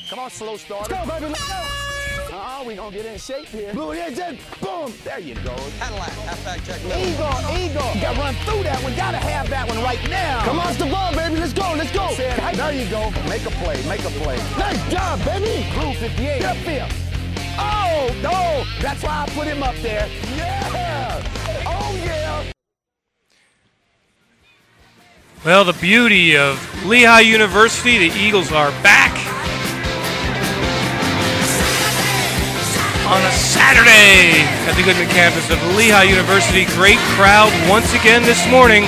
Come on, slow starter. Let's go, baby. Let's go. We gonna get in shape here. Blue, yeah, just boom. There you go. Cadillac, halfback check. Eagle. You gotta run through that one. Gotta have that one right now. Come on, Stephon, baby. Let's go. There you go. Make a play. Nice job, baby. Blue 58. Get field. Oh, no. That's why I put him up there. Yeah. Oh, yeah. Well, the beauty of Lehigh University, the Eagles are back on a Saturday at the Goodman campus of Lehigh University. Great crowd once again this morning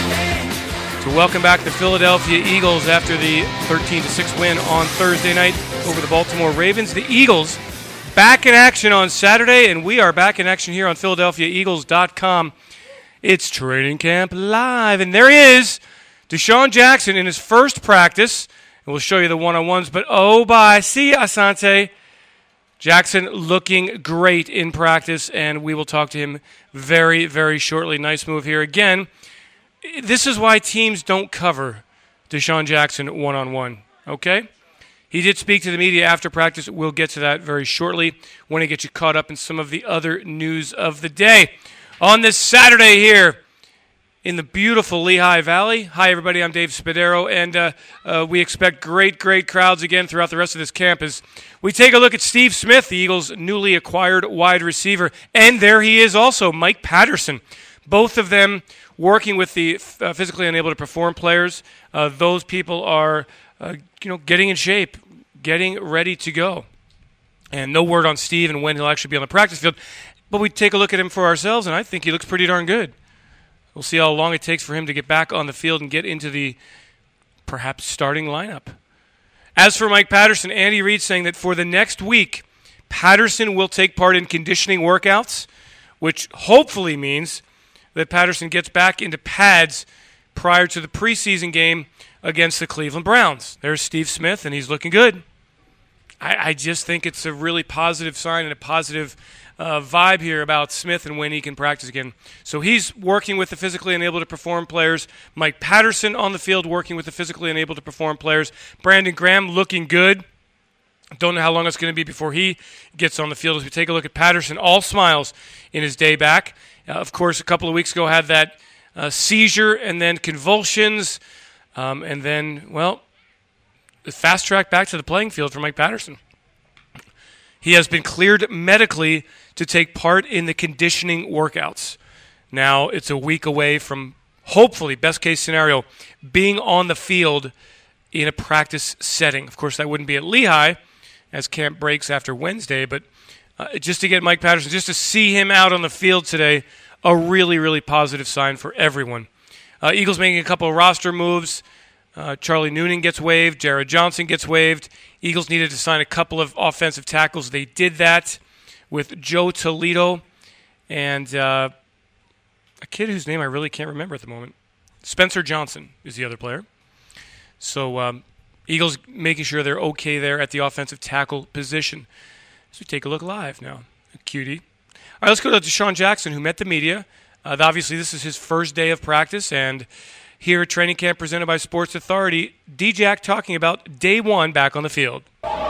to welcome back the Philadelphia Eagles after the 13-6 win on Thursday night over the Baltimore Ravens. The Eagles back in action on Saturday, and we are back in action here on PhiladelphiaEagles.com. It's Training Camp Live, and there he is, Deshaun Jackson in his first practice, and we'll show you the one-on-ones, but oh, bye. See you, Asante. Jackson looking great in practice, and we will talk to him very, very shortly. Nice move here. Again, this is why teams don't cover Deshaun Jackson one-on-one, okay? He did speak to the media after practice. We'll get to that very shortly when I get you caught up in some of the other news of the day. On this Saturday here, in the beautiful Lehigh Valley. Hi, everybody. I'm Dave Spadaro, and we expect great crowds again throughout the rest of this camp as we take a look at Steve Smith, the Eagles' newly acquired wide receiver, and there he is also, Mike Patterson. Both of them working with the physically unable to perform players. Those people are, getting in shape, getting ready to go. And no word on Steve and when he'll actually be on the practice field, but we take a look at him for ourselves, and I think he looks pretty darn good. We'll see how long it takes for him to get back on the field and get into the perhaps starting lineup. As for Mike Patterson, Andy Reid saying that for the next week, Patterson will take part in conditioning workouts, which hopefully means that Patterson gets back into pads prior to the preseason game against the Cleveland Browns. There's Steve Smith, and he's looking good. I just think it's a really positive sign and a positive vibe here about Smith and when he can practice again. So he's working with the physically unable to perform players. Mike Patterson on the field working with the physically unable to perform players. Brandon Graham looking good. Don't know how long it's going to be before he gets on the field. As we take a look at Patterson, all smiles in his day back. Of course, a couple of weeks ago had that seizure and then convulsions. And then, the fast track back to the playing field for Mike Patterson. He has been cleared medically to take part in the conditioning workouts. Now, it's a week away from, hopefully, best case scenario, being on the field in a practice setting. Of course, that wouldn't be at Lehigh, as camp breaks after Wednesday, but just to get Mike Patterson, just to see him out on the field today, a really, really positive sign for everyone. Eagles making a couple of roster moves. Charlie Noonan gets waived. Jared Johnson gets waived. Eagles needed to sign a couple of offensive tackles. They did that with Joe Toledo and a kid whose name I really can't remember at the moment. Spencer Johnson is the other player. So Eagles making sure they're okay there at the offensive tackle position. So we take a look live now. A cutie. All right, let's go to Deshaun Jackson, who met the media. Obviously, this is his first day of practice, and here at training camp presented by Sports Authority, D-Jack talking about day one back on the field.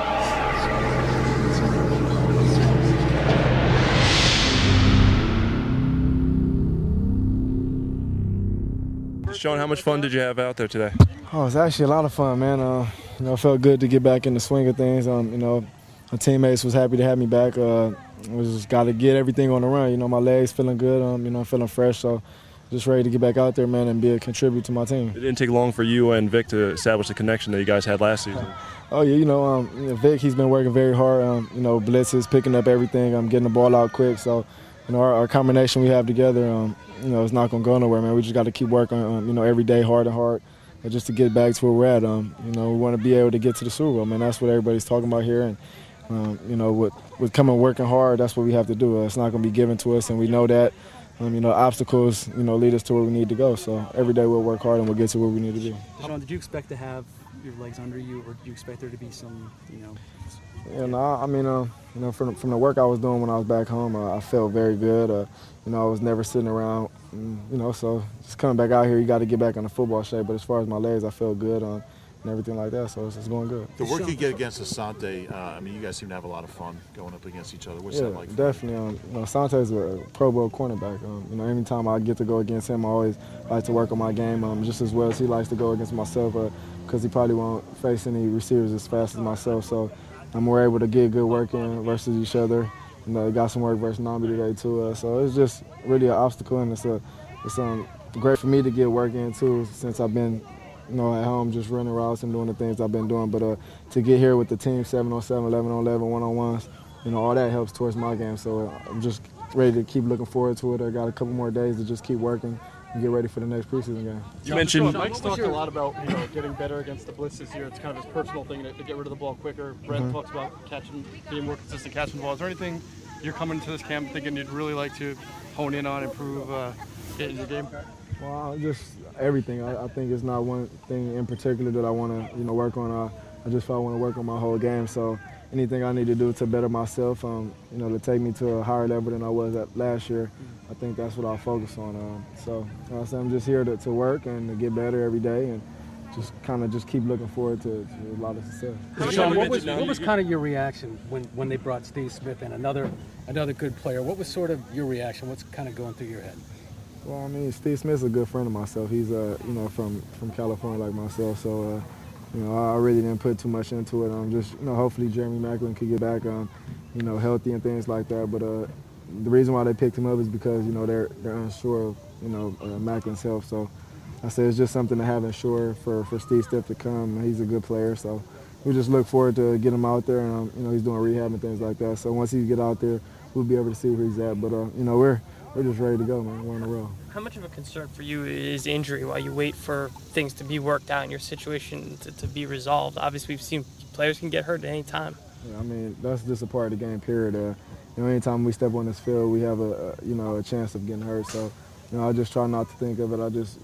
Sean, how much fun did you have out there today? Oh, it's actually a lot of fun, man. It felt good to get back in the swing of things. My teammates was happy to have me back. We just got to get everything on the run. My legs feeling good. I'm feeling fresh. So just ready to get back out there, man, and be a contributor to my team. It didn't take long for you and Vic to establish the connection that you guys had last season. Oh, yeah, Vic, he's been working very hard. Blitzes, picking up everything. I'm getting the ball out quick. So, our combination we have together, it's not going to go nowhere, man. We just got to keep working, every day, hard and hard, just to get back to where we're at. We want to be able to get to the Super Bowl, man. That's what everybody's talking about here. And, with coming working hard, that's what we have to do. It's not going to be given to us, and we know that. Obstacles, lead us to where we need to go. So every day we'll work hard and we'll get to where we need to be. Sean, did you expect to have your legs under you, or did you expect there to be some, from the work I was doing when I was back home, I felt very good. I was never sitting around, so just coming back out here, you got to get back in the football shape. But as far as my legs, I felt good. and everything like that. So it's going good. The work you get against Asante, I mean, you guys seem to have a lot of fun going up against each other. What's that like? Definitely. Asante's a Pro Bowl cornerback. Anytime I get to go against him, I always like to work on my game just as well as he likes to go against myself because he probably won't face any receivers as fast as myself. So we're able to get good work in versus each other. Got some work versus Nambi today too. So it's just really an obstacle, and it's great for me to get work in too since I've been at home just running routes and doing the things I've been doing. But to get here with the team 7-on-7, 11-on-11, one-on-ones, all that helps towards my game. So I'm just ready to keep looking forward to it. I got a couple more days to just keep working and get ready for the next preseason game. You mentioned Mike's talked a lot about getting better against the blitz this year. It's kind of his personal thing to get rid of the ball quicker. Brent talks about being more consistent catching the ball. Is there anything you're coming to this camp thinking you'd really like to hone in on, improve, get in the game? Well, just everything. I think it's not one thing in particular that I want to work on. I just feel I want to work on my whole game. So anything I need to do to better myself, to take me to a higher level than I was at last year, I think that's what I'll focus on. So I'm just here to work and to get better every day and just keep looking forward to a lot of success. Sean, what was kind of your reaction when they brought Steve Smith in, another good player? What was sort of your reaction? What's kind of going through your head? Well, I mean, Steve Smith's a good friend of myself. He's from California like myself, so I really didn't put too much into it. Just hopefully Jeremy Maclin could get back healthy and things like that. But the reason why they picked him up is because they're unsure of Maclin's health. So I say it's just something to have ensure for Steve Smith to come. He's a good player, so we just look forward to getting him out there. And he's doing rehab and things like that. So once he get out there, we'll be able to see where he's at. But we're just ready to go, man. We're on the road. How much of a concern for you is injury while you wait for things to be worked out in your situation to be resolved? Obviously, we've seen players can get hurt at any time. Yeah, I mean, that's just a part of the game, period. Anytime we step on this field, we have a chance of getting hurt. So, I just try not to think of it. I just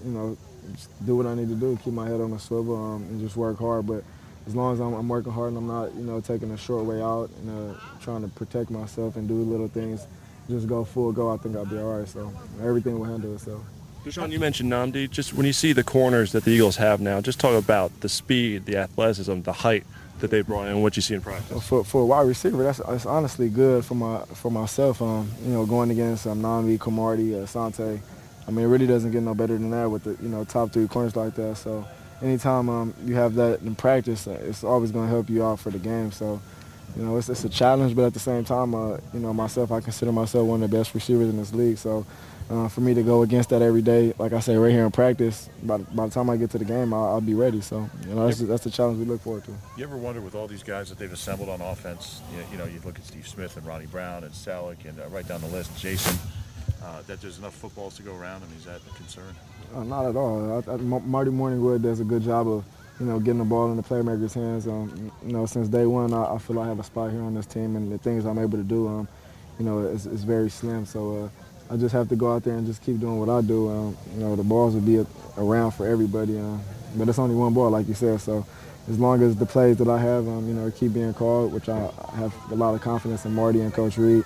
do what I need to do, keep my head on the swivel, and just work hard. But as long as I'm working hard and I'm not, taking a short way out and trying to protect myself and do little things, just go full go, I think I'll be all right. So everything will handle itself. Deshaun, you mentioned Namdi. Just when you see the corners that the Eagles have now, just talk about the speed, the athleticism, the height that they brought in and what you see in practice. For a wide receiver, that's honestly good for myself. Going against Namdi, Cromartie, Asante. I mean, it really doesn't get no better than that with the top three corners like that. So anytime you have that in practice, it's always going to help you out for the game. So it's a challenge, but at the same time, myself, I consider myself one of the best receivers in this league. So for me to go against that every day, like I say, right here in practice, by the time I get to the game, I'll be ready. So that's the challenge we look forward to. You ever wonder with all these guys that they've assembled on offense, you look at Steve Smith and Ronnie Brown and Selleck and right down the list, Jason, that there's enough footballs to go around? I mean, is that a concern? Not at all. Marty Morningwood does a good job of getting the ball in the playmakers' hands. Since day one, I feel I have a spot here on this team, and the things I'm able to do, is very slim. So I just have to go out there and just keep doing what I do. The balls will be around for everybody, but it's only one ball, like you said. So as long as the plays that I have, keep being called, which I have a lot of confidence in Marty and Coach Reed,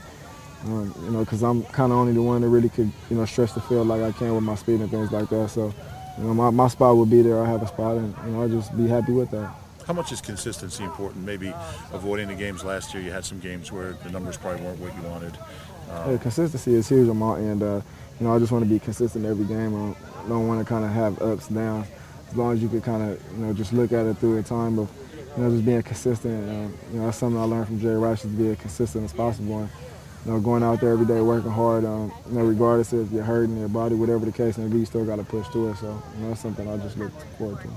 because I'm kind of only the one that really could, stretch the field like I can with my speed and things like that. So. My spot will be there. I have a spot, and I'll just be happy with that. How much is consistency important? Maybe avoiding the games last year. You had some games where the numbers probably weren't what you wanted. Consistency is huge on my end. I just want to be consistent every game. I don't want to kind of have ups and downs. As long as you could kind of, just look at it through a time of, just being consistent. That's something I learned from Jerry Rice, to be as consistent as possible. And, going out there every day, working hard, regardless if you're hurting your body, whatever the case may be, you still got to push through it. So that's something I just look forward to.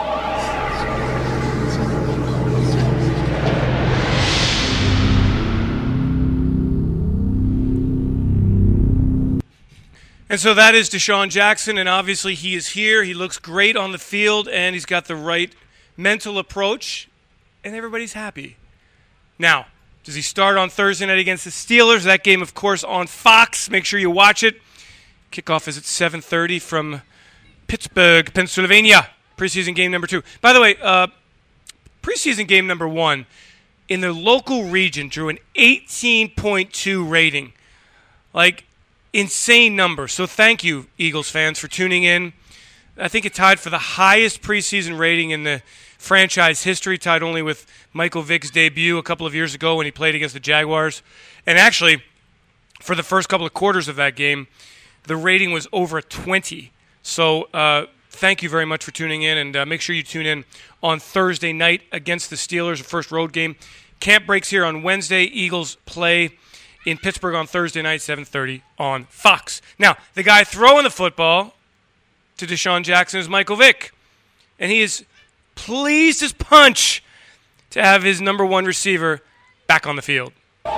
And so that is Deshaun Jackson, and obviously he is here. He looks great on the field, and he's got the right mental approach, and everybody's happy. Now, does he start on Thursday night against the Steelers? That game, of course, on Fox. Make sure you watch it. Kickoff is at 7:30 from Pittsburgh, Pennsylvania. Preseason game number 2. By the way, preseason game number 1 in the local region drew an 18.2 rating. Like, insane number. So thank you, Eagles fans, for tuning in. I think it tied for the highest preseason rating in the franchise history, tied only with Michael Vick's debut a couple of years ago when he played against the Jaguars. And actually, for the first couple of quarters of that game, the rating was over 20. So thank you very much for tuning in, and make sure you tune in on Thursday night against the Steelers, the first road game. Camp breaks here on Wednesday. Eagles play in Pittsburgh on Thursday night, 7:30 on Fox. Now, the guy throwing the football to Deshaun Jackson is Michael Vick, and he is pleased as punch to have his number one receiver back on the field.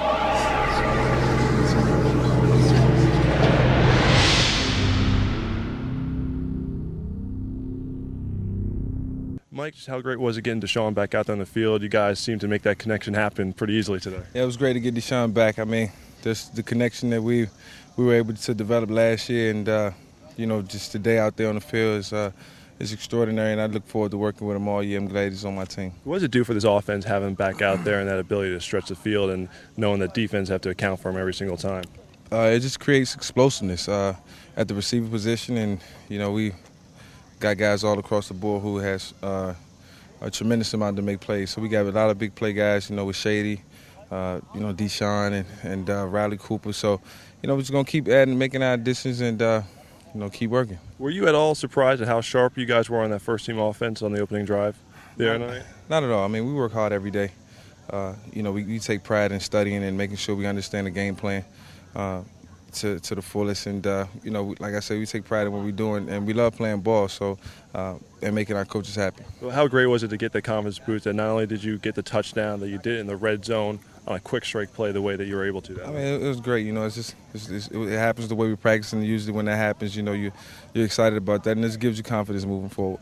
Mike, just how great was it getting Deshaun back out there on the field? You guys seem to make that connection happen pretty easily today. Yeah, it was great to get Deshaun back. I mean, just the connection that we were able to develop last year, and just today out there on the field is extraordinary, and I look forward to working with him all year. I'm glad he's on my team. What does it do for this offense having him back out there and that ability to stretch the field and knowing that defense have to account for him every single time? It just creates explosiveness at the receiver position, and we got guys all across the board who has a tremendous amount to make plays. So we got a lot of big play guys, with Shady, Deshaun and Riley Cooper. So, we're just going to keep adding, making our additions and, keep working. Were you at all surprised at how sharp you guys were on that first-team offense on the opening drive the other night? Not at all. I mean, we work hard every day. We take pride in studying and making sure we understand the game plan to the fullest. And, like I said, we take pride in what we're doing, and we love playing ball, so and making our coaches happy. Well, how great was it to get the confidence boost that not only did you get the touchdown that you did in the red zone on a quick strike play the way that you were able to? I mean, it was great. It happens the way we practice, and usually when that happens, you're excited about that, and this gives you confidence moving forward.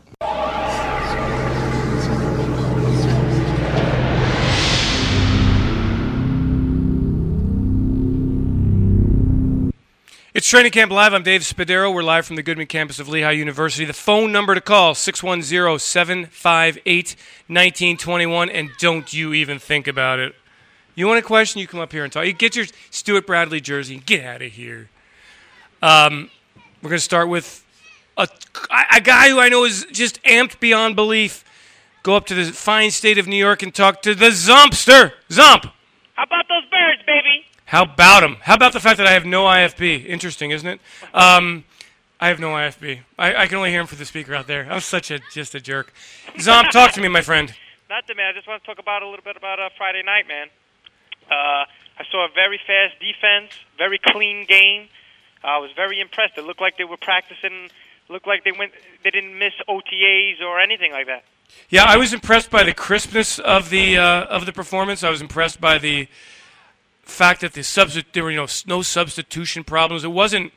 It's Training Camp Live. I'm Dave Spadaro. We're live from the Goodman campus of Lehigh University. The phone number to call, 610-758-1921, and don't you even think about it. You want a question, you come up here and talk. You get your Stuart Bradley jersey. Get out of here. We're going to start with a guy who I know is just amped beyond belief. Go up to the fine state of New York and talk to the Zompster. Zomp. How about those birds, baby? How about him? How about the fact that I have no IFB? Interesting, isn't it? I have no IFB. I can only hear him for the speaker out there. I'm just a jerk. Zomp, talk to me, my friend. Nothing, man. I just want to talk about a little bit about Friday night, man. I saw a very fast defense, very clean game. I was very impressed. It looked like they were practicing. Looked like they didn't miss OTAs or anything like that. Yeah, I was impressed by the crispness of the performance. I was impressed by the fact that there were no substitution problems. It wasn't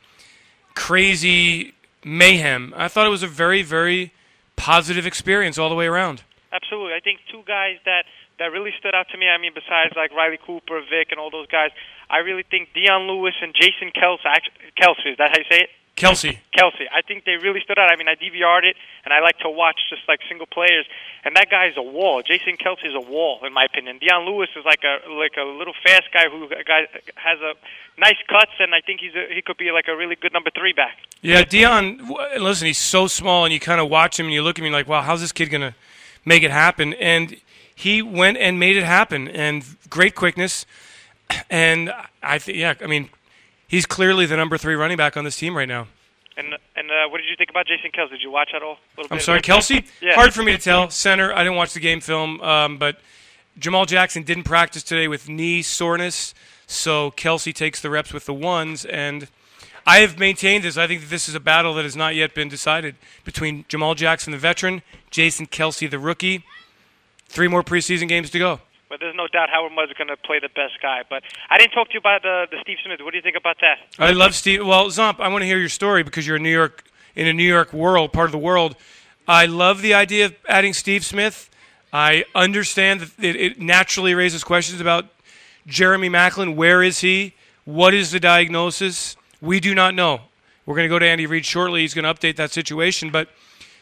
crazy mayhem. I thought it was a very, very positive experience all the way around. Absolutely. I think two guys that really stood out to me, I mean, besides like Riley Cooper, Vic, and all those guys, I really think Dion Lewis and Jason Kelce, is that how you say it? Kelsey. I think they really stood out. I mean, I DVR'd it, and I like to watch just like single players. And that guy's a wall. Jason Kelce is a wall, in my opinion. Dion Lewis is like a little fast guy who has a nice cuts, and I think he could be like a really good number 3 back. Yeah, Dion. Listen, he's so small, and you kind of watch him, and you look at me like, wow, how's this kid gonna make it happen? And he went and made it happen, and great quickness. And I mean, he's clearly the number 3 running back on this team right now. And what did you think about Jason Kelce? Did you watch at all? I'm sorry, Kelce? Yeah. Hard for me to tell. Center, I didn't watch the game film, but Jamal Jackson didn't practice today with knee soreness, so Kelce takes the reps with the ones. And I have maintained this. I think that this is a battle that has not yet been decided between Jamal Jackson, the veteran, Jason Kelce, the rookie. 3 more preseason games to go. But there's no doubt Howard Mudd's going to play the best guy. But I didn't talk to you about the Steve Smith. What do you think about that? I love Steve. Well, Zomp, I want to hear your story because you're in a New York world, part of the world. I love the idea of adding Steve Smith. I understand that it naturally raises questions about Jeremy Maclin. Where is he? What is the diagnosis? We do not know. We're going to go to Andy Reid shortly. He's going to update that situation. But,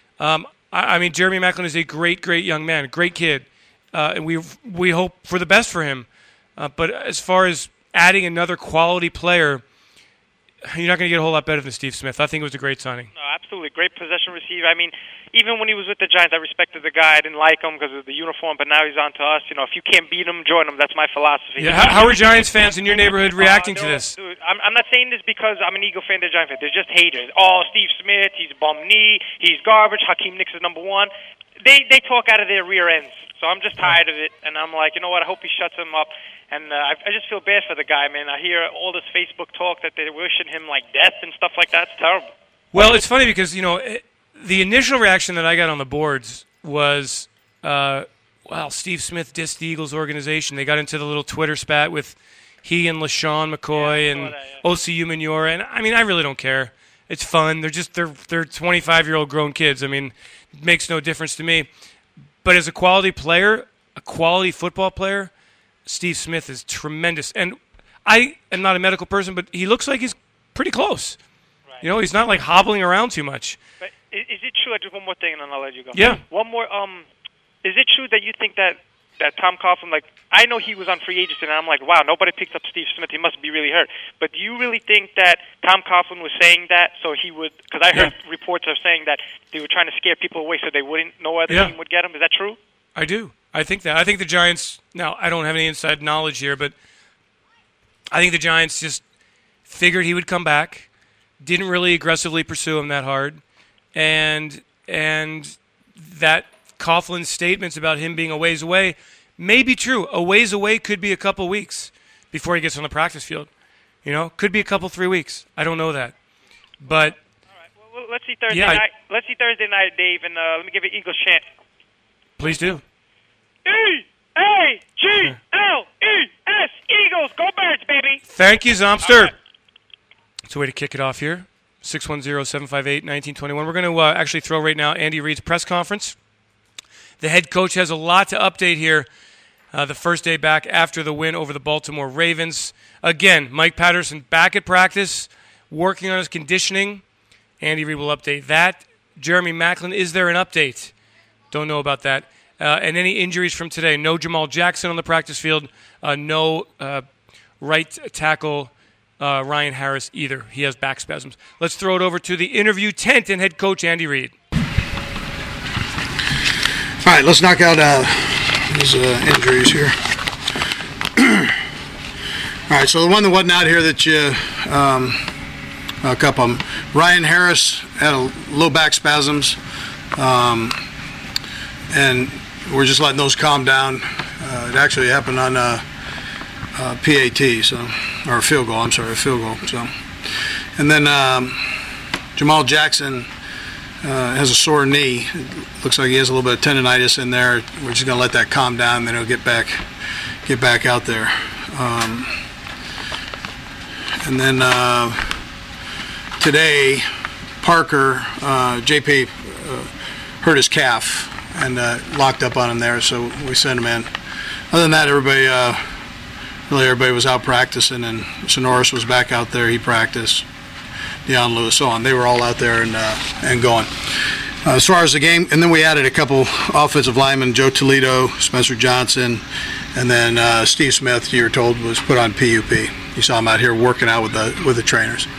I mean, Jeremy Maclin is a great, great young man, a great kid. And we hope for the best for him. But as far as adding another quality player, you're not going to get a whole lot better than Steve Smith. I think it was a great signing. No, absolutely. Great possession receiver. I mean, even when he was with the Giants, I respected the guy. I didn't like him because of the uniform, but now he's on to us. You know, if you can't beat him, join him. That's my philosophy. Yeah. How are Giants fans in your neighborhood reacting to this? Dude, I'm not saying this because I'm an Eagle fan, they're Giant fan. They're just haters. Oh, Steve Smith, he's bum knee, he's garbage. Hakeem Nicks is number one. They talk out of their rear ends. So I'm just tired of it, and I'm like, you know what? I hope he shuts him up. And I just feel bad for the guy, man. I hear all this Facebook talk that they're wishing him like death and stuff like that. It's terrible. Well, it's funny because the initial reaction that I got on the boards was, wow, Steve Smith dissed the Eagles organization. They got into the little Twitter spat with he and LaShawn McCoy and OCU Minora, and I mean, I really don't care. It's fun. They're 25-year-old grown kids. I mean, it makes no difference to me. But as a quality player, a quality football player, Steve Smith is tremendous. And I am not a medical person, but he looks like he's pretty close. Right. You know, he's not like hobbling around too much. But is it true? Just one more thing, and then I'll let you go. Yeah. One more. Is it true that you think that Tom Coughlin, like, I know he was on free agency, and I'm like, wow, nobody picked up Steve Smith. He must be really hurt. But do you really think that Tom Coughlin was saying that so he would? Because I heard reports are saying that they were trying to scare people away so they wouldn't know other team would get him. Is that true? I do. I think that. I think the Giants. Now, I don't have any inside knowledge here, but I think the Giants just figured he would come back. Didn't really aggressively pursue him that hard, and that Coughlin's statements about him being a ways away may be true. A ways away could be a couple weeks before he gets on the practice field. You know, could be a couple, 3 weeks. I don't know that, but all right. Well, let's see Thursday night. Let's see Thursday night, Dave, and let me give you Eagles chant. Please do. E-A-G-L-E-S, Eagles, go Birds, baby. Thank you, Zomster. Right. It's a way to kick it off here. 610-758-1921. We're going to actually throw right now Andy Reid's press conference. The head coach has a lot to update here the first day back after the win over the Baltimore Ravens. Again, Mike Patterson back at practice, working on his conditioning. Andy Reid will update that. Jeremy Maclin, is there an update? Don't know about that. And any injuries from today. No Jamal Jackson on the practice field. No right tackle Ryan Harris either. He has back spasms. Let's throw it over to the interview tent and head coach Andy Reid. All right, let's knock out these injuries here. All right, so the one that wasn't out here that you, a couple of them. Ryan Harris had a low back spasms, and we're just letting those calm down. It actually happened on PAT, or a field goal. So, and then Jamal Jackson has a sore knee. It looks like he has a little bit of tendonitis in there. We're just going to let that calm down, and then he'll get back out there. And then today, Parker, JP hurt his calf and locked up on him there, so we sent him in. Other than that, everybody was out practicing, and Sonoris was back out there. He practiced. Deion Lewis, so on. They were all out there and going. As far as the game, and then we added a couple offensive linemen, Joe Toledo, Spencer Johnson, and then Steve Smith, you were told, was put on PUP. You saw him out here working out with the trainers.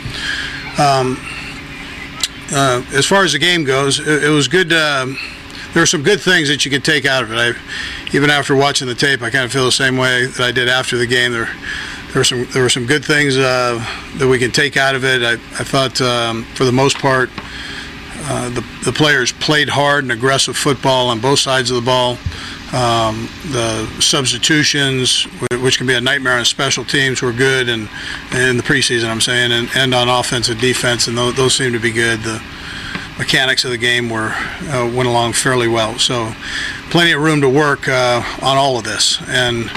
As far as the game goes, it was good. There were some good things that you could take out of it. Even after watching the tape, I kind of feel the same way that I did after the game. There were some good things that we can take out of it. I thought, for the most part, the players played hard and aggressive football on both sides of the ball. The substitutions, which can be a nightmare on special teams, were good, and in the preseason, I'm saying, and on offense and defense, and those seem to be good. The mechanics of the game went along fairly well. So, plenty of room to work on all of this, and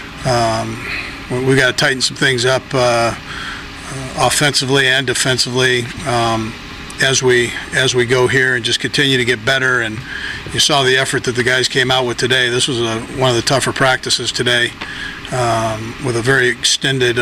we got to tighten some things up offensively and defensively as we go here, and just continue to get better. And you saw the effort that the guys came out with today. This was one of the tougher practices today, with a very extended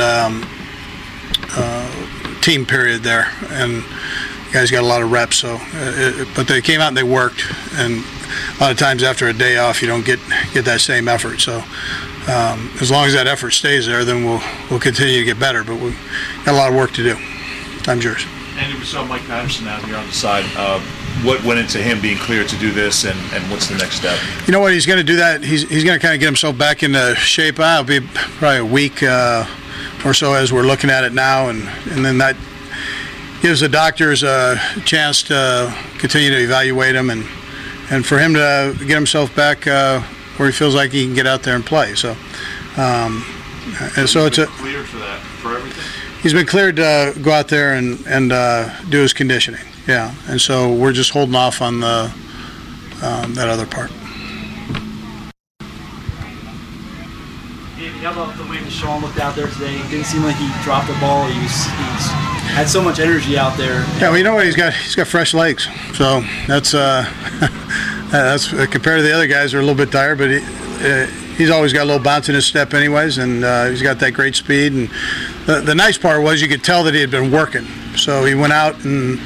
team period there, and the guys got a lot of reps. So, but they came out and they worked, and a lot of times after a day off, you don't get that same effort. So. As long as that effort stays there, then we'll continue to get better. But we've got a lot of work to do. time's yours. And we saw Mike Patterson out here on the side. What went into him being cleared to do this, and what's the next step? You know what? He's going to do that. He's going to kind of get himself back into shape. It'll be probably a week or so as we're looking at it now, and then that gives the doctors a chance to continue to evaluate him and for him to get himself back where he feels like he can get out there and play. So, and so it's cleared for that, for everything. He's been cleared to go out there and do his conditioning. Yeah, and so we're just holding off on the that other part. How about the way Deshaun looked out there today? It didn't seem like he dropped the ball. He's had so much energy out there. Yeah, well, you know what? He's got fresh legs, so that's that's compared to the other guys who are a little bit tired, but he's always got a little bounce in his step, anyways, and he's got that great speed. And the nice part was you could tell that he had been working, so he went out and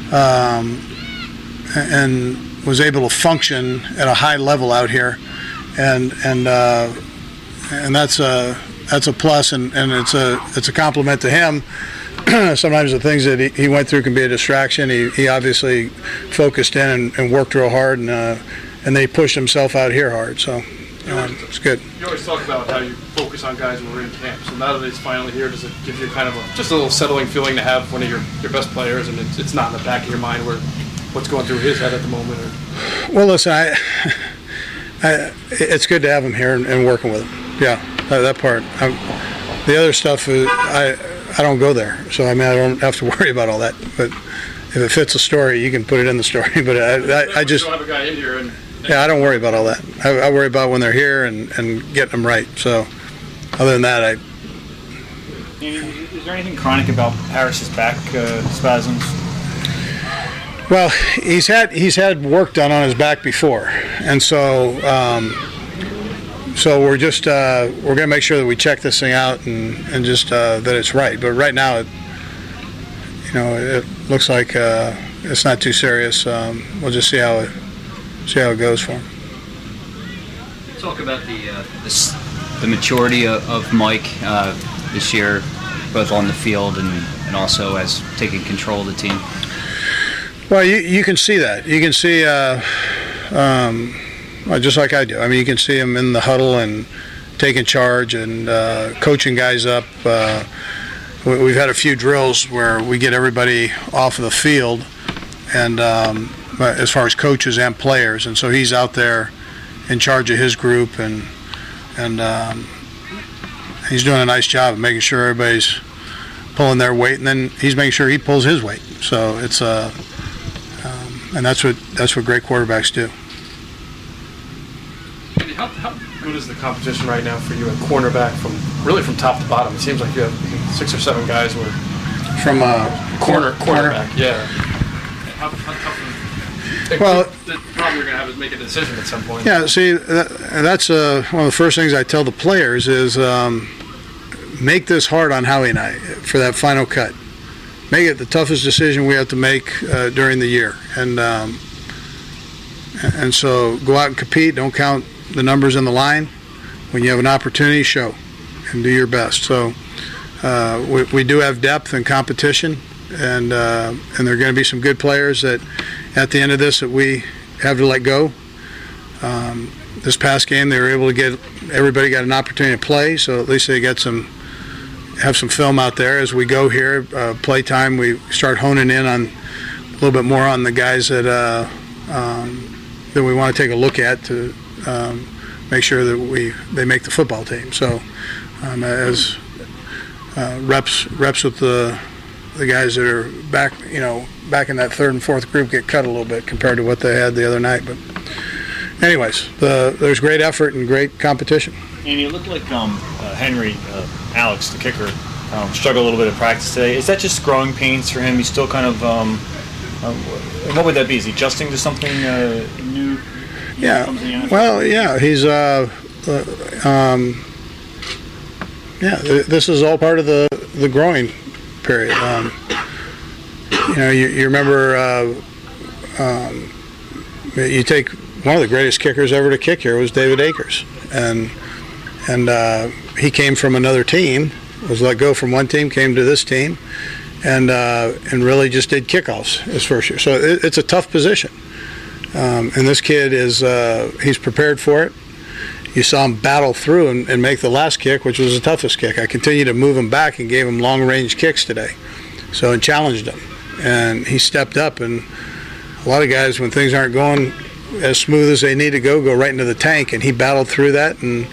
was able to function at a high level out here, and that's a plus, and it's a compliment to him. Sometimes the things that he went through can be a distraction. He obviously focused in and worked real hard, and then he pushed himself out here hard. So it's good. You always talk about how you focus on guys when we're in camp. So now that it's finally here, does it give you kind of just a little settling feeling to have one of your best players, and it's not in the back of your mind what's going through his head at the moment? Well, listen, it's good to have him here and working with him. Yeah, that part. The other stuff, I don't go there, so I mean I don't have to worry about all that. But if it fits a story, you can put it in the story. But I just don't have a guy in here I don't worry about all that. I worry about when they're here and getting them right. So other than that, Is there anything chronic about Harris's back spasms? Well, he's had work done on his back before, and so we're just we're going to make sure that we check this thing out and just that it's right. But right now, it looks like it's not too serious. We'll just see how it goes for him. Talk about the maturity of Mike this year, both on the field and also as taking control of the team. Well, you can see that. You can see, just like I do. I mean, you can see him in the huddle and taking charge and coaching guys up. We've had a few drills where we get everybody off of the field, and as far as coaches and players, and so he's out there in charge of his group, and he's doing a nice job of making sure everybody's pulling their weight, and then he's making sure he pulls his weight. So it's and that's what great quarterbacks do. How good is the competition right now for you at cornerback from top to bottom? It seems like you have 6 or 7 guys who are from cornerback. Yeah. How tough? Well, the problem you're going to have is make a decision at some point. Yeah. See, that's one of the first things I tell the players is make this hard on Howie and I for that final cut. Make it the toughest decision we have to make during the year, and so go out and compete. Don't count the numbers in the line. When you have an opportunity, show and do your best. So we do have depth and competition, and there are going to be some good players that at the end of this that we have to let go. This past game, they were able to get everybody got an opportunity to play, so at least they got have some film out there. As we go here, play time, we start honing in on a little bit more on the guys that we want to take a look at to make sure that they make the football team. So as reps with the guys that are back in that third and fourth group get cut a little bit compared to what they had the other night. But anyways, there's great effort and great competition. And you look like Henry, Alex, the kicker, struggled a little bit in practice today. Is that just growing pains for him? He's still kind of, what would that be? Is he adjusting to something new? Yeah. Well, yeah. He's, this is all part of the growing period. You remember, you take one of the greatest kickers ever to kick here was David Akers, and he came from another team, was let go from one team, came to this team, and really just did kickoffs his first year. So it's a tough position, and this kid is he's prepared for it. You saw him battle through and make the last kick, which was the toughest kick. I continued to move him back and gave him long-range kicks today, and challenged him, and he stepped up. And a lot of guys, when things aren't going as smooth as they need to go right into the tank, and he battled through that and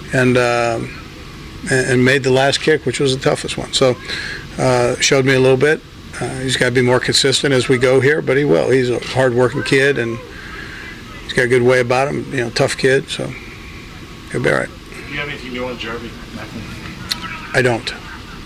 made the last kick, which was the toughest one. So showed me a little bit. He's got to be more consistent as we go here, but he will. He's a hard-working kid, and he's got a good way about him. Tough kid, so he'll be all right. Do you have anything new on Jeremy Maclin? I don't.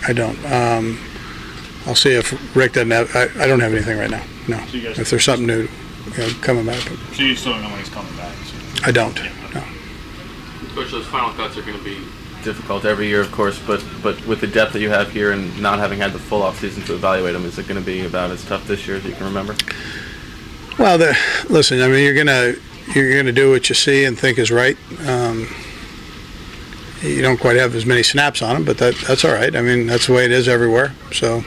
I'll see if Rick doesn't have. I don't have anything right now. No. So if there's something new coming back. So you still don't know when he's coming back? So. I don't. No. Coach, those final cuts are going to be difficult every year, of course, but with the depth that you have here and not having had the full off season to evaluate them, is it going to be about as tough this year as you can remember? Well, listen. I mean, you're gonna do what you see and think is right. You don't quite have as many snaps on him, but that's all right. I mean, that's the way it is everywhere. So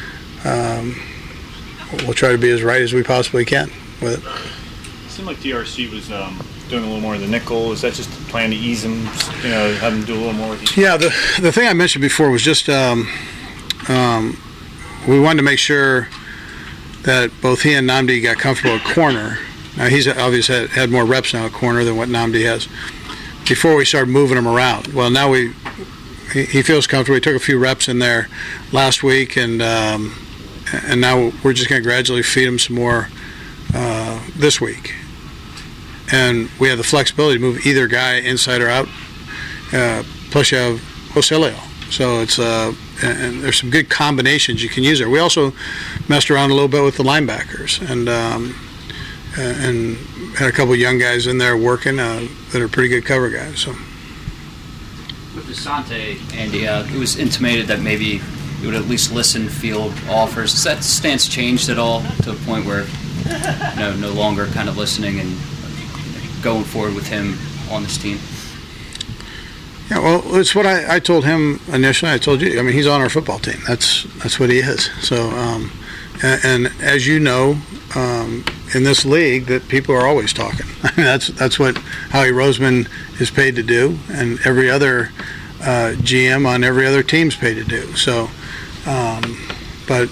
we'll try to be as right as we possibly can with it. It seemed like DRC was doing a little more of the nickel. Is that just a plan to ease him, have him do a little more with each? Yeah, the thing I mentioned before was just we wanted to make sure that both he and Nnamdi got comfortable at corner. Now, he's obviously had more reps now at corner than what Nnamdi has. Before we started moving him around. Well, now he feels comfortable. He took a few reps in there last week, and now we're just going to gradually feed him some more this week. And we have the flexibility to move either guy inside or out. Plus, you have Joselio. So it's and there's some good combinations you can use there. We also messed around a little bit with the linebackers and had a couple of young guys in there working that are pretty good cover guys. So with Asante, Andy, it was intimated that maybe you would at least listen, field offers. Has that stance changed at all to a point where no longer kind of listening and going forward with him on this team? Yeah, well, it's what I told him initially. I told you. I mean, he's on our football team. That's what he is. So, and as you know, in this league, that people are always talking. I mean, that's what Howie Roseman is paid to do, and every other GM on every other team's paid to do. So, but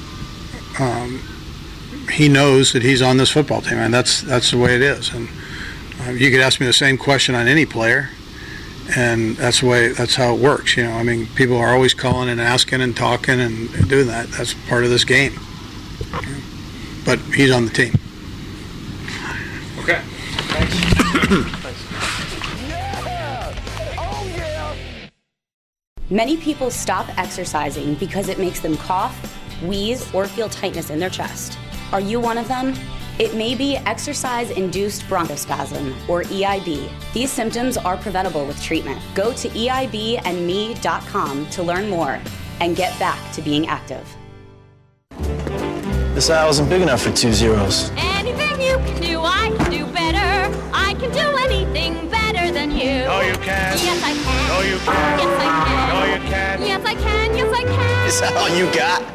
he knows that he's on this football team, and that's the way it is. And you could ask me the same question on any player. And that's how it works, I mean, people are always calling and asking and talking and doing that. That's part of this game. But he's on the team. Okay. Thanks. Many people stop exercising because it makes them cough, wheeze, or feel tightness in their chest. Are you one of them? It may be exercise-induced bronchospasm, or EIB. These symptoms are preventable with treatment. Go to EIBandme.com to learn more and get back to being active. This aisle isn't big enough for 2 zeros. Anything you can do, I can do better. I can do anything better than you. No, you can't. Yes, I can. No, you can't. Yes, I can. No, you can't. Yes, I can. Yes, I can. Is that all you got?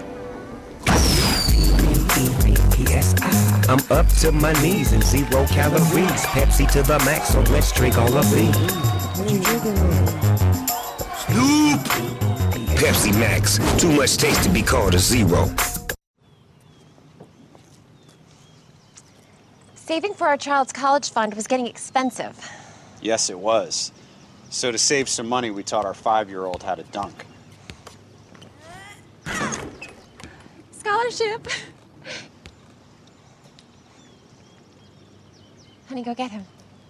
I'm up to my knees in 0 calories. Pepsi to the max, so let's drink all of these. Snoop! Pepsi Max. Too much taste to be called a zero. Saving for our child's college fund was getting expensive. Yes, it was. So to save some money, we taught our 5-year-old how to dunk. Scholarship. Honey, go get him.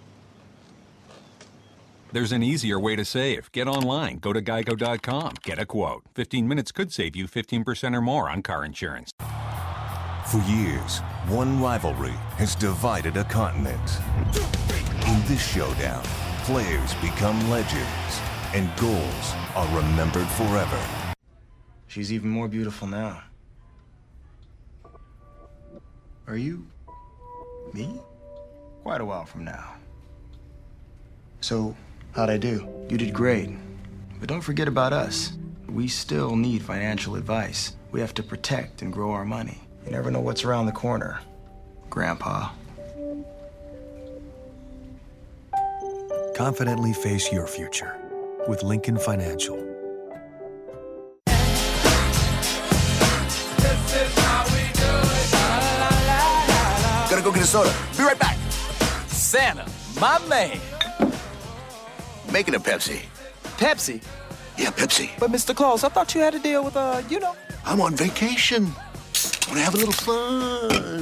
There's an easier way to save. Get online. Go to geico.com. Get a quote. 15 minutes could save you 15% or more on car insurance. For years, one rivalry has divided a continent. In this showdown, players become legends, and goals are remembered forever. She's even more beautiful now. Are you me? Quite a while from now. So, how'd I do? You did great. But don't forget about us. We still need financial advice. we have to protect and grow our money. You never know what's around the corner, Grandpa. Confidently face your future with Lincoln Financial. Gotta go get a soda. Be right back. Santa, my man. Making a Pepsi. Pepsi? Yeah, Pepsi. But Mr. Claus, I thought you had to deal with, I'm on vacation. Want to have a little fun.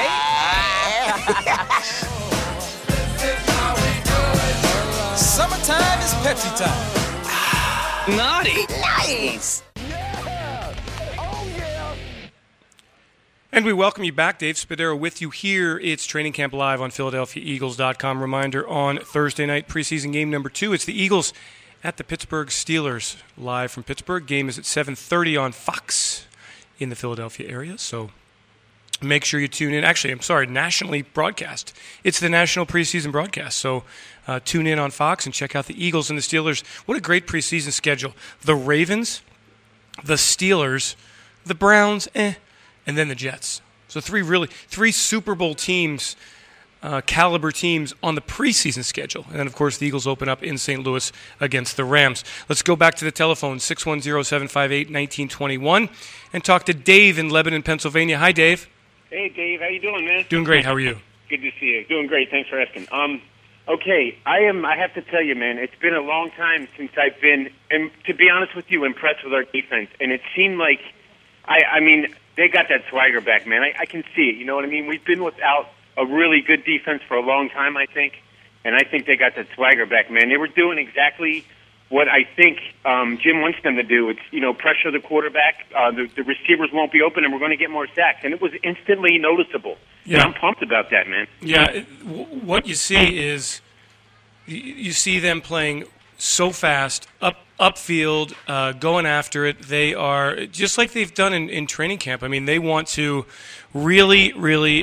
Summertime is Pepsi time. Naughty. Nice. And we welcome you back. Dave Spadaro with you here. It's Training Camp Live on PhiladelphiaEagles.com. Reminder on Thursday night, preseason game number 2. It's the Eagles at the Pittsburgh Steelers, live from Pittsburgh. Game is at 7:30 on Fox in the Philadelphia area, so make sure you tune in. Actually, I'm sorry, nationally broadcast. It's the national preseason broadcast, so tune in on Fox and check out the Eagles and the Steelers. What a great preseason schedule. The Ravens, the Steelers, the Browns, and then the Jets. So three Super Bowl teams, caliber teams on the preseason schedule. And then, of course, the Eagles open up in St. Louis against the Rams. Let's go back to the telephone, 610-758-1921, and talk to Dave in Lebanon, Pennsylvania. Hi, Dave. Hey, Dave. How you doing, man? Doing great. How are you? Good to see you. Doing great. Thanks for asking. Okay, I have to tell you, man, it's been a long time since I've been, and to be honest with you, impressed with our defense. And it seemed like, I mean, they got that swagger back, man. I can see it. You know what I mean? We've been without a really good defense for a long time, I think. And I think they got that swagger back, man. They were doing exactly what I think Jim wants them to do. It's, pressure the quarterback. The receivers won't be open, and we're going to get more sacks. And it was instantly noticeable. Yeah. And I'm pumped about that, man. Yeah, what you see is you see them playing so fast, upfield, going after it. They are just like they've done in training camp. I mean, they want to really, really,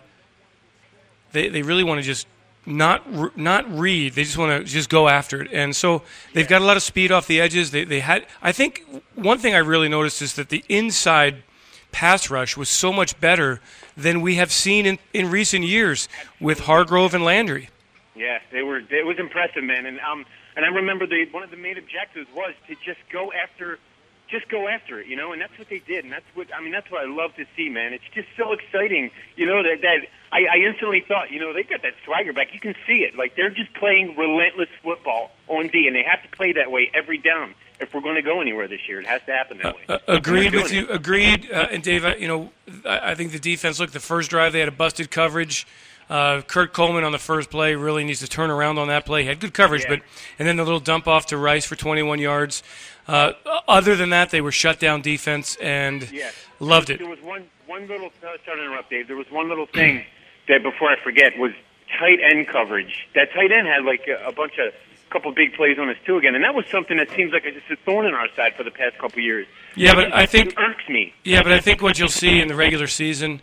they really want to just not read. They just want to just go after it. And so they've got a lot of speed off the edges. They had. I think one thing I really noticed is that the inside pass rush was so much better than we have seen in recent years with Hargrove and Landry. Yeah, it was impressive, man. And I remember one of the main objectives was to just go after it, and that's what they did. And that's what I love to see, man. It's just so exciting, that I instantly thought, they've got that swagger back. You can see it. Like, they're just playing relentless football on D, and they have to play that way every down if we're going to go anywhere this year. It has to happen that way. Agreed with you. Agreed. And Dave, I think the defense, look, the first drive they had a busted coverage. Kurt Coleman on the first play really needs to turn around on that play. He had good coverage, and then the little dump off to Rice for 21 yards. Other than that, they were shut down defense and loved it. There was one little, sorry to interrupt, Dave. There was one little thing that, before I forget, was tight end coverage. That tight end had like a couple big plays on us too again, and that was something that seems like it's a thorn in our side for the past couple years. Yeah, but I think it irks me. Yeah, but I think what you'll see in the regular season,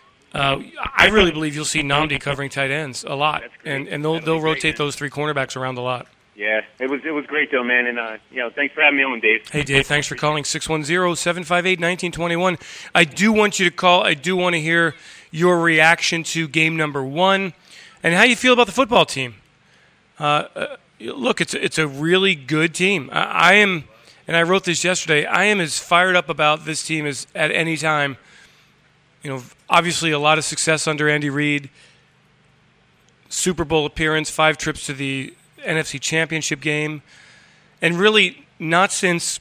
I really believe you'll see Nnamdi covering tight ends a lot, and they'll rotate those three cornerbacks around a lot. Yeah, it was great though, man, and thanks for having me on, Dave. Hey, Dave, thanks for calling 610-758-1921. I do want you to call. I do want to hear your reaction to game number 1 and how you feel about the football team. Look, it's a really good team. I am, and I wrote this yesterday. I am as fired up about this team as at any time. Obviously a lot of success under Andy Reid. Super Bowl appearance, 5 trips to the NFC Championship game, and really not since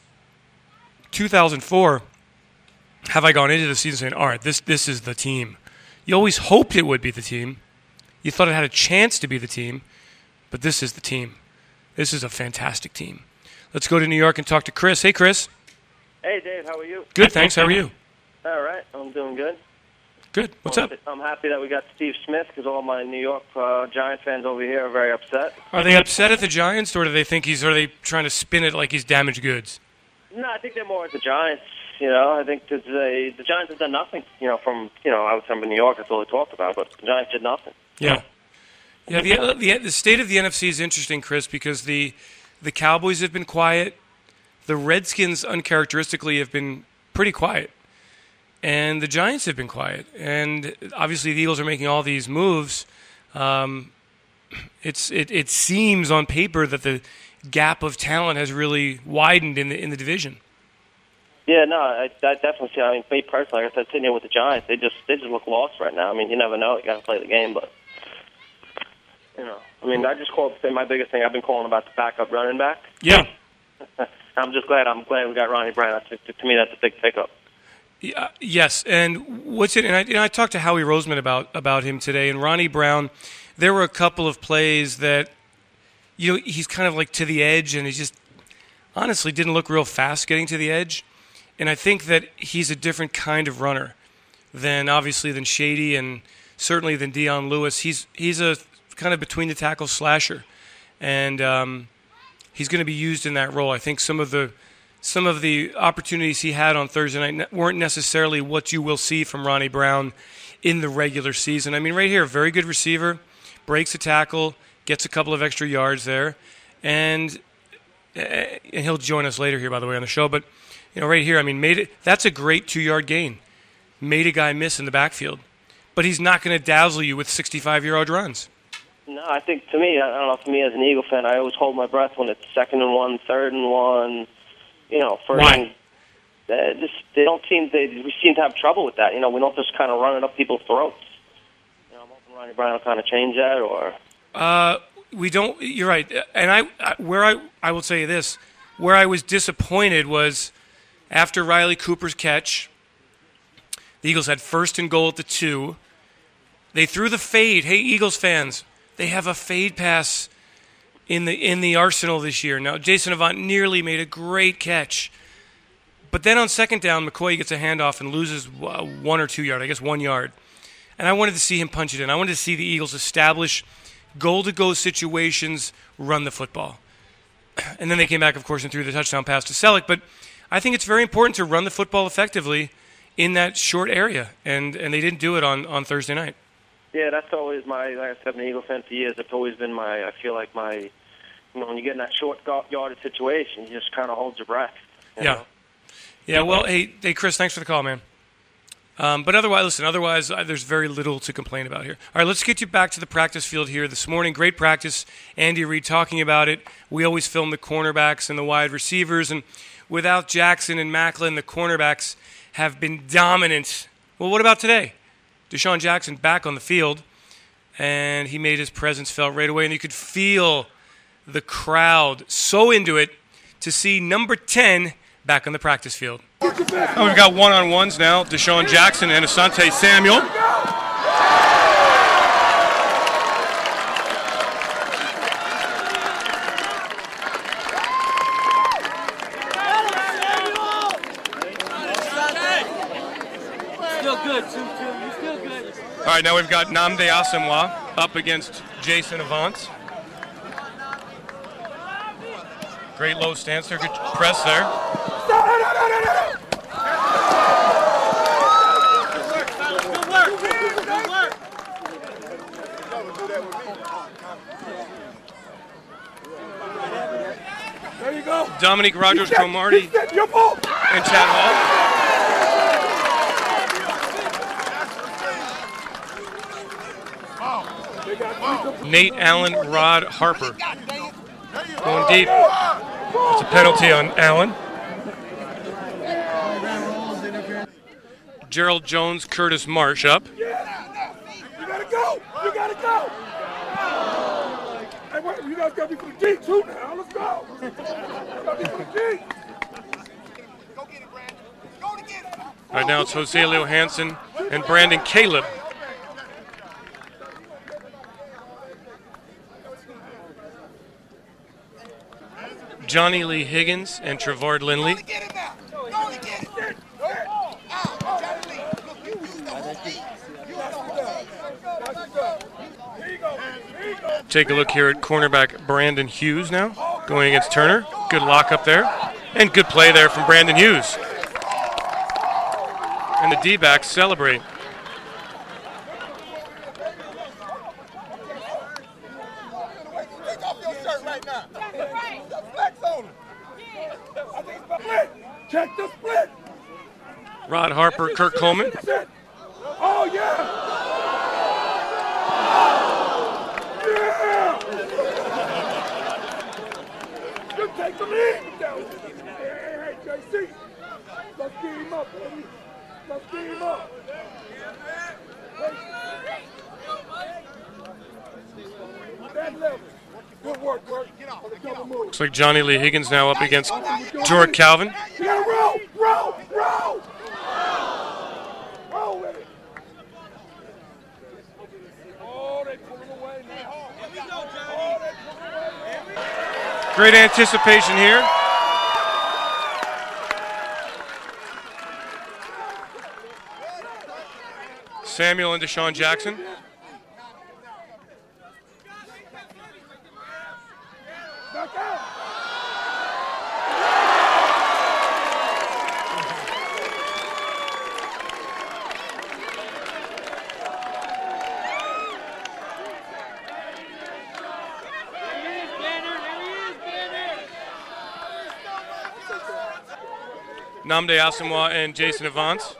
2004 have I gone into the season saying, all right, this is the team. You always hoped it would be the team. You thought it had a chance to be the team, but this is the team. This is a fantastic team. Let's go to New York and talk to Chris. Hey, Chris. Hey, Dave. How are you? Good, thanks. How are you? All right. I'm doing good. Good. What's up? I'm happy that we got Steve Smith because all my New York Giants fans over here are very upset. Are they upset at the Giants, or do they think are they trying to spin it like he's damaged goods? No, I think they're more at the Giants. I think that the Giants have done nothing. From outside of New York, that's all they talked about. But the Giants did nothing. Yeah. Yeah. The state of the NFC is interesting, Chris, because the Cowboys have been quiet. The Redskins, uncharacteristically, have been pretty quiet. and the Giants have been quiet. And obviously the Eagles are making all these moves. It seems on paper that the gap of talent has really widened in the division. Yeah, no, I definitely see. I mean, me personally, like I said, sitting here with the Giants, they just look lost right now. I mean, you never know. You got to play the game, but I mean, I just called to say my biggest thing. I've been calling about the backup running back. Yeah. I'm glad we got Ronnie Brown. To me, that's a big pickup. Yes, and what's it? And I talked to Howie Roseman about him today, and Ronnie Brown. There were a couple of plays that, he's kind of like to the edge, and he just honestly didn't look real fast getting to the edge. And I think that he's a different kind of runner than Shady and certainly than Dion Lewis. He's a kind of between the tackle slasher, and he's going to be used in that role. I think some of the opportunities he had on Thursday night weren't necessarily what you will see from Ronnie Brown in the regular season. I mean, right here, very good receiver, breaks a tackle, gets a couple of extra yards there, and he'll join us later here, by the way, on the show. But right here, I mean, that's a great 2-yard gain. Made a guy miss in the backfield, but he's not going to dazzle you with 65-yard runs. No, I think to me, I don't know, for me as an Eagle fan, I always hold my breath when it's 2nd and 1, 3rd and 1, first. Why? We seem to have trouble with that. We don't just kind of run it up people's throats. I'm hoping Ronnie Brown will kind of change that, or. We don't. You're right, and I will tell you this: where I was disappointed was after Riley Cooper's catch. The Eagles had 1st and goal at the 2. They threw the fade. Hey, Eagles fans, they have a fade pass in the arsenal this year. Now, Jason Avant nearly made a great catch. But then on 2nd down, McCoy gets a handoff and loses 1 or 2 yards, I guess 1 yard. And I wanted to see him punch it in. I wanted to see the Eagles establish goal-to-go situations, run the football. And then they came back, of course, and threw the touchdown pass to Selleck. But I think it's very important to run the football effectively in that short area. And they didn't do it on Thursday night. Yeah, that's always like I said, I'm an Eagle fan for years. It's always been I feel like when you get in that short yardage situation, you just kind of hold your breath. You know? Yeah, well, hey, Chris, thanks for the call, man. But otherwise, there's very little to complain about here. All right, let's get you back to the practice field here this morning. Great practice. Andy Reid talking about it. We always film the cornerbacks and the wide receivers, and without Jackson and Macklin, the cornerbacks have been dominant. Well, what about today? Deshaun Jackson back on the field, and he made his presence felt right away, and you could feel the crowd so into it to see number 10 back on the practice field. We've got one-on-ones now, Deshaun Jackson and Asante Samuel. Still good, you're still good. All right, now we've got Nnamdi Asomugha up against Jason Avant. Great low stance there, good press there. There you go. Dominique Rodgers-Cromartie and Chad Hall. Nate Allen, Rod Harper. Going deep. It's a penalty on Allen. Gerald Jones, Curtis Marsh up. You gotta go. You gotta go. Hey, wait, you guys gotta be for the G too now. Let's go. You gotta be for the G. All right, now it's Jose Leo Hansen and Brandon Caleb. Johnny Lee Higgins and Trevard Lindley. Take a look here at cornerback Brandon Hughes now, going against Turner. Good lock up there, and good play there from Brandon Hughes. And the D-backs celebrate. Check the split. Rod Harper, Kurt Coleman. Oh, yeah! Yeah! You take the lead! Hey, JC! Let's get him up, baby! Let's get him up! That level. Good work, Kurt. Looks like Johnny Lee Higgins now up against Jordan Calvin. You gotta roll! Roll! Roll! Roll with it! Oh, they pulling away now. Here we go, Johnny. Great anticipation here. Samuel and Deshaun Jackson. Back out. Nnamdi Asomugha and Jason Avant.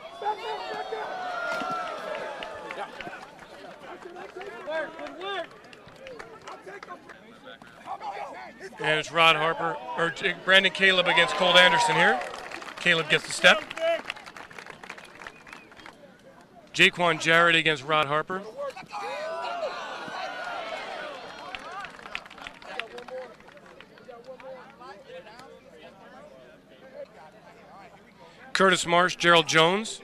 And it's Rod Harper, or Brandon Caleb against Colt Anderson here. Caleb gets the step. Jaquan Jarrett against Rod Harper. Curtis Marsh, Gerald Jones.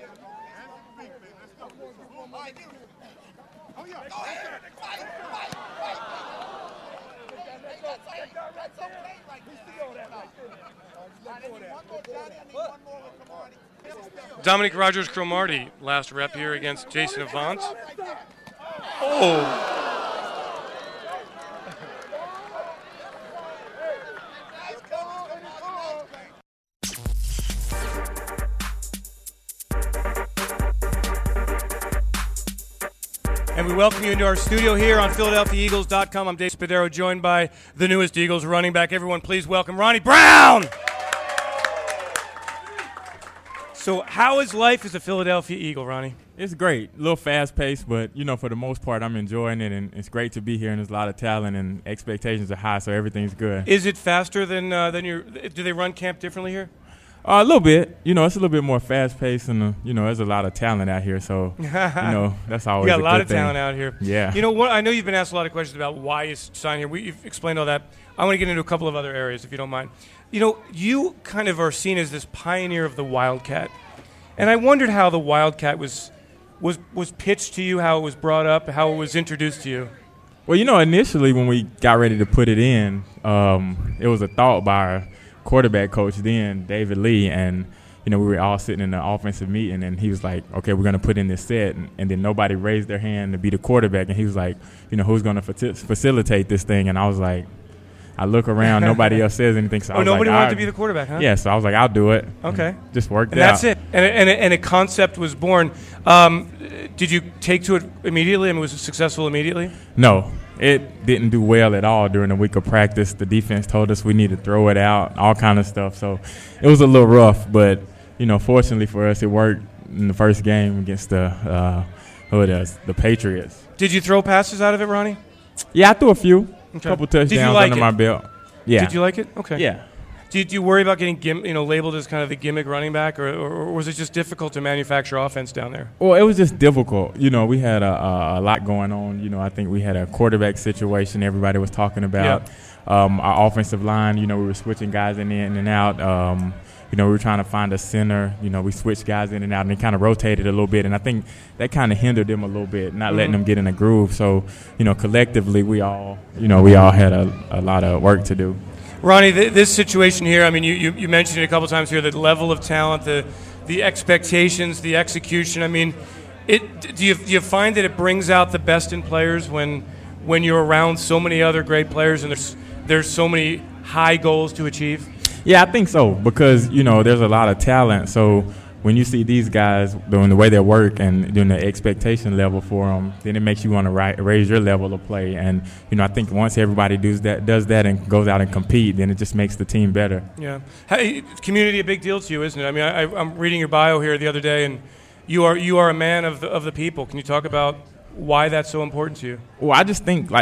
Dominic Rogers-Cromartie, last rep here against Jason Avant. Oh! And we welcome you into our studio here on PhiladelphiaEagles.com. I'm Dave Spadaro, joined by the newest Eagles running back. Everyone, please welcome Ronnie Brown! So how is life as a Philadelphia Eagle, Ronnie? It's great. A little fast-paced, but, you know, for the most part, I'm enjoying it, and it's great to be here, and there's a lot of talent, and expectations are high, so everything's good. Is it faster than your – do they run camp differently here? A little bit. You know, it's a little bit more fast-paced, and, you know, there's a lot of talent out here, so, you know, that's always a good thing. You got a lot of talent out here. Yeah. You know what? I know you've been asked a lot of questions about why you signed here. You've explained all that. I want to get into a couple of other areas, if you don't mind. You know, you kind of are seen as this pioneer of the Wildcat. And I wondered how the Wildcat was pitched to you, how it was brought up, how it was introduced to you. Well, you know, initially when we got ready to put it in, it was a thought by our quarterback coach then, David Lee, and, you know, we were all sitting in the offensive meeting, and he was like, okay, we're going to put in this set, and then nobody raised their hand to be the quarterback, and he was like, you know, who's going to facilitate this thing? And I was like, I look around, nobody else says anything. So I was nobody like, wanted to be the quarterback, huh? Yeah, so I was like, I'll do it. Okay. Just worked and out. That's it. And a concept was born. Did you take to it immediately? I mean, was it successful immediately? No. It didn't do well at all during the week of practice. The defense told us we need to throw it out, all kind of stuff. So it was a little rough, but, you know, fortunately for us, it worked in the first game against the Patriots. Did you throw passes out of it, Ronnie? Yeah, I threw a few. Okay. A couple touchdowns under my belt. Yeah. Did you like it? Okay. Yeah. Do you worry about getting labeled as kind of the gimmick running back, or was it just difficult to manufacture offense down there? Well, it was just difficult. You know, we had a lot going on. You know, I think we had a quarterback situation everybody was talking about. Yeah. Our offensive line, you know, we were switching guys in and out. You know, we were trying to find a center. You know, we switched guys in and out, and they kind of rotated a little bit. And I think that kind of hindered them a little bit, not letting them get in a groove. So, you know, collectively, we all had a lot of work to do. Ronnie, this situation here, I mean, you mentioned it a couple times here, the level of talent, the expectations, the execution. I mean, do you find that it brings out the best in players when you're around so many other great players and there's so many high goals to achieve? Yeah, I think so, because, you know, there's a lot of talent. So when you see these guys doing the way they work and doing the expectation level for them, then it makes you want to raise your level of play. And, I think once everybody does that and goes out and compete, then it just makes the team better. Yeah. Hey, community a big deal to you, isn't it? I mean, I'm reading your bio here the other day, and you are a man of the people. Can you talk about why that's so important to you? Well, I just think,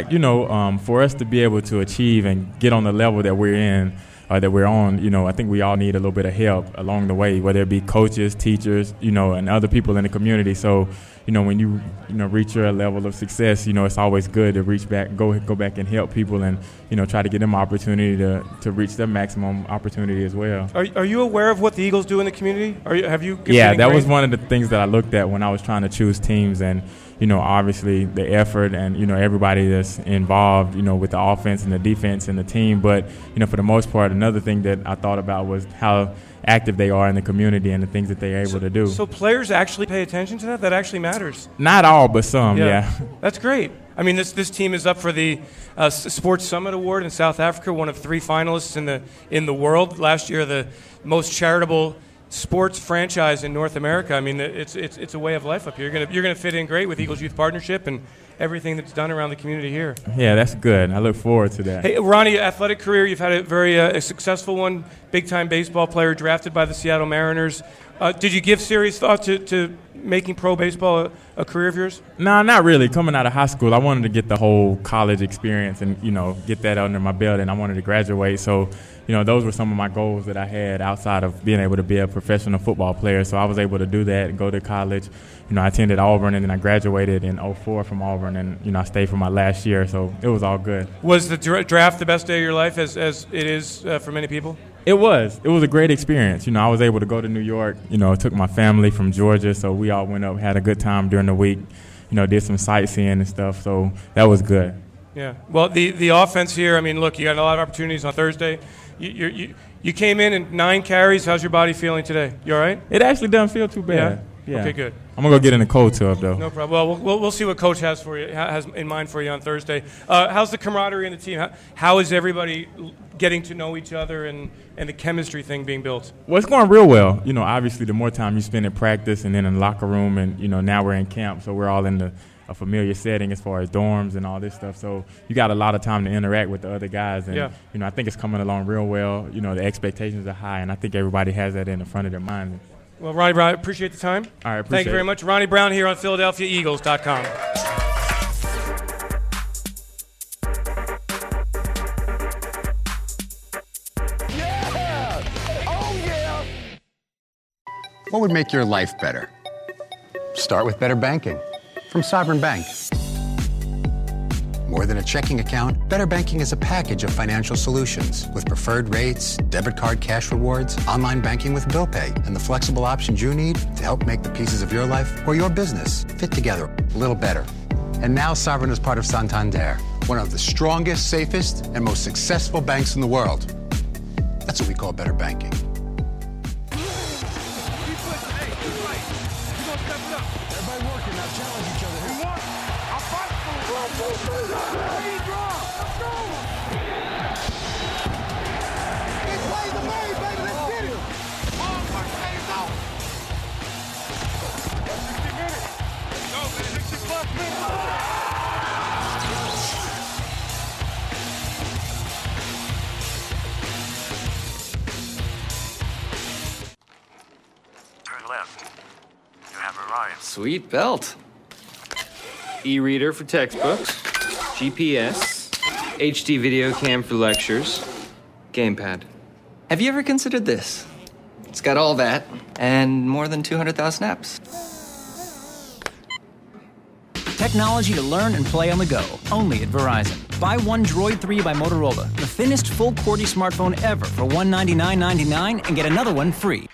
for us to be able to achieve and get on the level that we're in, that we're on, I think we all need a little bit of help along the way, whether it be coaches, teachers, and other people in the community. So, when you reach your level of success, it's always good to reach back, go back and help people and, try to get them opportunity to reach their maximum opportunity as well. Are you aware of what the Eagles do in the community? Have you? Yeah, that was one of the things that I looked at when I was trying to choose teams, and obviously the effort and, everybody that's involved, with the offense and the defense and the team. But, for the most part, another thing that I thought about was how active they are in the community and the things that they're able to do. So players actually pay attention to that? That actually matters? Not all, but some, yeah. That's great. I mean, this team is up for the Sports Summit Award in South Africa, one of 3 finalists in the world. Last year, the most charitable sports franchise in North America. I mean, it's a way of life up here. You're gonna fit in great with Eagles Youth Partnership and everything that's done around the community here. Yeah, that's good. I look forward to that. Hey, Ronnie, athletic career, you've had a very successful one, big-time baseball player, drafted by the Seattle Mariners. Did you give serious thought to making pro baseball a career of yours? No, not really. Coming out of high school, I wanted to get the whole college experience and, get that under my belt, and I wanted to graduate. So, those were some of my goals that I had outside of being able to be a professional football player. So I was able to do that and go to college. I attended Auburn, and then I graduated in 2004 from Auburn, and, I stayed for my last year. So it was all good. Was the draft the best day of your life, as it is for many people? It was. It was a great experience. I was able to go to New York. Took my family from Georgia, so we all went up, had a good time during the week. Did some sightseeing and stuff. So that was good. Yeah. Well, the offense here. I mean, look, you got a lot of opportunities on Thursday. You came in 9 carries. How's your body feeling today? You all right? It actually doesn't feel too bad. Yeah. Okay, good. I'm gonna go get in the cold tub though. No problem. Well, we'll see what Coach has in mind for you on Thursday. How's the camaraderie in the team? How is everybody getting to know each other and the chemistry thing being built? Well, it's going real well. Obviously, the more time you spend in practice and then in the locker room, and now we're in camp, so we're all in a familiar setting as far as dorms and all this stuff. So you got a lot of time to interact with the other guys, and I think it's coming along real well. The expectations are high, and I think everybody has that in the front of their mind. Well, Ronnie Brown, appreciate the time. All right, Thank you very much. Ronnie Brown here on PhiladelphiaEagles.com. Yeah! Oh, yeah! What would make your life better? Start with better banking from Sovereign Bank. More than a checking account, Better Banking is a package of financial solutions with preferred rates, debit card cash rewards, online banking with bill pay, and the flexible options you need to help make the pieces of your life or your business fit together a little better. And now Sovereign is part of Santander, one of the strongest, safest, and most successful banks in the world. That's what we call better banking. Sweet belt. E-reader for textbooks, GPS, HD video cam for lectures, gamepad. Have you ever considered this? It's got all that and more than 200,000 apps. Technology to learn and play on the go, only at Verizon. Buy one Droid 3 by Motorola, the thinnest full QWERTY smartphone ever for $199.99 and get another one free.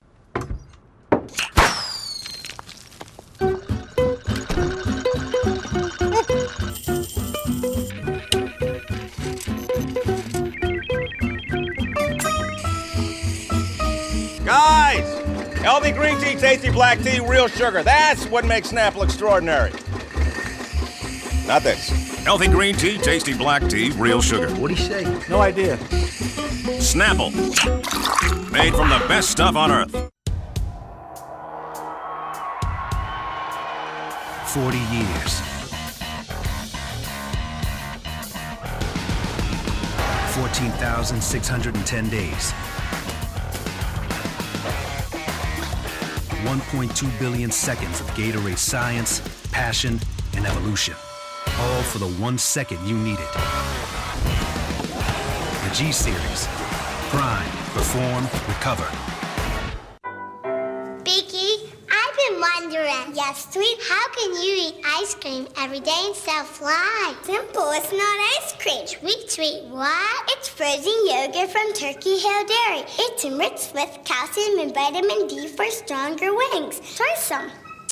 Guys, healthy green tea, tasty black tea, real sugar. That's what makes Snapple extraordinary. Not this. Healthy green tea, tasty black tea, real sugar. What'd he say? No idea. Snapple. Made from the best stuff on earth. 40 years. 14,610 days. 1.2 billion seconds of Gatorade science, passion, and evolution. All for the 1 second you needed. The G-Series. Prime, perform, recover. Beaky, I've been wondering, yes, sweet, how can you eat ice cream every day and still fly? Simple, it's not ice cream. Sweet, what? It's frozen yogurt from Turkey Hill Dairy. It's enriched with calcium and vitamin D for stronger wings. Try some.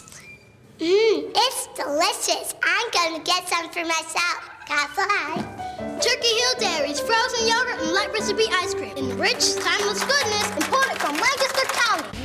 It's delicious. I'm going to get some for myself. Gotta fly. Turkey Hill Dairy's frozen yogurt and light recipe ice cream. Enriched, timeless goodness, imported from Lancaster County.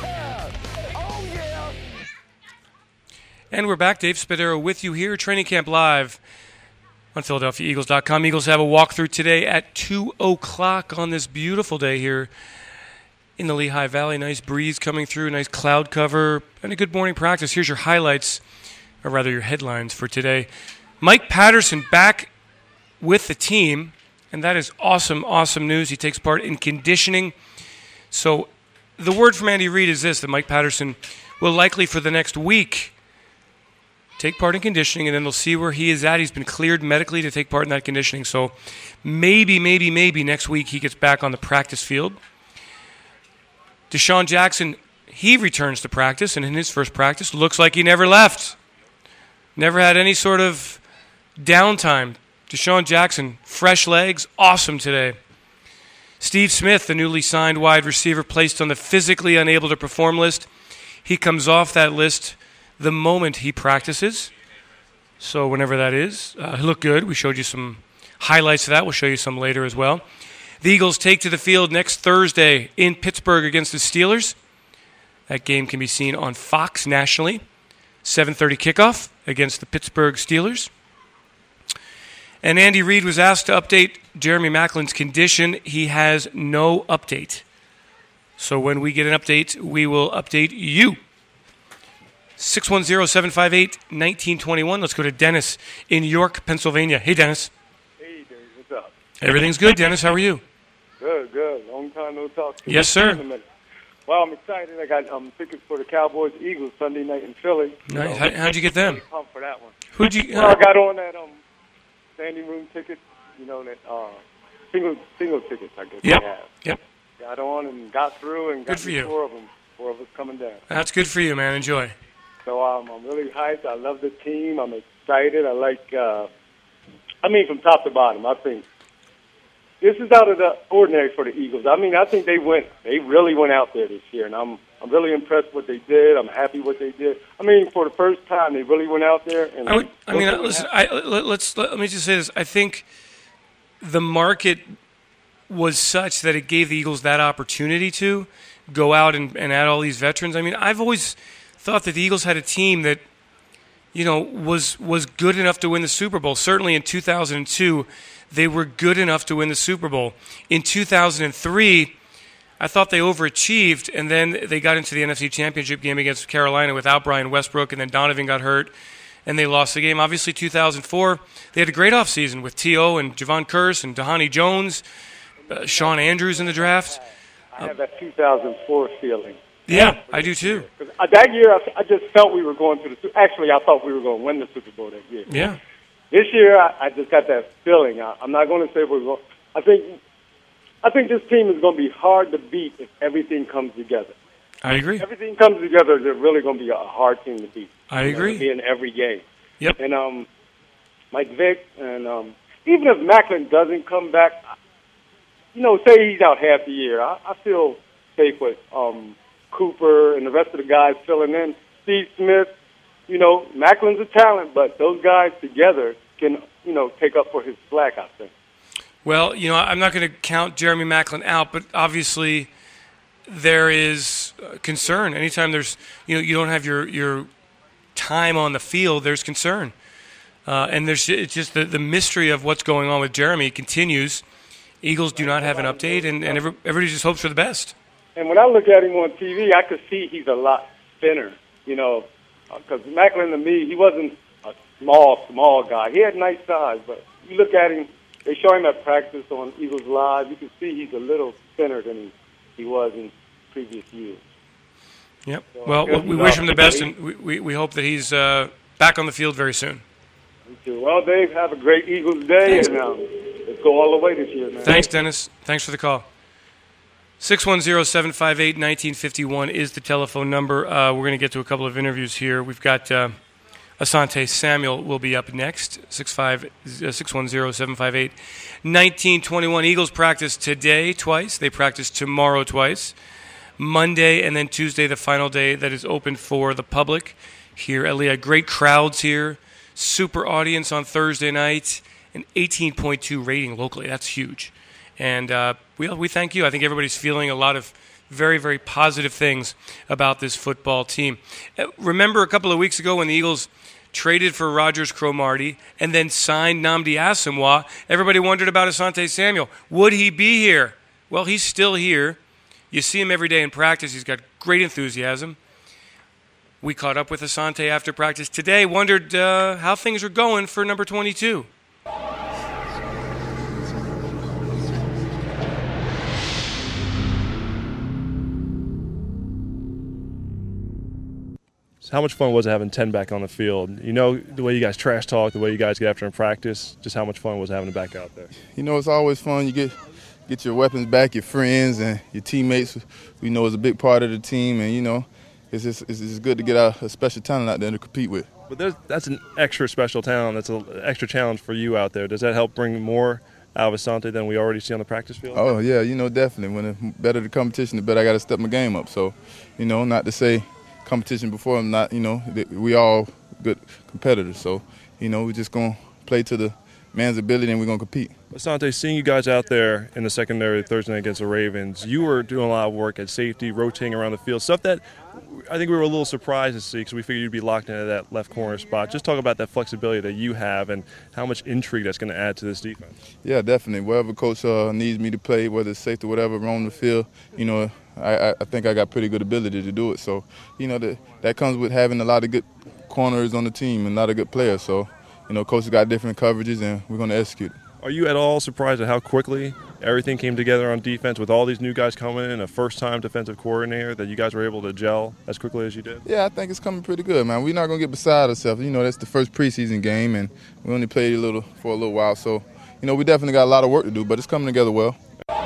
And we're back. Dave Spadaro with you here, Training Camp Live on PhiladelphiaEagles.com. Eagles have a walkthrough today at 2 o'clock on this beautiful day here in the Lehigh Valley. Nice breeze coming through, nice cloud cover, and a good morning practice. Here's your highlights, or rather your headlines for today. Mike Patterson back with the team, and that is awesome, awesome news. He takes part in conditioning. So the word from Andy Reid is this, that Mike Patterson will likely for the next week take part in conditioning, and then they'll see where he is at. He's been cleared medically to take part in that conditioning. So maybe next week he gets back on the practice field. Deshaun Jackson, he returns to practice, and in his first practice, looks like he never left. Never had any sort of downtime. Deshaun Jackson, fresh legs, awesome today. Steve Smith, the newly signed wide receiver, placed on the physically unable to perform list. He comes off that list the moment he practices. So whenever that is, he looked good. We showed you some highlights of that. We'll show you some later as well. The Eagles take to the field next Thursday in Pittsburgh against the Steelers. That game can be seen on Fox nationally. 7:30 kickoff against the Pittsburgh Steelers. And Andy Reid was asked to update Jeremy Maclin's condition. He has no update. So when we get an update, we will update you. 610-758-1921. Let's go to Dennis in York, Pennsylvania. Hey, Dennis. Hey, Dave. What's up? Everything's good, Dennis. How are you? Good. Long time no talk. Yes, sir. Well, I'm excited. I got tickets for the Cowboys-Eagles Sunday night in Philly. Nice. How'd you get them? Pumped for that one. Who'd you? Well, I got on that standing room ticket. You know that single tickets. I guess. Yep. They have. Yep. Got on and got through and got Good for you. Four of us coming down. That's good for you, man. Enjoy. So I'm really hyped. I love the team. I'm excited. I like. From top to bottom, I think this is out of the ordinary for the Eagles. I think they really went out there this year, and I'm really impressed with what they did. I'm happy what they did. For the first time, they really went out there. And listen. Let me just say this. I think the market was such that it gave the Eagles that opportunity to go out and add all these veterans. I've always thought that the Eagles had a team that, was good enough to win the Super Bowl. Certainly in 2002, they were good enough to win the Super Bowl. In 2003, I thought they overachieved, and then they got into the NFC Championship game against Carolina without Brian Westbrook, and then Donovan got hurt, and they lost the game. Obviously, 2004, they had a great offseason with T.O. and Javon Curse and Dhani Jones, Sean Andrews in the draft. I have that 2004 feeling. Yeah, I do too. That year, I just felt we were going to the Super Bowl. Actually, I thought we were going to win the Super Bowl that year. Yeah. This year, I just got that feeling. I'm not going to say we're going. I think this team is going to be hard to beat if everything comes together. I agree. If everything comes together, they're really going to be a hard team to beat. I agree. In every game. Yep. And Mike Vick, and even if Maclin doesn't come back, say he's out half the year, I feel safe with Cooper and the rest of the guys filling in. Steve Smith, Maclin's a talent, but those guys together can, take up for his slack, I think. Well, I'm not going to count Jeremy Maclin out, but obviously there is concern. Anytime there's, you don't have your time on the field, there's concern. And it's just the mystery of what's going on with Jeremy continues. Eagles do not have an update, and everybody just hopes for the best. And when I look at him on TV, I could see he's a lot thinner. because Macklin to me, he wasn't a small guy. He had nice size, but you look at him, they show him at practice on Eagles Live. You can see he's a little thinner than he was in previous years. Yep. So well, we wish him the best, and we hope that he's back on the field very soon. Me too. Well, Dave, have a great Eagles day, and let's go all the way this year, man. Thanks, Dennis. Thanks for the call. 610-758-1951 is the telephone number. We're going to get to a couple of interviews here. We've got Asante Samuel will be up next. 610-758-1921. Eagles practice today twice. They practice tomorrow twice. Monday and then Tuesday, the final day that is open for the public here at Lehigh. Great crowds here. Super audience on Thursday night. An 18.2 rating locally. That's huge. And we thank you. I think everybody's feeling a lot of very, very positive things about this football team. Remember a couple of weeks ago when the Eagles traded for Rogers Cromartie and then signed Nnamdi Asomugha, everybody wondered about Asante Samuel. Would he be here? Well, he's still here. You see him every day in practice. He's got great enthusiasm. We caught up with Asante after practice today, wondered how things are going for number 22. How much fun was it having 10 back on the field? You know, the way you guys trash talk, the way you guys get after in practice, just how much fun was having it back out there? You know, it's always fun. You get your weapons back, your friends and your teammates, we know is a big part of the team. And, you know, it's good to get a special talent out there to compete with. But that's an extra special talent. That's an extra challenge for you out there. Does that help bring more out of Asante than we already see on the practice field? Oh, yeah, you know, definitely. When the better the competition, the better I got to step my game up. So, you know, not to say competition before I'm not, you know, we all good competitors. So, you know, we're just going to play to the man's ability and we're going to compete. Asante, seeing you guys out there in the secondary Thursday night against the Ravens, you were doing a lot of work at safety, rotating around the field, stuff that I think we were a little surprised to see because we figured you'd be locked into that left corner spot. Just talk about that flexibility that you have and how much intrigue that's going to add to this defense. Yeah, definitely. Wherever coach needs me to play, whether it's safety or whatever, roam the field, you know, I think I got pretty good ability to do it. So, you know, that comes with having a lot of good corners on the team and a lot of good players. So, you know, coach has got different coverages and we're going to execute it. Are you at all surprised at how quickly everything came together on defense with all these new guys coming in, a first-time defensive coordinator, that you guys were able to gel as quickly as you did? Yeah, I think it's coming pretty good, man. We're not going to get beside ourselves. You know, that's the first preseason game, and we only played for a little while. So, you know, we definitely got a lot of work to do, but it's coming together well.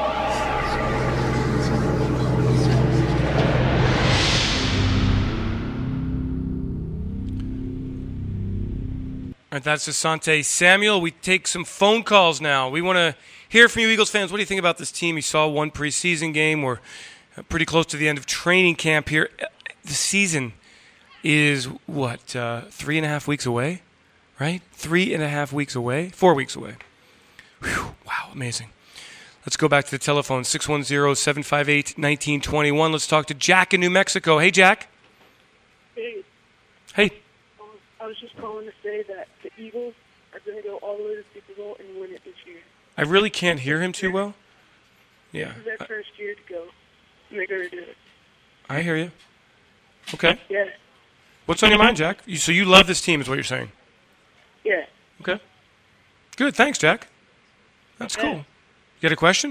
All right, that's Asante Samuel. We take some phone calls now. We want to hear from you, Eagles fans. What do you think about this team? You saw one preseason game. We're pretty close to the end of training camp here. The season is, 3.5 weeks away, right? 3.5 weeks away? 4 weeks away. Whew, wow, amazing. Let's go back to the telephone, 610-758-1921. Let's talk to Jack in New Mexico. Hey, Jack. Hey. Hey. I was just calling to say that the Eagles are going to go all the way to the Super Bowl and win it this year. I really can't hear him too well. Yeah. This is their first year to go, and they're going to do it. I hear you. Okay. Yeah. What's on your mind, Jack? So you love this team is what you're saying? Yeah. Okay. Good. Thanks, Jack. That's cool. You got a question?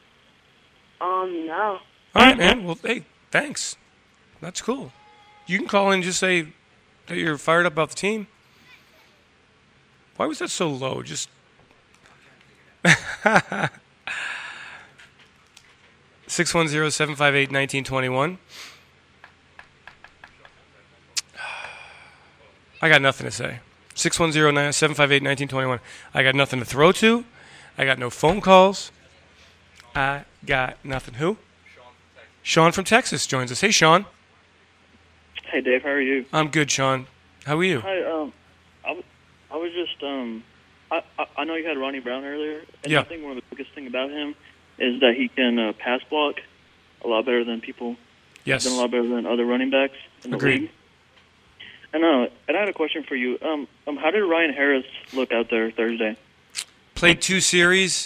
No. All right, man. Well, hey, thanks. That's cool. You can call in and just say that you're fired up about the team. Why was that so low? Just 610-758-1921. I got nothing to say. 610-758-1921. I got nothing to throw to. I got no phone calls. I got nothing. Who? Sean from Texas joins us. Hey, Sean. Hey, Dave. How are you? I'm good, Sean. How are you? Hi. I was just I know you had Ronnie Brown earlier, and yeah. I think one of the biggest thing about him is that he can pass block a lot better than people. Yes. He's done a lot better than other running backs in the Agreed. league. And I had a question for you. How did Ryan Harris look out there Thursday? Played 2 series.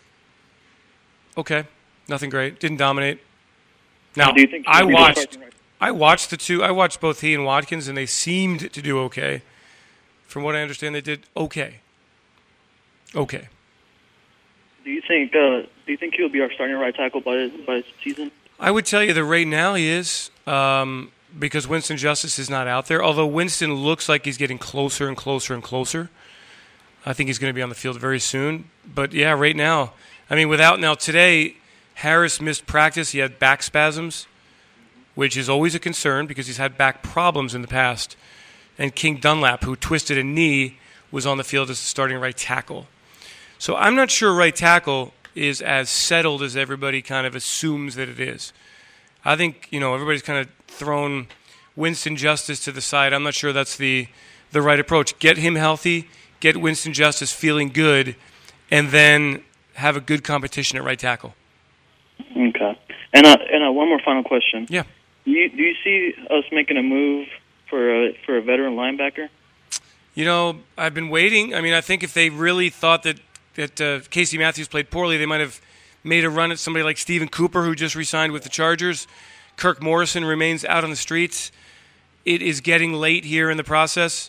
Okay. Nothing great. Didn't dominate. Now, Do you think I watched. I watched the two. I watched both he and Watkins, and they seemed to do okay. From what I understand, they did okay. Okay. Do you think he'll be our starting right tackle by season? I would tell you that right now he is, because Winston Justice is not out there. Although Winston looks like he's getting closer and closer and closer. I think he's going to be on the field very soon. But yeah, right now, I mean, today, Harris missed practice. He had back spasms, which is always a concern because he's had back problems in the past. And King Dunlap, who twisted a knee, was on the field as the starting right tackle. So I'm not sure right tackle is as settled as everybody kind of assumes that it is. I think, everybody's kind of thrown Winston Justice to the side. I'm not sure that's the right approach. Get him healthy, get Winston Justice feeling good, and then have a good competition at right tackle. Okay. And one more final question. Yeah. Do you see us making a move for a veteran linebacker? I've been waiting. I mean, I think if they really thought that Casey Matthews played poorly, they might have made a run at somebody like Stephen Cooper, who just re-signed with the Chargers. Kirk Morrison remains out on the streets. It is getting late here in the process.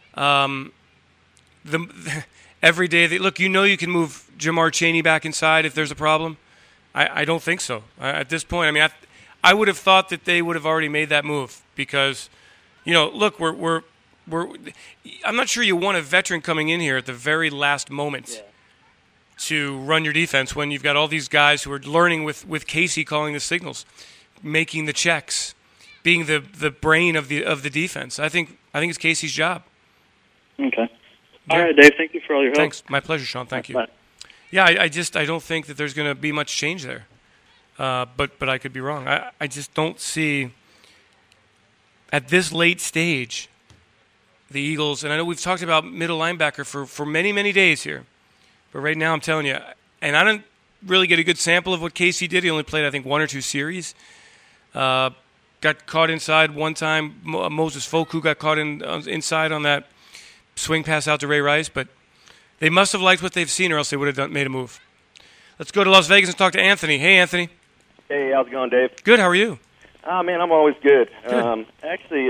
Every day, you can move Jamar Chaney back inside if there's a problem. I don't think so. At this point, I mean, I would have thought that they would have already made that move because, look, I'm not sure you want a veteran coming in here at the very last moment to run your defense when you've got all these guys who are learning with Casey calling the signals, making the checks, being the brain of the defense. I think it's Casey's job. Okay. All right, Dave. Thank you for all your help. Thanks. My pleasure, Sean. Thank you. Bye. Yeah, I don't think that there's going to be much change there. But I could be wrong. I just don't see at this late stage the Eagles, and I know we've talked about middle linebacker for many, many days here. But right now I'm telling you, and I didn't really get a good sample of what Casey did. He only played, I think, 1 or 2 series. Got caught inside one time. Moses Foku got caught inside on that swing pass out to Ray Rice. But they must have liked what they've seen or else they would have made a move. Let's go to Las Vegas and talk to Anthony. Hey, Anthony. Hey, how's it going, Dave? Good. How are you? Man, I'm always good. Good. Actually,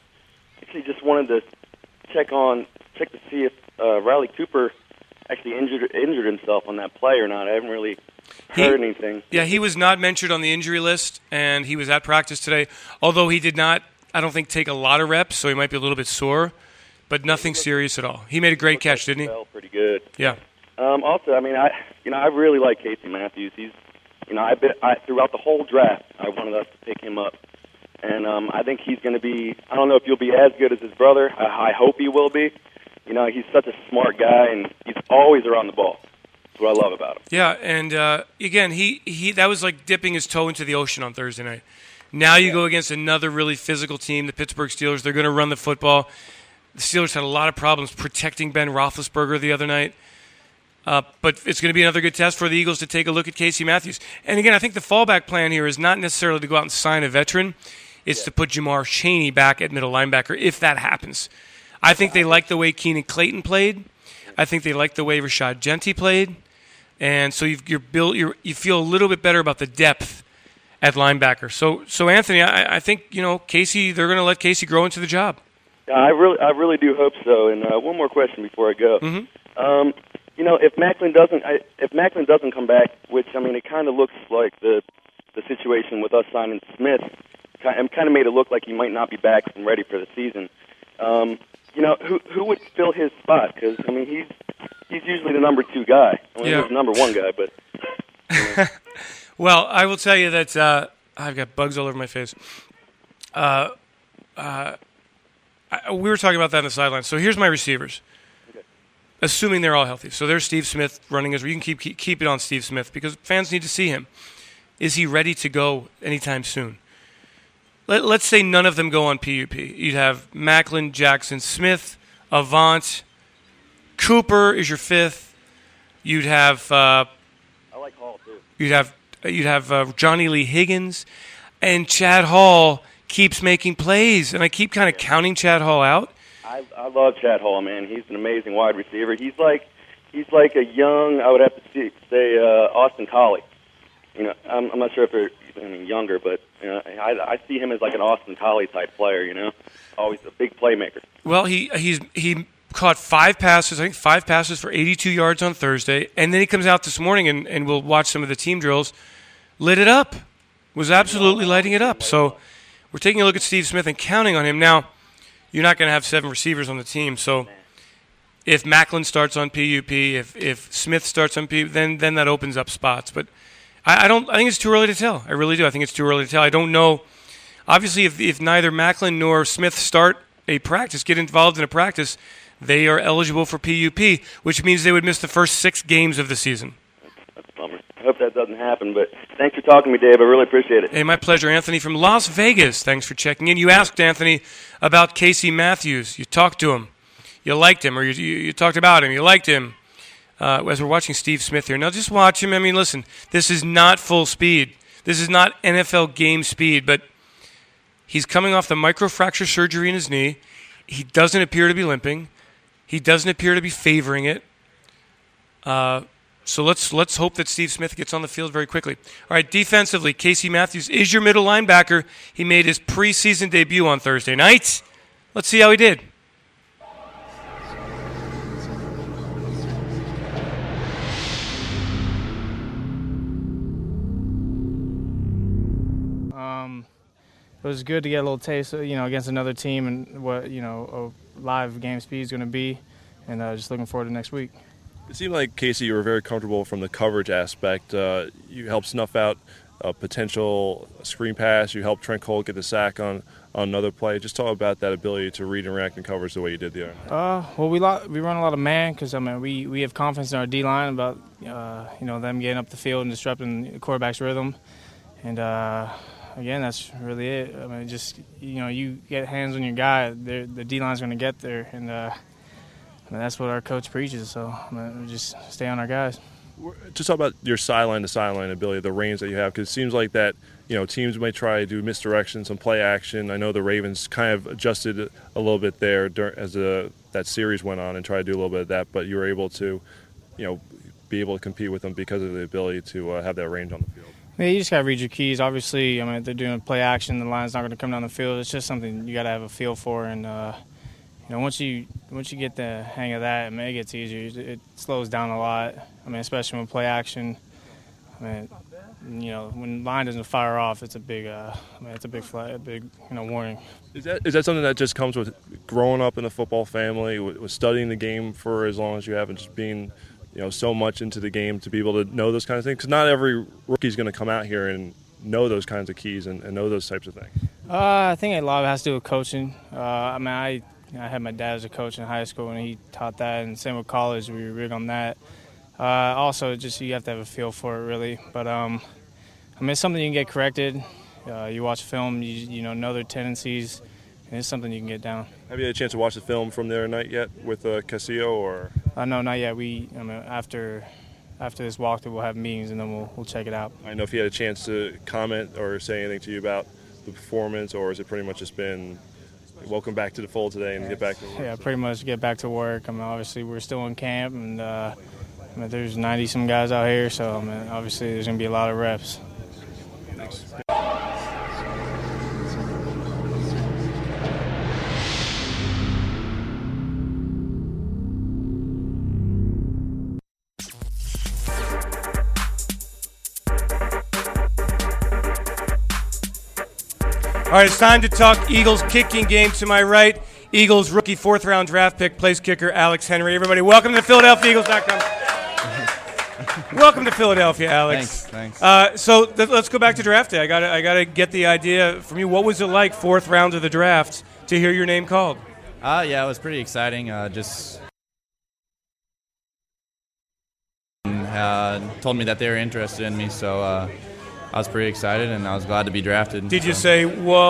just wanted to check to see if Riley Cooper actually injured himself on that play or not. I haven't really heard anything. Yeah, he was not mentioned on the injury list, and he was at practice today. Although he did not, I don't think, take a lot of reps, so he might be a little bit sore, but nothing serious at all. He made a great catch, didn't he? Fell pretty good. Yeah. Also, I mean, I really like Casey Matthews. He's, throughout the whole draft, I wanted us to pick him up. And I think he's going to be, I don't know if he'll be as good as his brother. I hope he will be. He's such a smart guy, and he's always around the ball. That's what I love about him. Yeah, and again, he that was like dipping his toe into the ocean on Thursday night. Now you go against another really physical team, the Pittsburgh Steelers. They're going to run the football. The Steelers had a lot of problems protecting Ben Roethlisberger the other night. But it's going to be another good test for the Eagles to take a look at Casey Matthews. And again, I think the fallback plan here is not necessarily to go out and sign a veteran. It's to put Jamar Chaney back at middle linebacker if that happens. I think they like the way Keenan Clayton played. I think they like the way Rashad Genty played. And so you feel a little bit better about the depth at linebacker. So Anthony, I think, Casey, they're going to let Casey grow into the job. I really do hope so. And one more question before I go. Mm-hmm. If Macklin doesn't come back, which it kind of looks like the situation with us signing Smith, kind of made it look like he might not be back and ready for the season. Who would fill his spot? Because he's usually the number 2 guy. He's the number 1 guy, but. Well, I will tell you that I've got bugs all over my face. We were talking about that on the sideline. So here's my receivers. Assuming they're all healthy. So there's Steve Smith running as you can keep it on Steve Smith because fans need to see him. Is he ready to go anytime soon? Let's say none of them go on PUP. You'd have Macklin, Jackson, Smith, Avant, Cooper is your 5th. You'd have I like Hall too. You'd have Johnny Lee Higgins, and Chad Hall keeps making plays, and I keep kind of counting Chad Hall out. I love Chad Hall, man. He's an amazing wide receiver. He's like a young, I would have to say, Austin Collie. I'm not sure if they're younger, but I see him as like an Austin Collie type player. Always a big playmaker. Well, he caught 5 passes. I think 5 passes for 82 yards on Thursday, and then he comes out this morning and we'll watch some of the team drills. Lit it up. Was absolutely lighting it up. So we're taking a look at Steve Smith and counting on him. Now, you're not going to have 7 receivers on the team, so if Macklin starts on PUP, if Smith starts on PUP, then that opens up spots. But I think it's too early to tell. I really do. I think it's too early to tell. I don't know. Obviously, if neither Macklin nor Smith start a practice, get involved in a practice, they are eligible for PUP, which means they would miss the first 6 games of the season. That's a bummer. I hope that doesn't happen, but thanks for talking to me, Dave. I really appreciate it. Hey, my pleasure. Anthony from Las Vegas, thanks for checking in. You asked Anthony about Casey Matthews. You talked to him. You liked him, or you talked about him. You liked him. As we're watching Steve Smith here. Now, just watch him. I mean, listen, this is not full speed. This is not NFL game speed, but he's coming off the microfracture surgery in his knee. He doesn't appear to be limping. He doesn't appear to be favoring it. So let's hope that Steve Smith gets on the field very quickly. All right, defensively, Casey Matthews is your middle linebacker. He made his preseason debut on Thursday night. Let's see how he did. It was good to get a little taste, against another team and what, a live game speed is going to be, and just looking forward to next week. It seemed like, Casey, you were very comfortable from the coverage aspect. You helped snuff out a potential screen pass. You helped Trent Cole get the sack on another play. Just talk about that ability to read and react in coverage the way you did there. Well, we run a lot of man because, we have confidence in our D-line about, them getting up the field and disrupting the quarterback's rhythm. And, again, that's really it. Just, you get hands on your guy, the D-line's going to get there. And that's what our coach preaches. So we just stay on our guys. Just talk about your sideline-to-sideline ability, the range that you have, because it seems like that, teams may try to do misdirection, some play action. I know the Ravens kind of adjusted a little bit there as that series went on and tried to do a little bit of that, but you were able to, be able to compete with them because of the ability to have that range on the field. Yeah, you just got to read your keys. Obviously, if they're doing play action, the line's not going to come down the field. It's just something you got to have a feel for. And, once you get the hang of that, it gets easier. It slows down a lot. Especially when play action. When line doesn't fire off, it's a big, warning. Is that something that just comes with growing up in a football family, with studying the game for as long as you have, and just being so much into the game to be able to know those kinds of things? Because not every rookie is going to come out here and know those kinds of keys and know those types of things. I think a lot of it has to do with coaching. I had my dad as a coach in high school, and he taught that, and same with college. We were big on that. Also, just you have to have a feel for it, really. But, it's something you can get corrected. You watch film, you know their tendencies, and it's something you can get down. Have you had a chance to watch the film from the other night yet with Casillo? Or? No, not yet. After this walkthrough, we'll have meetings, and then we'll check it out. I know if you had a chance to comment or say anything to you about the performance, or has it pretty much just been welcome back to the fold today and get back to work? Yeah, pretty much get back to work. Obviously we're still in camp, and there's 90-some guys out here, so obviously there's going to be a lot of reps. Thanks. All right, it's time to talk Eagles kicking game. To my right, Eagles rookie 4th-round draft pick, place kicker Alex Henry. Everybody, welcome to PhiladelphiaEagles.com. Welcome to Philadelphia, Alex. Thanks. So let's go back to draft day. I gotta get the idea from you. What was it like, 4th round of the draft, to hear your name called? Yeah, it was pretty exciting. Told me that they were interested in me, so I was pretty excited, and I was glad to be drafted. Did you say,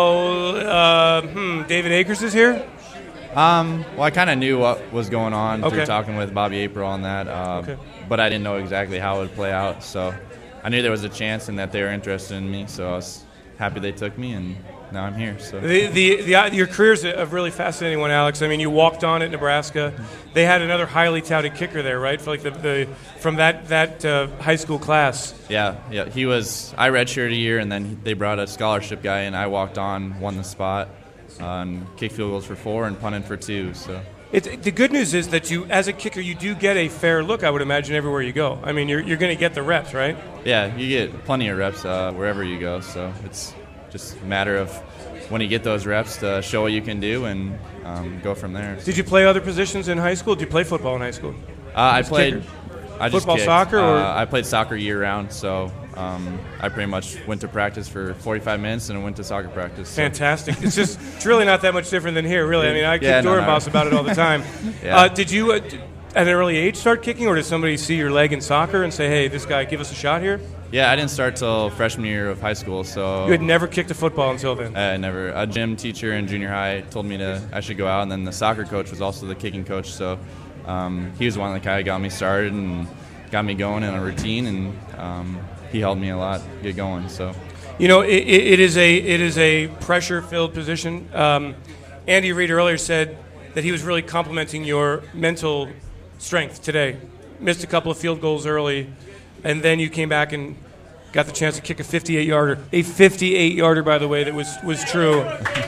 David Akers is here? Well, I kind of knew what was going on Okay. through talking with Bobby April on that, Okay. but I didn't know exactly how it would play out. So I knew there was a chance and that they were interested in me, so I was happy they took me, and now I'm here. So your career's a really fascinating one, Alex. I mean, you walked on at Nebraska. They had another highly touted kicker there, right? For like from that high school class. Yeah. He was. I redshirted a year, and then they brought a scholarship guy, and I walked on, won the spot, and kicked field goals for 4 and punted for 2. So. The good news is that you, as a kicker, you do get a fair look, I would imagine, everywhere you go. I mean, you're going to get the reps, right? Yeah, you get plenty of reps wherever you go. So it's just a matter of when you get those reps to show what you can do and go from there. Did you play other positions in high school? Did you play football in high school? I played football, soccer, or I played soccer year-round, so I pretty much went to practice for 45 minutes and went to soccer practice. So. Fantastic. It's really not that much different than here, really. I mean, I kid Dorenbos about it all the time. Yeah. Did you, at an early age, start kicking, or did somebody see your leg in soccer and say, hey, this guy, give us a shot here? Yeah, I didn't start till freshman year of high school. So you had never kicked a football until then? Never. A gym teacher in junior high told me I should go out, and then the soccer coach was also the kicking coach, so he was one that kind of got me started and got me going in a routine, and he helped me a lot get going. So, you know, it is a pressure-filled position. Andy Reid earlier said that he was really complimenting your mental strength today. Missed a couple of field goals early, and then you came back and got the chance to kick a 58-yarder. A 58-yarder, by the way, that was true.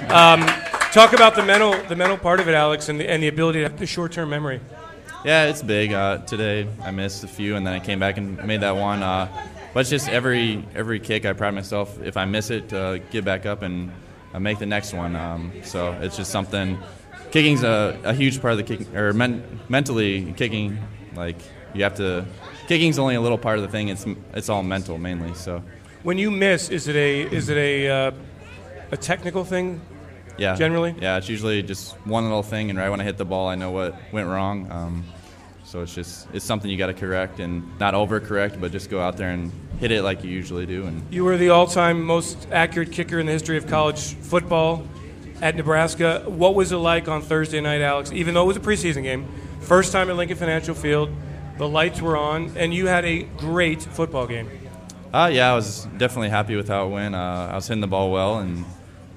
Talk about the mental part of it, Alex, and the ability to have the short-term memory. Yeah, it's big. Today I missed a few, and then I came back and made that one. But it's just every kick I pride myself, if I miss it, to get back up and make the next one. So it's just something. Kicking's a huge part of the kicking, or mentally kicking. Like you have to. Kicking's only a little part of the thing. It's all mental mainly. So when you miss, is it a technical thing? Yeah. Generally? Yeah, it's usually just one little thing, and right when I hit the ball, I know what went wrong. So it's something you got to correct, and not overcorrect, but just go out there and hit it like you usually do. And you were the all-time most accurate kicker in the history of college football at Nebraska. What was it like on Thursday night, Alex? Even though it was a preseason game, first time at Lincoln Financial Field, the lights were on, and you had a great football game. Yeah, I was definitely happy with how it went. I was hitting the ball well, and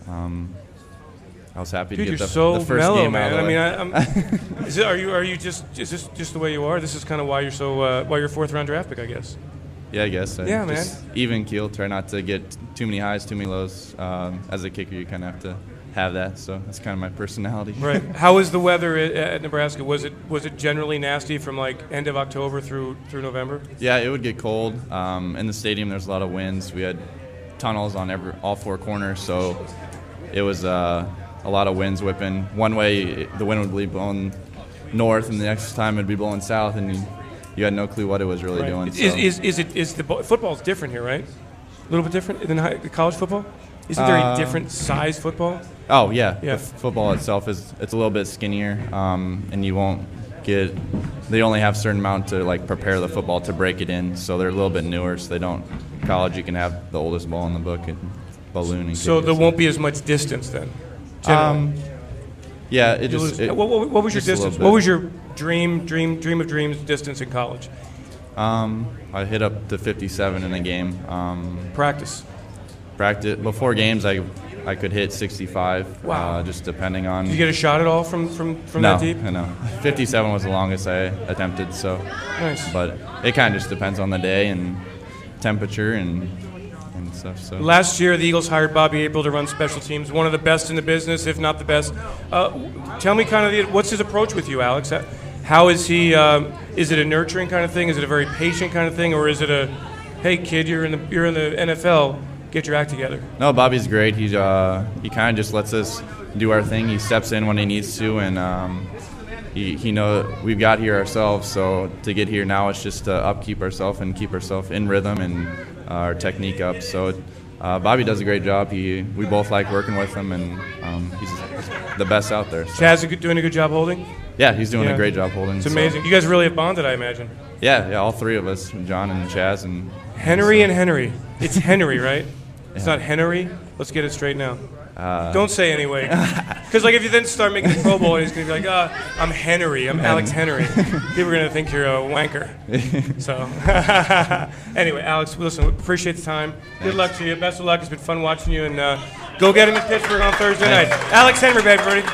I was happy to get the first mellow, game man. out of the way. Are you just is this just the way you are? This is kind of why you're a fourth-round draft pick, I guess. Yeah, I guess. Yeah, man. Just even keel. Try not to get too many highs, too many lows. As a kicker, you kind of have to have that. So that's kind of my personality. Right. How was the weather at Nebraska? Was it generally nasty from like end of October through November? Yeah, it would get cold. In the stadium, there's a lot of winds. We had tunnels on all 4 corners, so it was a lot of winds whipping. One way, the wind would be blowing north, and the next time it'd be blowing south, and you had no clue what it was really doing. So. Is the football's different here, right? A little bit different than college football? Isn't there a different size football? Oh yeah. The football itself it's a little bit skinnier, and you won't get. They only have a certain amount to like prepare the football to break it in, so they're a little bit newer. So they don't. College, you can have the oldest ball in the book and balloon. And so there won't be as much distance then. Yeah, it just. What was your distance? What was your dream of dreams distance in college? I hit up to 57 in a game. Practice before games. I could hit 65. Wow. Just depending on. Did you get a shot at all from that deep? No. 57 was the longest I attempted. So. Nice. But it kind of just depends on the day and temperature and stuff. So. Last year, the Eagles hired Bobby April to run special teams, one of the best in the business, if not the best. Tell me kind of what's his approach with you, Alex? How is he? Is it a nurturing kind of thing? Is it a very patient kind of thing, or is it a, hey kid, you're in the NFL, get your act together? No, Bobby's great. He kind of just lets us do our thing. He steps in when he needs to, and he knows we've got here ourselves. So to get here now, it's just to upkeep ourselves and keep ourselves in rhythm and our technique up. So Bobby does a great job. We both like working with him, and he's the best out there. So. Chaz doing a good job holding? Yeah, he's doing a great job holding. It's amazing. You guys really have bonded, I imagine. Yeah, all 3 of us, John and Chaz and Henry and Henry. It's Henry, right? It's not Henry. Let's get it straight now. Don't say anyway. Because like if you then start making the Pro Bowl, he's going to be like, I'm Henry. I'm Alex Henry. People are going to think you're a wanker. So anyway, Alex, listen, appreciate the time. Good luck to you. Best of luck. It's been fun watching you. And go get him in Pittsburgh on Thursday night. Alex Henry, baby, everybody.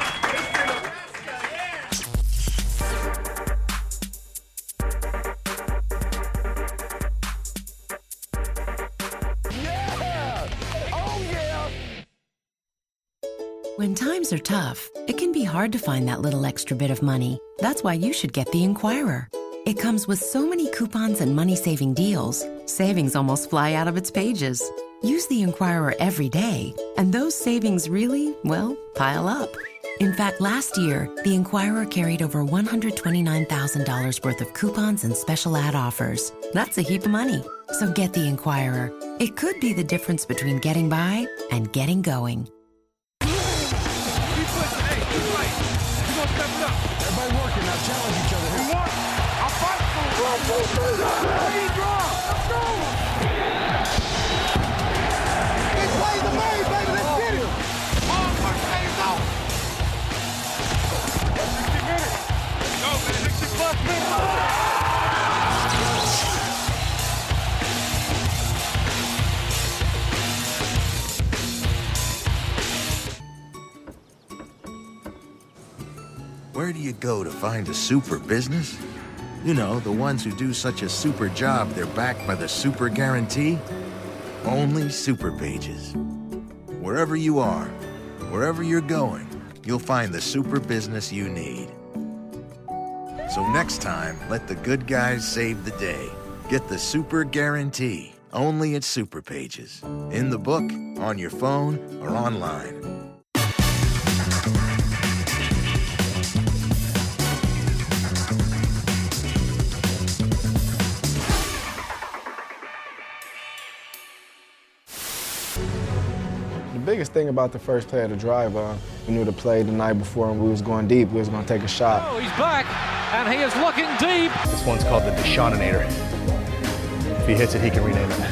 When times are tough, it can be hard to find that little extra bit of money. That's why you should get the Enquirer. It comes with so many coupons and money-saving deals, savings almost fly out of its pages. Use the Enquirer every day, and those savings really, well, pile up. In fact, last year, the Enquirer carried over $129,000 worth of coupons and special ad offers. That's a heap of money. So get the Enquirer. It could be the difference between getting by and getting going. Everybody working now, challenge each other. We want a fight for Ready, draw. Let's go. Big plays are made, baby. Let's get it. All work pays off. 60 minutes. Go, man. 60-plus minutes. Where do you go to find a super business? You know, the ones who do such a super job they're backed by the super guarantee? Only Super Pages. Wherever you are, wherever you're going, you'll find the super business you need. So next time, let the good guys save the day. Get the super guarantee, only at Super Pages. In the book, on your phone, or online. The biggest thing about the first play of the drive, we knew the play the night before and we was going deep. We was going to take a shot. Oh, he's back, and he is looking deep. This one's called the Deshauninator. If he hits it, he can rename it.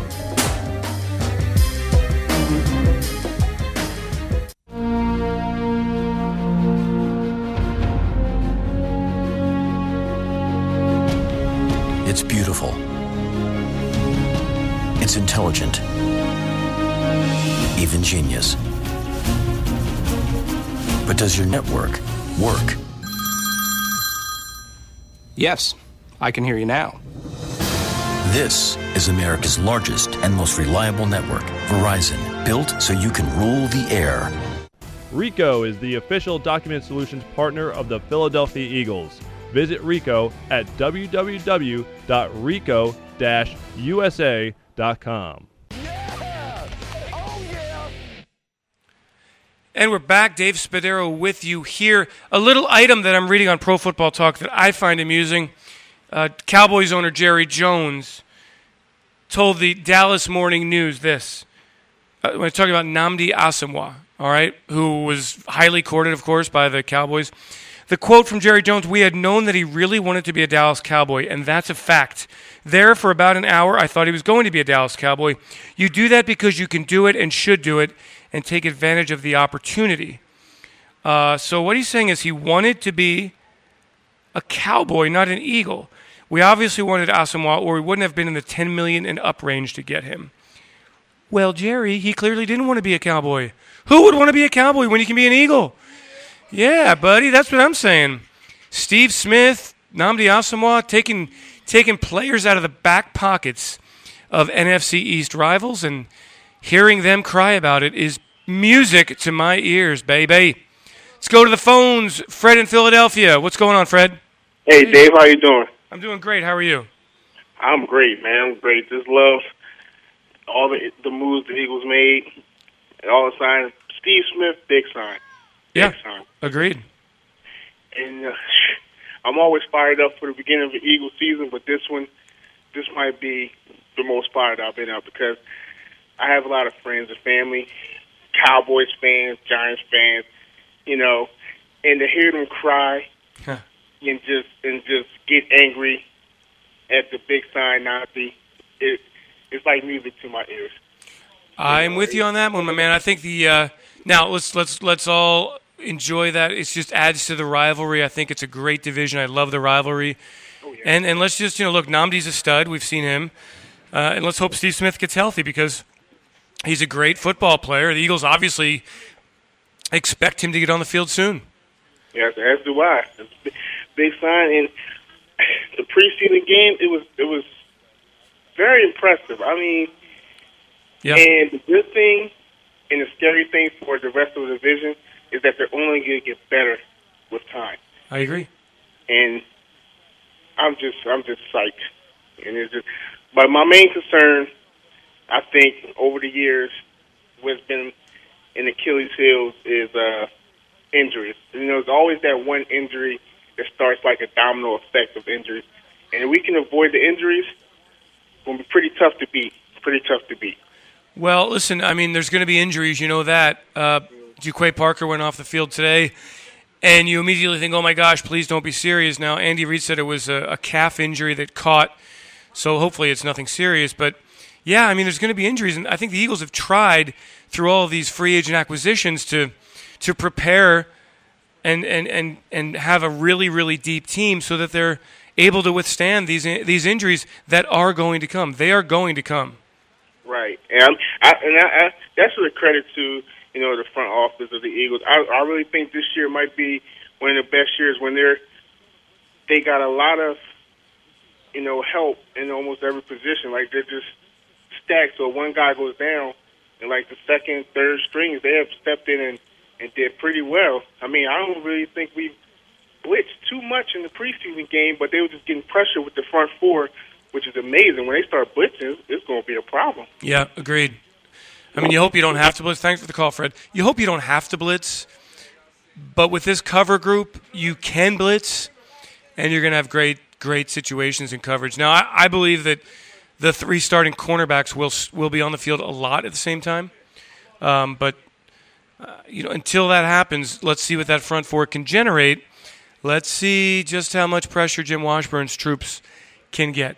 It's beautiful. It's intelligent. Even genius. But does your network work? Yes, I can hear you now. This is America's largest and most reliable network, Verizon, built so you can rule the air. Ricoh is the official document solutions partner of the Philadelphia Eagles. Visit Ricoh at www.ricoh-usa.com. And we're back. Dave Spadaro with you here. A little item that I'm reading on Pro Football Talk that I find amusing. Cowboys owner Jerry Jones told the Dallas Morning News this. When I talk about Nnamdi Asomugha, all right, who was highly courted, of course, by the Cowboys. The quote from Jerry Jones, "We had known that he really wanted to be a Dallas Cowboy, and that's a fact. There for about an hour, I thought he was going to be a Dallas Cowboy. You do that because you can do it and should do it and take advantage of the opportunity." So what he's saying is he wanted to be a Cowboy, not an Eagle. We obviously wanted Asomugha, or we wouldn't have been in the $10 million and up range to get him. Well, Jerry, he clearly didn't want to be a Cowboy. Who would want to be a Cowboy when you can be an Eagle? Yeah, buddy, that's what I'm saying. Steve Smith, Nnamdi Asomugha, taking players out of the back pockets of NFC East rivals, and hearing them cry about it is music to my ears, baby. Let's go to the phones. Fred in Philadelphia. What's going on, Fred? Hey, Dave, how you doing? I'm doing great. How are you? I'm great, man. I'm great. Just love all the moves the Eagles made and all the signs. Steve Smith, big sign. Yeah, agreed. And I'm always fired up for the beginning of the Eagles season, but this might be the most fired I've been up because I have a lot of friends and family, Cowboys fans, Giants fans, you know, and to hear them cry and just get angry at the big sign Nnamdi, it's like music to my ears. I'm with you on that one, my man. I think the Now let's all enjoy that. It just adds to the rivalry. I think it's a great division. I love the rivalry. Oh, yeah. And let's just look. Nnamdi's a stud. We've seen him, and let's hope Steve Smith gets healthy because he's a great football player. The Eagles obviously expect him to get on the field soon. Yes, as do I. It's a big sign. And the preseason game, it was very impressive. I mean, yeah. And the good thing and the scary thing for the rest of the division is that they're only going to get better with time. I agree. And I'm just psyched. And it's just, but my main concern, I think, over the years, what's been in Achilles' heels is injuries. There's always that one injury that starts like a domino effect of injuries. And if we can avoid the injuries, it's going to be pretty tough to beat. Well, listen, I mean, there's going to be injuries. You know that. Jaquay Parker went off the field today, and you immediately think, oh, my gosh, please don't be serious. Now, Andy Reid said it was a calf injury that caught, so hopefully it's nothing serious. But, yeah, I mean, there's going to be injuries, and I think the Eagles have tried through all of these free agent acquisitions to prepare and have a really, really deep team so that they're able to withstand these injuries that are going to come. They are going to come. Right, and that's a credit to the front office of the Eagles. I really think this year might be one of the best years when they got a lot of help in almost every position. Like they're just stacked. So one guy goes down, and like the second, third strings, they have stepped in and did pretty well. I mean, I don't really think we blitzed too much in the preseason game, but they were just getting pressure with the front four, which is amazing. When they start blitzing, it's going to be a problem. Yeah, agreed. I mean, you hope you don't have to blitz. Thanks for the call, Fred. You hope you don't have to blitz, but with this cover group, you can blitz, and you're going to have great situations in coverage. Now, I believe that the three starting cornerbacks will be on the field a lot at the same time, but until that happens, let's see what that front four can generate. Let's see just how much pressure Jim Washburn's troops can get.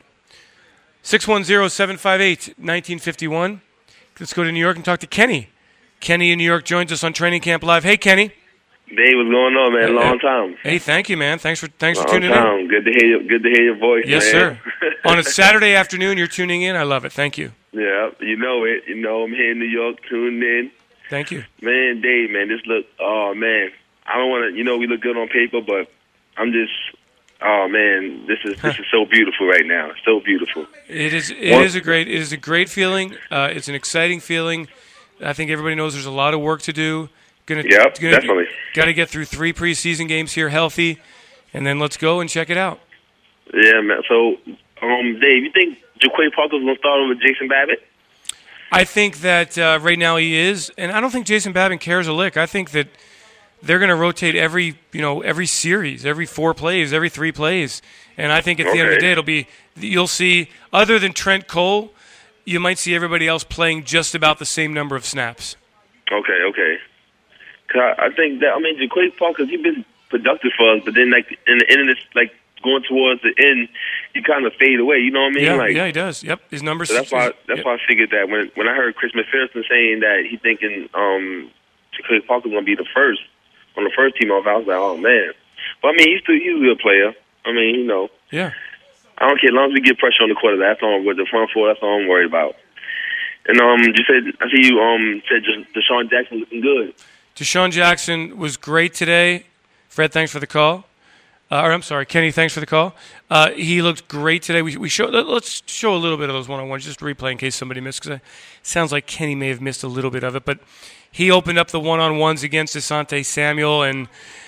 610-758-1951. Let's go to New York and talk to Kenny. Kenny in New York joins us on Training Camp Live. Hey, Kenny. Dave, what's going on, man? Long time. Hey, thank you, man. Thanks for tuning in. Good to hear your voice. Yes, man. Sir. On a Saturday afternoon, you're tuning in. I love it. Thank you. Yeah, you know it. I'm here in New York, tuned in. Thank you, man. Dave, man, this look. Oh man, I don't want to. We look good on paper, but I'm just. Oh man, this is so beautiful right now. So beautiful. It is. It is a great feeling. It's an exciting feeling. I think everybody knows there's a lot of work to do. Definitely. Got to get through 3 preseason games here healthy, and then let's go and check it out. Yeah, man. So, Dave, you think Jaquay Parker's going to start over Jason Babbitt? I think that right now he is, and I don't think Jason Babbitt cares a lick. I think that they're going to rotate every series, every 4 plays, every 3 plays, and I think at the end of the day, you'll see, other than Trent Cole, you might see everybody else playing just about the same number of snaps. Okay. I think that Jaquay Parker, he's been productive for us, but then like in the end of this, like going towards the end, he kind of fade away. You know what I mean? Yeah, he does. Yep, his numbers. So that's why I figured that when I heard Chris McPherson saying that he thinking Jaquay Parker going to be the first on the first team off, I was like, oh man. But he's a good player. Yeah. I don't care as long as we get pressure on the quarterback. That's all. With the front four, that's all I'm worried about. And you said I see you said Deshaun Jackson looking good. Deshaun Jackson was great today. Fred, thanks for the call. I'm sorry, Kenny, thanks for the call. He looked great today. Let's show a little bit of those one-on-ones, just to replay in case somebody missed, because it sounds like Kenny may have missed a little bit of it. But he opened up the one-on-ones against Asante Samuel and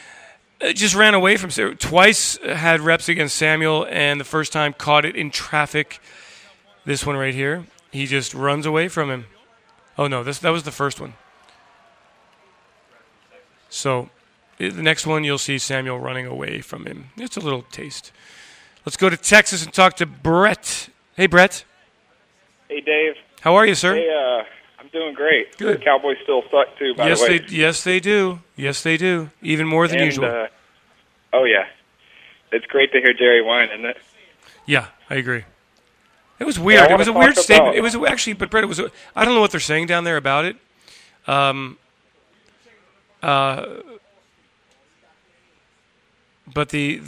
just ran away from Samuel. Twice had reps against Samuel, and the first time caught it in traffic. This one right here, he just runs away from him. Oh, no, that was the first one. So the next one, you'll see Samuel running away from him. It's a little taste. Let's go to Texas and talk to Brett. Hey, Brett. Hey, Dave. How are you, sir? Hey, I'm doing great. Good. The Cowboys still suck, too, by the way. Yes, they do. Yes, they do. Even more than usual. Oh, yeah. It's great to hear Jerry whine, isn't it? Yeah, I agree. It was weird. It was a weird statement. It was actually, but Brett, I don't know what they're saying down there about it. But if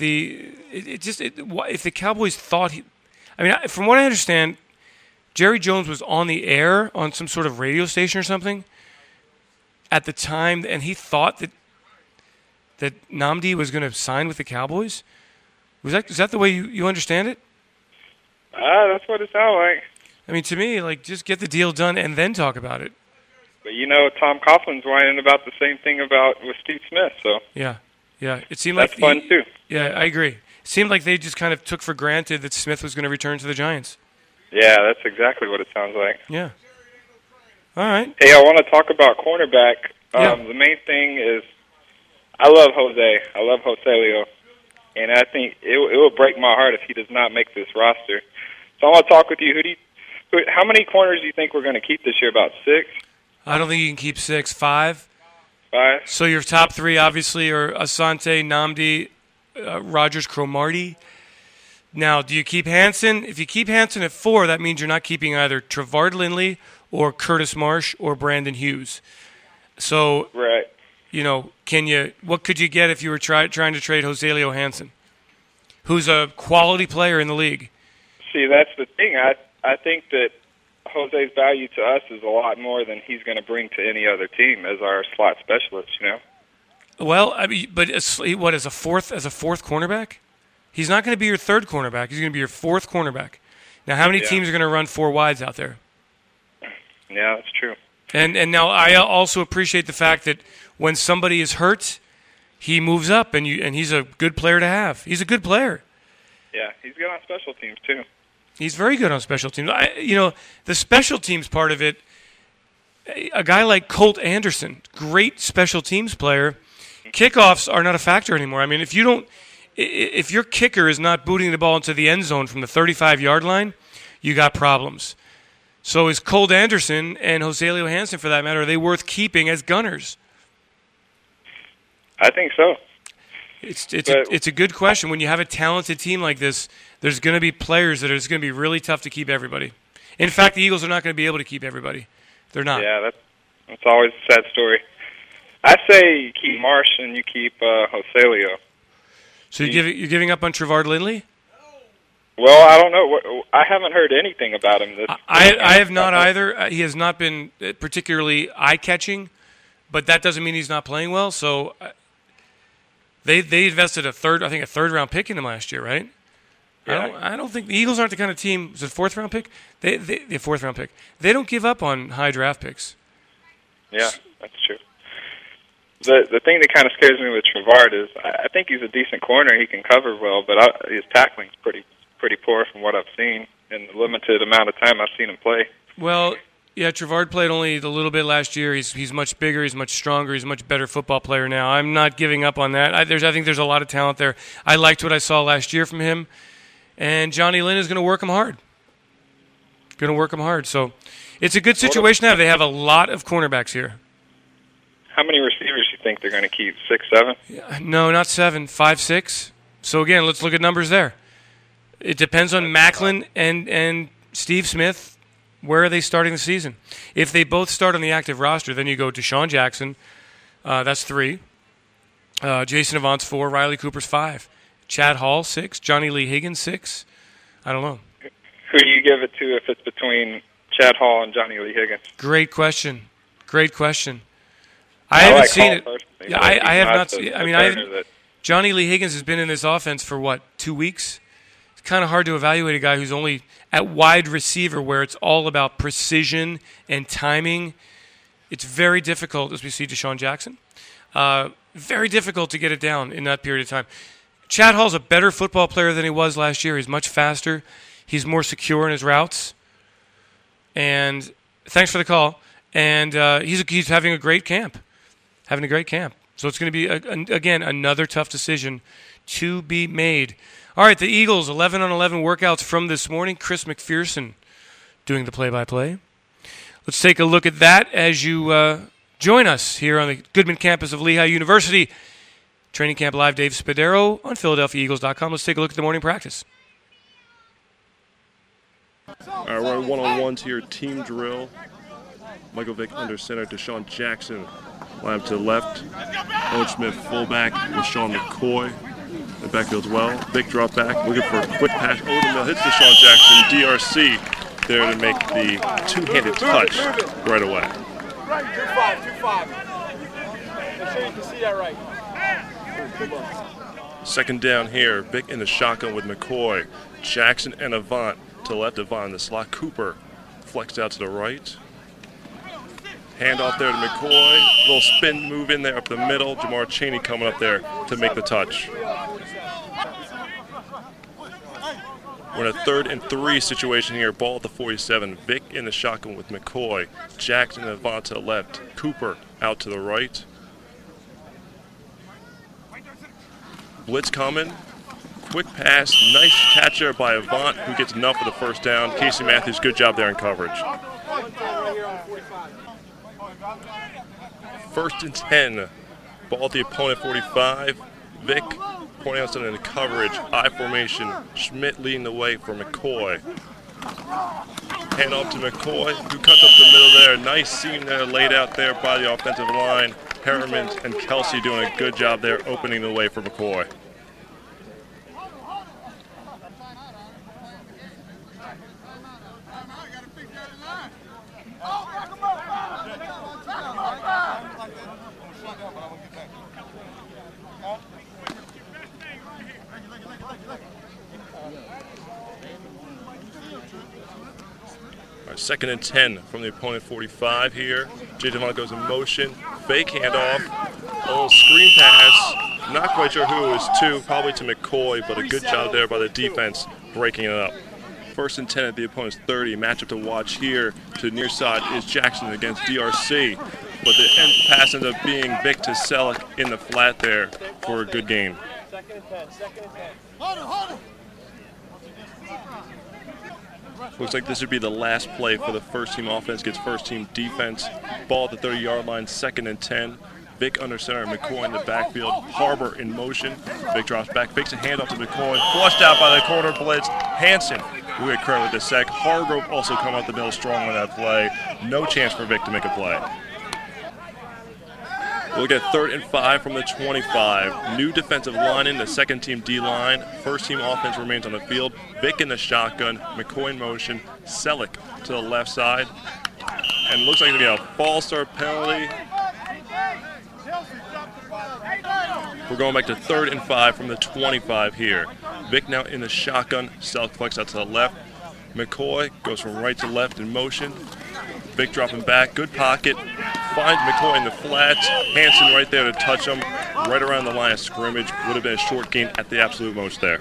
the Cowboys thought from what I understand, Jerry Jones was on the air on some sort of radio station or something at the time, and he thought that Nnamdi was going to sign with the Cowboys. Is that the way you understand it? That's what it sounds like. I mean, to me, like, just get the deal done and then talk about it. But Tom Coughlin's whining about the same thing with Steve Smith. So yeah, it seemed that's like fun too. Yeah, I agree. It seemed like they just kind of took for granted that Smith was going to return to the Giants. Yeah, that's exactly what it sounds like. Yeah. All right. Hey, I want to talk about cornerback. The main thing is I love Jose. I love Joselio. And I think it will break my heart if he does not make this roster. So I want to talk with you. How many corners do you think we're going to keep this year? About 6? I don't think you can keep 6. 5? 5. So your top 3 obviously are Asante, Nnamdi, Rogers, Cromartie. Now, do you keep Hansen? If you keep Hansen at 4, that means you're not keeping either Trevard Lindley or Curtis Marsh or Brandon Hughes. So, right. What could you get if you were trying to trade Joselio Hansen, who's a quality player in the league? See, that's the thing. I think that Jose's value to us is a lot more than he's going to bring to any other team as our slot specialist, Well, but as a fourth cornerback? He's not going to be your third cornerback. He's going to be your fourth cornerback. Now, how many teams are going to run 4 wides out there? Yeah, that's true. And now I also appreciate the fact that when somebody is hurt, he moves up, and he's a good player to have. He's a good player. Yeah, he's good on special teams too. He's very good on special teams. The special teams part of it, a guy like Colt Anderson, great special teams player, kickoffs are not a factor anymore. I mean, if your kicker is not booting the ball into the end zone from the 35-yard line, you got problems. So is Colt Anderson and Joselio Hansen, for that matter, are they worth keeping as gunners? I think so. It's a good question. When you have a talented team like this, there's going to be players that it's going to be really tough to keep everybody. In fact, the Eagles are not going to be able to keep everybody. They're not. Yeah, that's always a sad story. I say you keep Marsh and you keep Joselio. So you're giving up on Trevard Lindley? Well, I don't know. I haven't heard anything about him. I have not either. He has not been particularly eye-catching, but that doesn't mean he's not playing well. So they invested a third-round pick in him last year, right? Yeah. I don't think the Eagles aren't the kind of team. Was it a 4th-round pick? The 4th-round pick. They don't give up on high draft picks. Yeah, that's true. The thing that kind of scares me with Trevard is I think he's a decent corner. He can cover well, but his tackling's pretty poor from what I've seen in the limited amount of time I've seen him play. Well, yeah, Trevard played only a little bit last year. He's much bigger. He's much stronger. He's a much better football player now. I'm not giving up on that. I think there's a lot of talent there. I liked what I saw last year from him, and Johnny Lynn is going to work him hard. So it's a good situation to have. They have a lot of cornerbacks here. How many receivers do you think they're going to keep? 6, 7? No, not 7. 5, 6. So again, let's look at numbers there. It depends on Macklin and Steve Smith. Where are they starting the season? If they both start on the active roster, then you go to Deshaun Jackson. That's 3. Jason Avant's 4. Riley Cooper's 5. Chad Hall 6. Johnny Lee Higgins 6. I don't know. Who do you give it to if it's between Chad Hall and Johnny Lee Higgins? Great question. I haven't seen it. Yeah, I have not seen it. I mean, Johnny Lee Higgins has been in this offense for, 2 weeks? It's kind of hard to evaluate a guy who's only at wide receiver where it's all about precision and timing. It's very difficult, as we see Deshaun Jackson. Very difficult to get it down in that period of time. Chad Hall's a better football player than he was last year. He's much faster. He's more secure in his routes. And thanks for the call. And he's having a great camp. So it's going to be, again, another tough decision to be made. All right, the Eagles, 11 on 11 workouts from this morning. Chris McPherson doing the play-by-play. Let's take a look at that as you join us here on the Goodman campus of Lehigh University. Training Camp Live, Dave Spadaro on PhiladelphiaEagles.com. Let's take a look at the morning practice. All right, we're on one-on-ones here, team drill. Michael Vick under center, Deshaun Jackson Line up to the left. Owen Schmidt fullback with Sean McCoy. The backfield as well. Big drop back, looking for a quick pass over the middle. Hits to Sean Jackson. DRC there to make the two-handed touch right away. Right, 2-5. Make sure you can see that right. Second down here. Vic in the shotgun with McCoy. Jackson and Avant to the left. Avant in the slot. Cooper flexed out to the right. Hand off there to McCoy. Little spin move in there up the middle. Jamar Chaney coming up there to make the touch. We're in a 3rd and 3 situation here. Ball at the 47. Vic in the shotgun with McCoy. Jackson and Avant to the left. Cooper out to the right. Blitz coming. Quick pass. Nice catch there by Avant, who gets enough for the first down. Casey Matthews, good job there in coverage. 1st and 10. Ball at the opponent 45. Vic pointing out something in the coverage. I formation. Schmidt leading the way for McCoy. Hand off to McCoy, who cuts up the middle there. Nice seam there laid out there by the offensive line. Harriman and Kelsey doing a good job there opening the way for McCoy. All right, 2nd and 10 from the opponent 45 here. Jay Devon goes in motion. Fake handoff. A little screen pass. Not quite sure who it was to. Probably to McCoy, but a good job there by the defense breaking it up. 1st and 10 at the opponent's 30. Matchup to watch here. To the near side is Jackson against DRC. But the end pass ends up being Vic to Selleck in the flat there for a good game. 2nd and 10. Hold it. Looks like this would be the last play for the first-team offense. Gets first-team defense. Ball at the 30-yard line, 2nd and 10. Vic under center, McCoy in the backfield. Harbor in motion. Vic drops back, fakes a handoff to McCoy. Flushed out by the corner blitz. Hanson, we get credit with the sack. Hargrove also come out the middle strong on that play. No chance for Vic to make a play. We'll get 3rd and 5 from the 25. New defensive line in the 2nd-team D-line. First-team offense remains on the field. Vic in the shotgun. McCoy in motion. Selleck to the left side. And looks like it's going to be a false start penalty. We're going back to 3rd and 5 from the 25 here. Vic now in the shotgun. Selleck flex out to the left. McCoy goes from right to left in motion. Vic dropping back. Good pocket. Finds McCoy in the flats. Hanson right there to touch him. Right around the line of scrimmage. Would have been a short gain at the absolute most there.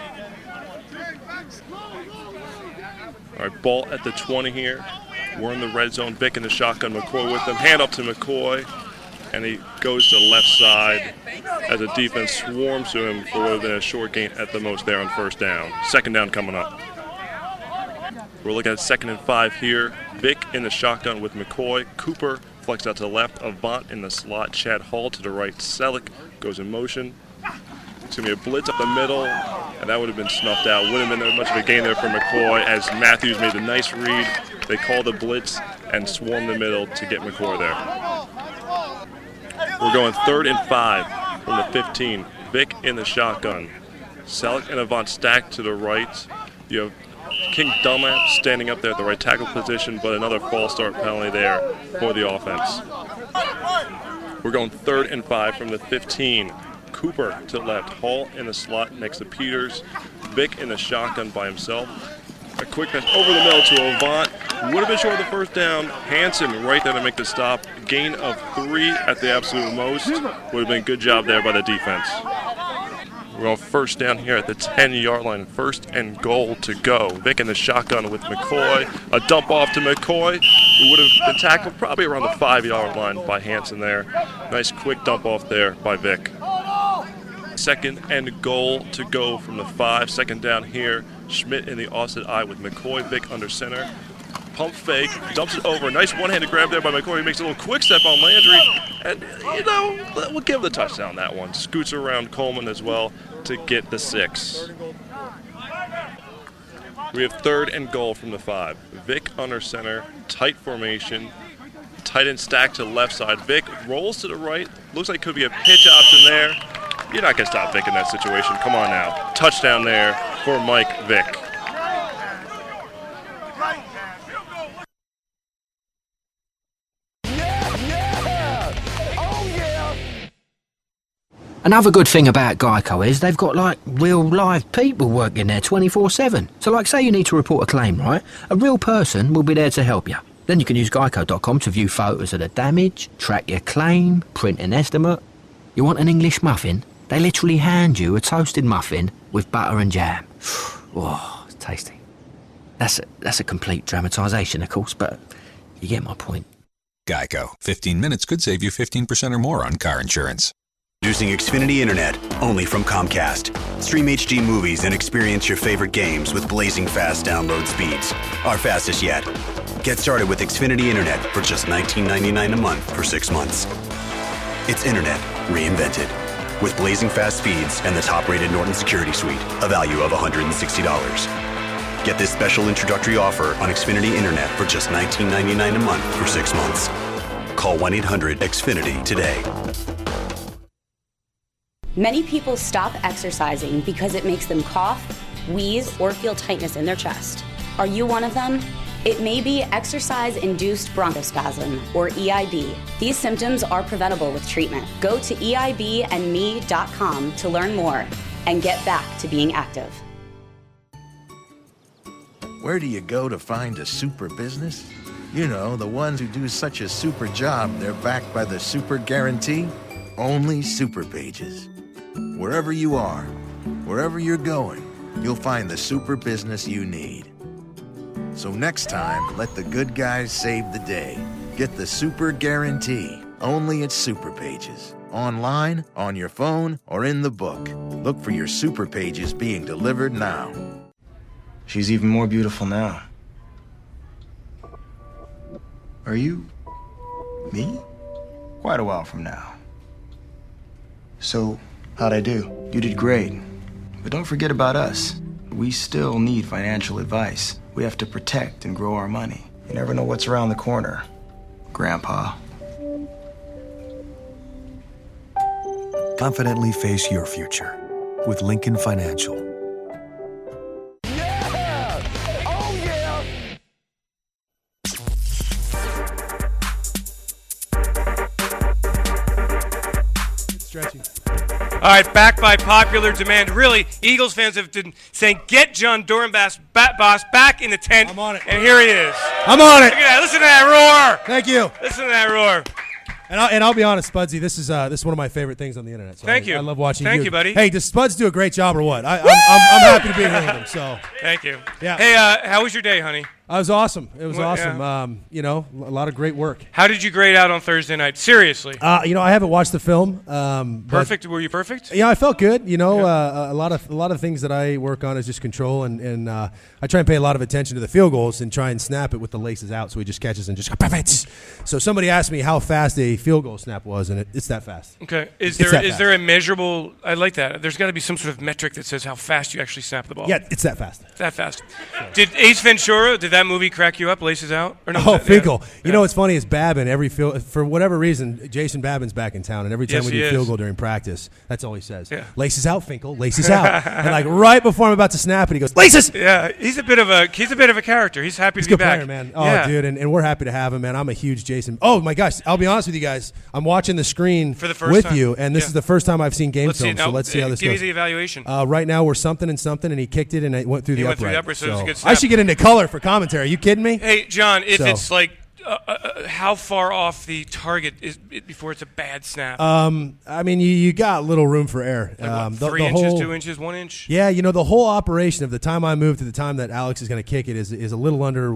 All right, ball at the 20 here. We're in the red zone. Vic in the shotgun. McCoy with them. Hand up to McCoy. And he goes to the left side as the defense swarms to him for what would have been a short gain at the most there on 1st down. 2nd down coming up. We're looking at 2nd and 5 here. Vic in the shotgun with McCoy. Cooper flex out to the left. Avant in the slot. Chad Hall to the right. Selleck goes in motion. It's going to be a blitz up the middle, and that would have been snuffed out. Wouldn't have been much of a gain there for McCoy as Matthews made the nice read. They called the blitz and swarmed the middle to get McCoy there. We're going 3rd and 5 from the 15. Vic in the shotgun. Selleck and Avant stacked to the right. You have King Dunlap standing up there at the right tackle position, but another false start penalty there for the offense. We're going 3rd and 5 from the 15. Cooper to the left. Hall in the slot next to Peters. Vic in the shotgun by himself. A quick pass over the middle to Avant. Would have been short of the first down. Hanson right there to make the stop. Gain of 3 at the absolute most. Would have been a good job there by the defense. We're on 1st down here at the 10-yard line. 1st and goal to go. Vic in the shotgun with McCoy. A dump off to McCoy, who would have been tackled probably around the 5-yard line by Hanson there. Nice quick dump off there by Vic. 2nd and goal to go from the 5. 2nd down here. Schmidt in the offset eye with McCoy. Vic under center. Pump fake. Dumps it over. Nice one-handed grab there by McCoy. He makes a little quick step on Landry. And, you know, we'll give the touchdown on that one. Scoots around Coleman as well to get the 6. We have 3rd and goal from the 5. Vic under center. Tight formation. Tight end stack to the left side. Vic rolls to the right. Looks like could be a pitch option there. You're not going to stop Vic in that situation. Come on now. Touchdown there for Mike Vick. Another good thing about Geico is they've got, like, real live people working there 24/7. So, like, say you need to report a claim, right? A real person will be there to help you. Then you can use Geico.com to view photos of the damage, track your claim, print an estimate. You want an English muffin? They literally hand you a toasted muffin with butter and jam. Oh, it's tasty. That's a complete dramatisation, of course, but you get my point. Geico. 15 minutes could save you 15% or more on car insurance. Introducing Xfinity Internet, only from Comcast. Stream HD movies and experience your favorite games with blazing fast download speeds. Our fastest yet. Get started with Xfinity Internet for just $19.99 a month for 6 months. It's Internet reinvented. With blazing fast speeds and the top-rated Norton Security Suite, a value of $160. Get this special introductory offer on Xfinity Internet for just $19.99 a month for 6 months. Call 1-800-XFINITY today. Many people stop exercising because it makes them cough, wheeze, or feel tightness in their chest. Are you one of them? It may be exercise-induced bronchospasm, or EIB. These symptoms are preventable with treatment. Go to EIBandme.com to learn more and get back to being active. Where do you go to find a super business? You know, the ones who do such a super job, they're backed by the super guarantee. Only Super Pages. Wherever you are, wherever you're going, you'll find the super business you need. So next time, let the good guys save the day. Get the super guarantee, only at Super Pages. Online, on your phone, or in the book. Look for your Super Pages being delivered now. She's even more beautiful now. Are you me? Quite a while from now. So, how'd I do? You did great. But don't forget about us. We still need financial advice. We have to protect and grow our money. You never know what's around the corner, Grandpa. Confidently face your future with Lincoln Financial. Stretching. All right, back by popular demand. Really, Eagles fans have been saying, get John Dorenbos back in the tent. I'm on it. And here he is. I'm on it. Look at that. Listen to that roar. Thank you. Listen to that roar. And I'll be honest, Spudsy, this is one of my favorite things on the internet. So Thank you. I love watching Thank you, buddy. Hey, does Spuds do a great job or what? I'm happy to be here with him. So thank you. Yeah. Hey, how was your day, honey? It was awesome. It was Well, awesome. yeah. You know, a lot of great work. How did you grade out on Thursday night? Seriously. You know, I haven't watched the film. Perfect? Were you perfect? Yeah, I felt good. You know, a lot of things that I work on is just control, and I try and pay a lot of attention to the field goals and try and snap it with the laces out, so he just catches and just perfect. So somebody asked me how fast a field goal snap was, and it's that fast. Okay. Is It's that there a measurable? I like that. There's got to be some sort of metric that says how fast you actually snap the ball. Yeah, it's that fast. It's that fast. Did Ace Ventura? Did that movie crack you up? Laces out? Or no, Oh, Finkel. You know what's funny is Babin, for whatever reason, Jason Babin's back in town, and every time Yes, we he do is. field goal during practice, that's all he says. Yeah. Laces out, Finkel, laces out. And like right before I'm about to snap it, he goes, laces! Yeah, he's a bit of a character. He's happy He's to a be good back. player, man. Oh, Yeah. dude, and we're happy to have him, man. I'm a huge Jason. Oh, my gosh. I'll be honest with you guys. I'm watching the screen For the first with time. you, and this Yeah. is the first time I've seen game Let's see film, it. so Now, let's see how this give goes. me the evaluation. Right now, we're something and something, and he kicked it, and it went through He the went through upright. the upright, so it was a good I snap. should get into color for commentary. Are you kidding me? Hey, John, if So- it's like how far off the target is it before it's a bad snap? I mean, you got little room for error. Like what, The 3 inches, whole- 2 inches, 1 inch? Yeah, you know, the whole operation of the time I moved to the time that Alex is going to kick it is a little under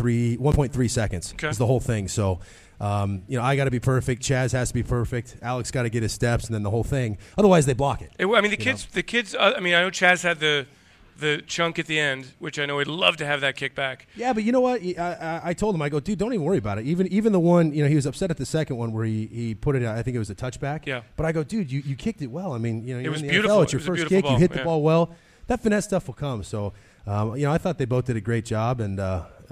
1.3 seconds. Okay. Is the whole thing. So, you know, I got to be perfect. Chaz has to be perfect. Alex got to get his steps, and then the whole thing. Otherwise, they block it. I mean, the kids. I mean, I know Chaz had the chunk at the end, which I know he'd love to have that kick back. Yeah, but you know what? I told him, I go, dude, don't even worry about it. Even the one, you know, he was upset at the second one where he put it. I think it was a touchback. Yeah. But I go, dude, you kicked it well. I mean, you know, It you're was in the beautiful. NFL, it's your It was a first beautiful kick. You hit ball, the yeah. ball well. That finesse stuff will come. So, you know, I thought they both did a great job, and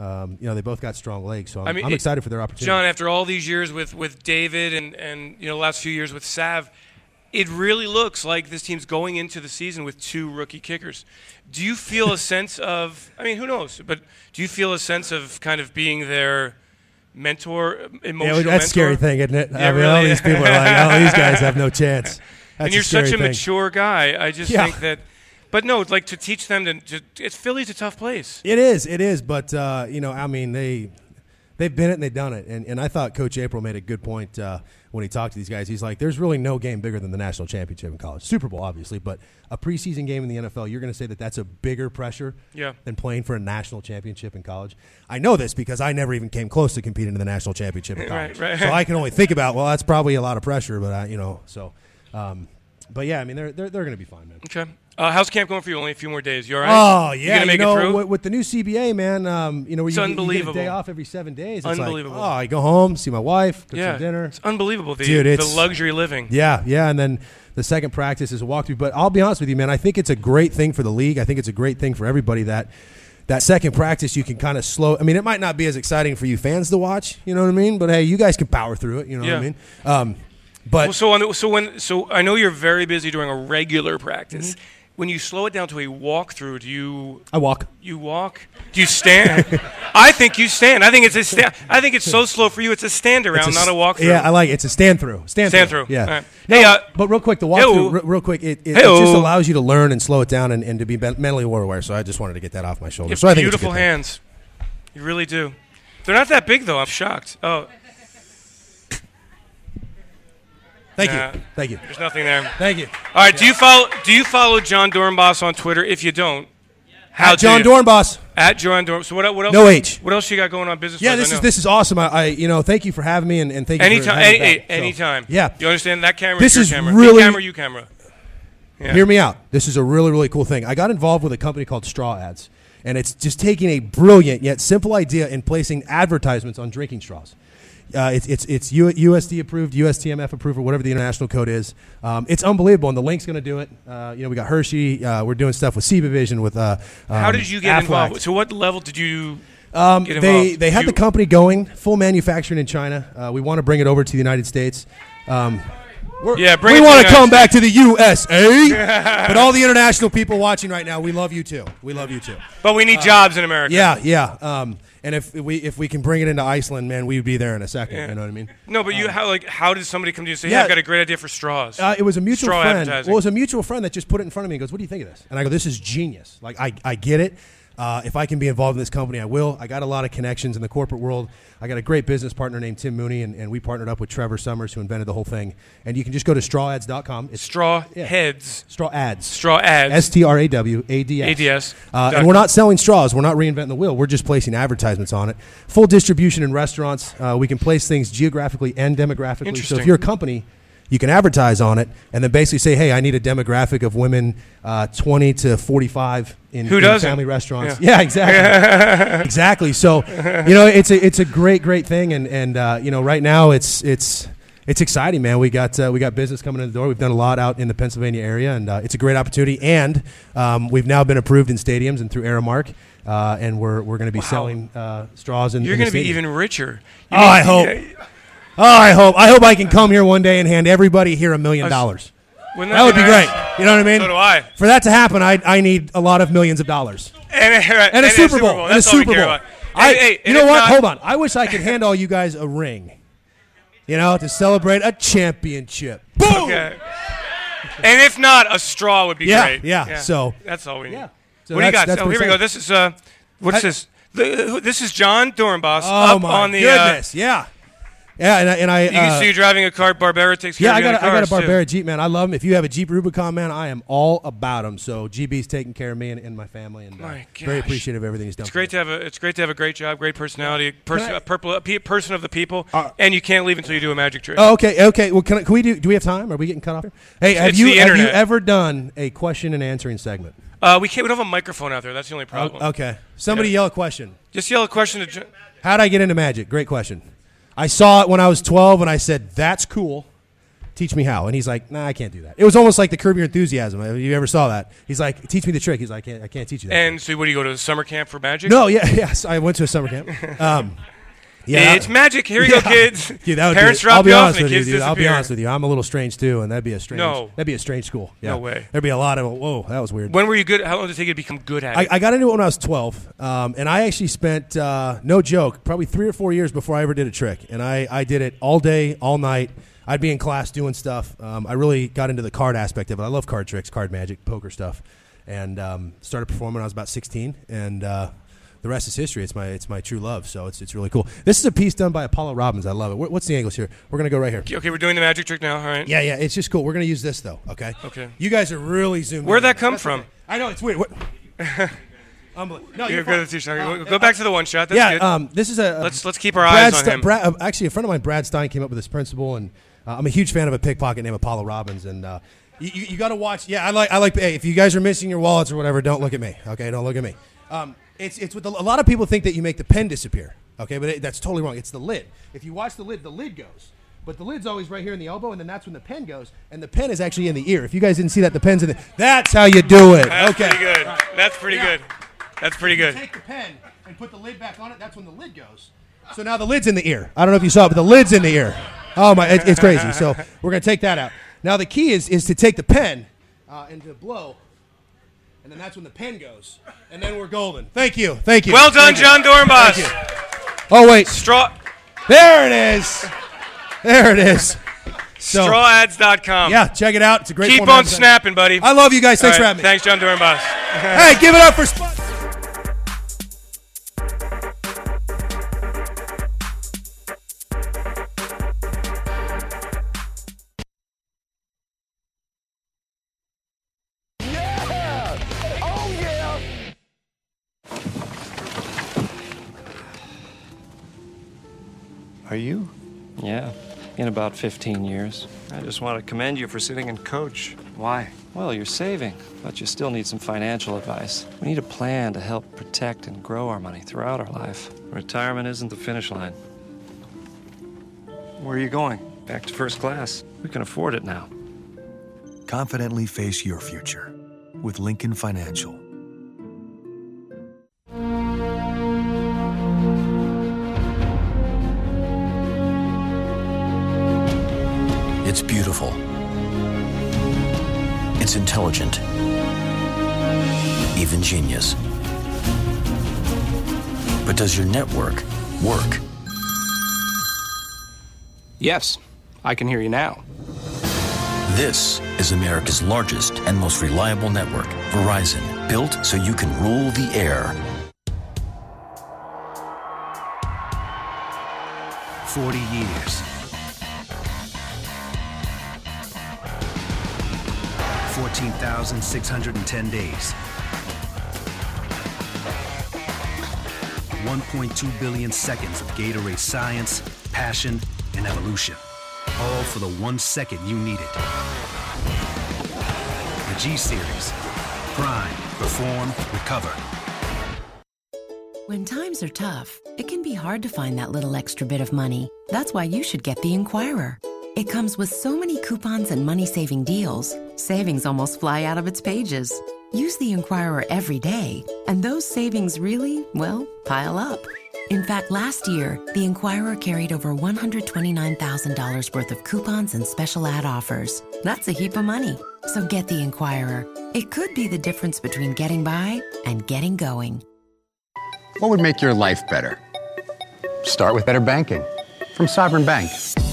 They both got strong legs, so I'm excited for their opportunity. John, after all these years with David and the last few years with Sav, it really looks like this team's going into the season with 2 rookie kickers. Do you feel a sense of, who knows, but do you feel a sense of kind of being their mentor, emotional mentor? That's a scary thing, isn't it? Yeah, really. All these people are like, these guys have no chance. That's and you're such a thing. mature guy. I just think that, but no, like to teach them Philly's a tough place. It is, but they've been it and they've done it. And I thought Coach April made a good point when he talked to these guys. He's like, there's really no game bigger than the national championship in college. Super Bowl, obviously, but a preseason game in the NFL, you're going to say that that's a bigger pressure than playing for a national championship in college? I know this because I never even came close to competing in the national championship in college. Right. So I can only think about, well, that's probably a lot of pressure, but but yeah, they're going to be fine, man. Okay. How's camp going for you? Only a few more days. You all right? Oh, yeah. You gonna make it through? With the new CBA, man, where it's you get a day off every 7 days. It's unbelievable. Like, I go home, see my wife, cook some dinner. It's unbelievable, the luxury living. Yeah, and then the second practice is a walkthrough. But I'll be honest with you, man, I think it's a great thing for the league. I think it's a great thing for everybody that second practice you can kind of slow. It might not be as exciting for you fans to watch, you know what I mean? But, hey, you guys can power through it, you know what I mean? But so I know you're very busy during a regular practice. Mm-hmm. When you slow it down to a walkthrough, do you? I walk. You walk? Do you stand? I think you stand. I think it's a stand. I think it's so slow for you. It's a stand around, not a walkthrough. Yeah, I like it. It's a stand through. Stand through. Yeah. Right. No, hey, but real quick, the walkthrough. Real quick, it just allows you to learn and slow it down and to be mentally aware. So I just wanted to get that off my shoulders. You have beautiful hands. You really do. They're not that big though. I'm shocked. Oh. Thank you. There's nothing there. Thank you. All right. Do you follow John Dornbos on Twitter? If you don't, at John Dornbos. At John Dornbos. So what else? No H. What else you got going on business? Yeah, this is awesome. I thank you for having me and thank you. Anytime. Yeah. You understand that camera? This is your camera. Really. You camera. Yeah. Hear me out. This is a really, really cool thing. I got involved with a company called Straw Ads, and it's just taking a brilliant yet simple idea and placing advertisements on drinking straws. It's USD approved, USTMF approved, or whatever the international code is. It's unbelievable, and the link's going to do it. We got Hershey. We're doing stuff with CBavision. With how did you get involved? So what level did you get involved? They had the company going, full manufacturing in China. We want to bring it over to the United States. We want to come back to the USA. But all the international people watching right now, we love you too. But we need jobs in America. Yeah. And if we can bring it into Iceland, man, we'd be there in a second. Yeah. You know what I mean? No, but how did somebody come to you and say, "Hey, I've got a great idea for straws"? It was a mutual friend. Well, it was a mutual friend that just put it in front of me and goes, "What do you think of this?" And I go, "This is genius. Like, I get it. If I can be involved in this company, I will. I got a lot of connections in the corporate world. I got a great business partner named Tim Mooney, and we partnered up with Trevor Summers, who invented the whole thing. And you can just go to strawads.com. It's Straw Ads. Straw Ads. STRAWADS. And we're not selling straws. We're not reinventing the wheel. We're just placing advertisements on it. Full distribution in restaurants. We can place things geographically and demographically. So if you're a company, you can advertise on it and then basically say, hey, I need a demographic of women 20 to 45 in family restaurants. Yeah, exactly. Exactly. So, it's a great thing. And right now it's exciting, man. We got business coming in the door. We've done a lot out in the Pennsylvania area, and it's a great opportunity. And we've now been approved in stadiums and through Aramark. And we're going to be selling straws in. You're going to be even richer. I hope. I hope I can come here one day and hand everybody here $1 million. That would be great. You know what I mean? So do I. For that to happen, I need a lot of millions of dollars. And a Super Bowl. And a Super Bowl. You know what? Hold on. I wish I could hand all you guys a ring. To celebrate a championship. Boom! Okay. And if not, a straw would be great. Yeah. So that's all we need. So what do you got? So here we go. This is what's this? This is John Dornbos up on the goodness. Yeah. Yeah, and I. You can see you driving a car. Barbera takes care of you. I got a Barbera Jeep, man. I love them. If you have a Jeep Rubicon, man, I am all about them. So GB's taking care of me and my family, and very appreciative of everything he's done. It's great to have a great job, great personality, person of the people, and you can't leave until you do a magic trick. Oh, okay. Well, can we do? Do we have time? Are we getting cut off here? Hey, have you ever done a question and answering segment? We don't have a microphone out there. That's the only problem. Okay. Somebody yell a question. Just yell a question to. How'd I get into magic? Great question. I saw it when I was 12, and I said, that's cool. teach me how. And he's like, nah, I can't do that. It was almost like the Curb Your Enthusiasm. If you ever saw that. He's like, teach me the trick. He's like, I can't teach you that. And so what, do you go to summer camp for magic? No, yes. I went to a summer camp. It's magic. Here we go, kids. Dude, Parents drop you off and the kids disappear. I'll be honest with you. I'm a little strange, too, and that'd be a strange school. Yeah. No way. There'd be a lot of, whoa, that was weird. When were you good? How long did it take you to become good at it? I got into it when I was 12, and I actually spent, no joke, probably 3 or 4 years before I ever did a trick. And I did it all day, all night. I'd be in class doing stuff. I really got into the card aspect of it. I love card tricks, card magic, poker stuff, and started performing when I was about 16, and the rest is history. It's my true love, so it's really cool. This is a piece done by Apollo Robbins. I love it. What's the angles here? We're going to go right here. Okay, we're doing the magic trick now, all right? Yeah, it's just cool. We're going to use this, though, okay? Okay. You guys are really zoomed in. Where'd that come from? Okay. I know, it's weird. No, you're fine. Go back to the one shot. That's good. This is a... Let's keep our eyes on him. Actually, a friend of mine, Brad Stein, came up with this principle, and I'm a huge fan of a pickpocket named Apollo Robbins, and you got to watch... Yeah, I like... Hey, if you guys are missing your wallets or whatever, don't look at me, okay? Don't look at me. It's with a lot of people think that you make the pen disappear, okay? But that's totally wrong. It's the lid. If you watch the lid goes. But the lid's always right here in the elbow, and then that's when the pen goes. And the pen is actually in the ear. If you guys didn't see that, the pen's in the... That's how you do it. That's okay. Pretty good. That's pretty good. That's pretty good. You take the pen and put the lid back on it. That's when the lid goes. So now the lid's in the ear. I don't know if you saw it, but the lid's in the ear. Oh, my. It's crazy. So we're going to take that out. Now the key is to take the pen and to blow. And then that's when the pen goes. And then we're golden. Thank you. Well done, John Dornbos. Oh, wait. Straw. There it is. So, Strawads.com. Yeah, check it out. It's a great Keep on snapping, buddy. I love you guys. Thanks for having me. Thanks, John Dornbos. Hey, give it up for Spud. Are you? Yeah, in about 15 years. I just want to commend you for sitting and coach. Why? Well, you're saving, but you still need some financial advice. We need a plan to help protect and grow our money throughout our life. Retirement isn't the finish line. Where are you going? Back to first class. We can afford it now. Confidently face your future with Lincoln Financial. It's beautiful. It's intelligent. Even genius. But does your network work? Yes, I can hear you now. This is America's largest and most reliable network, Verizon, built so you can rule the air. 40 years. 14,610 days. 1.2 billion seconds of Gatorade science, passion, and evolution. All for the 1 second you needed. The G-Series. Prime, perform, recover. When times are tough, it can be hard to find that little extra bit of money. That's why you should get the Enquirer. It comes with so many coupons and money-saving deals, savings almost fly out of its pages. Use the Enquirer every day, and those savings really, well, pile up. In fact, last year, the Enquirer carried over $129,000 worth of coupons and special ad offers. That's a heap of money. So get the Enquirer. It could be the difference between getting by and getting going. What would make your life better? Start with better banking from Sovereign Bank.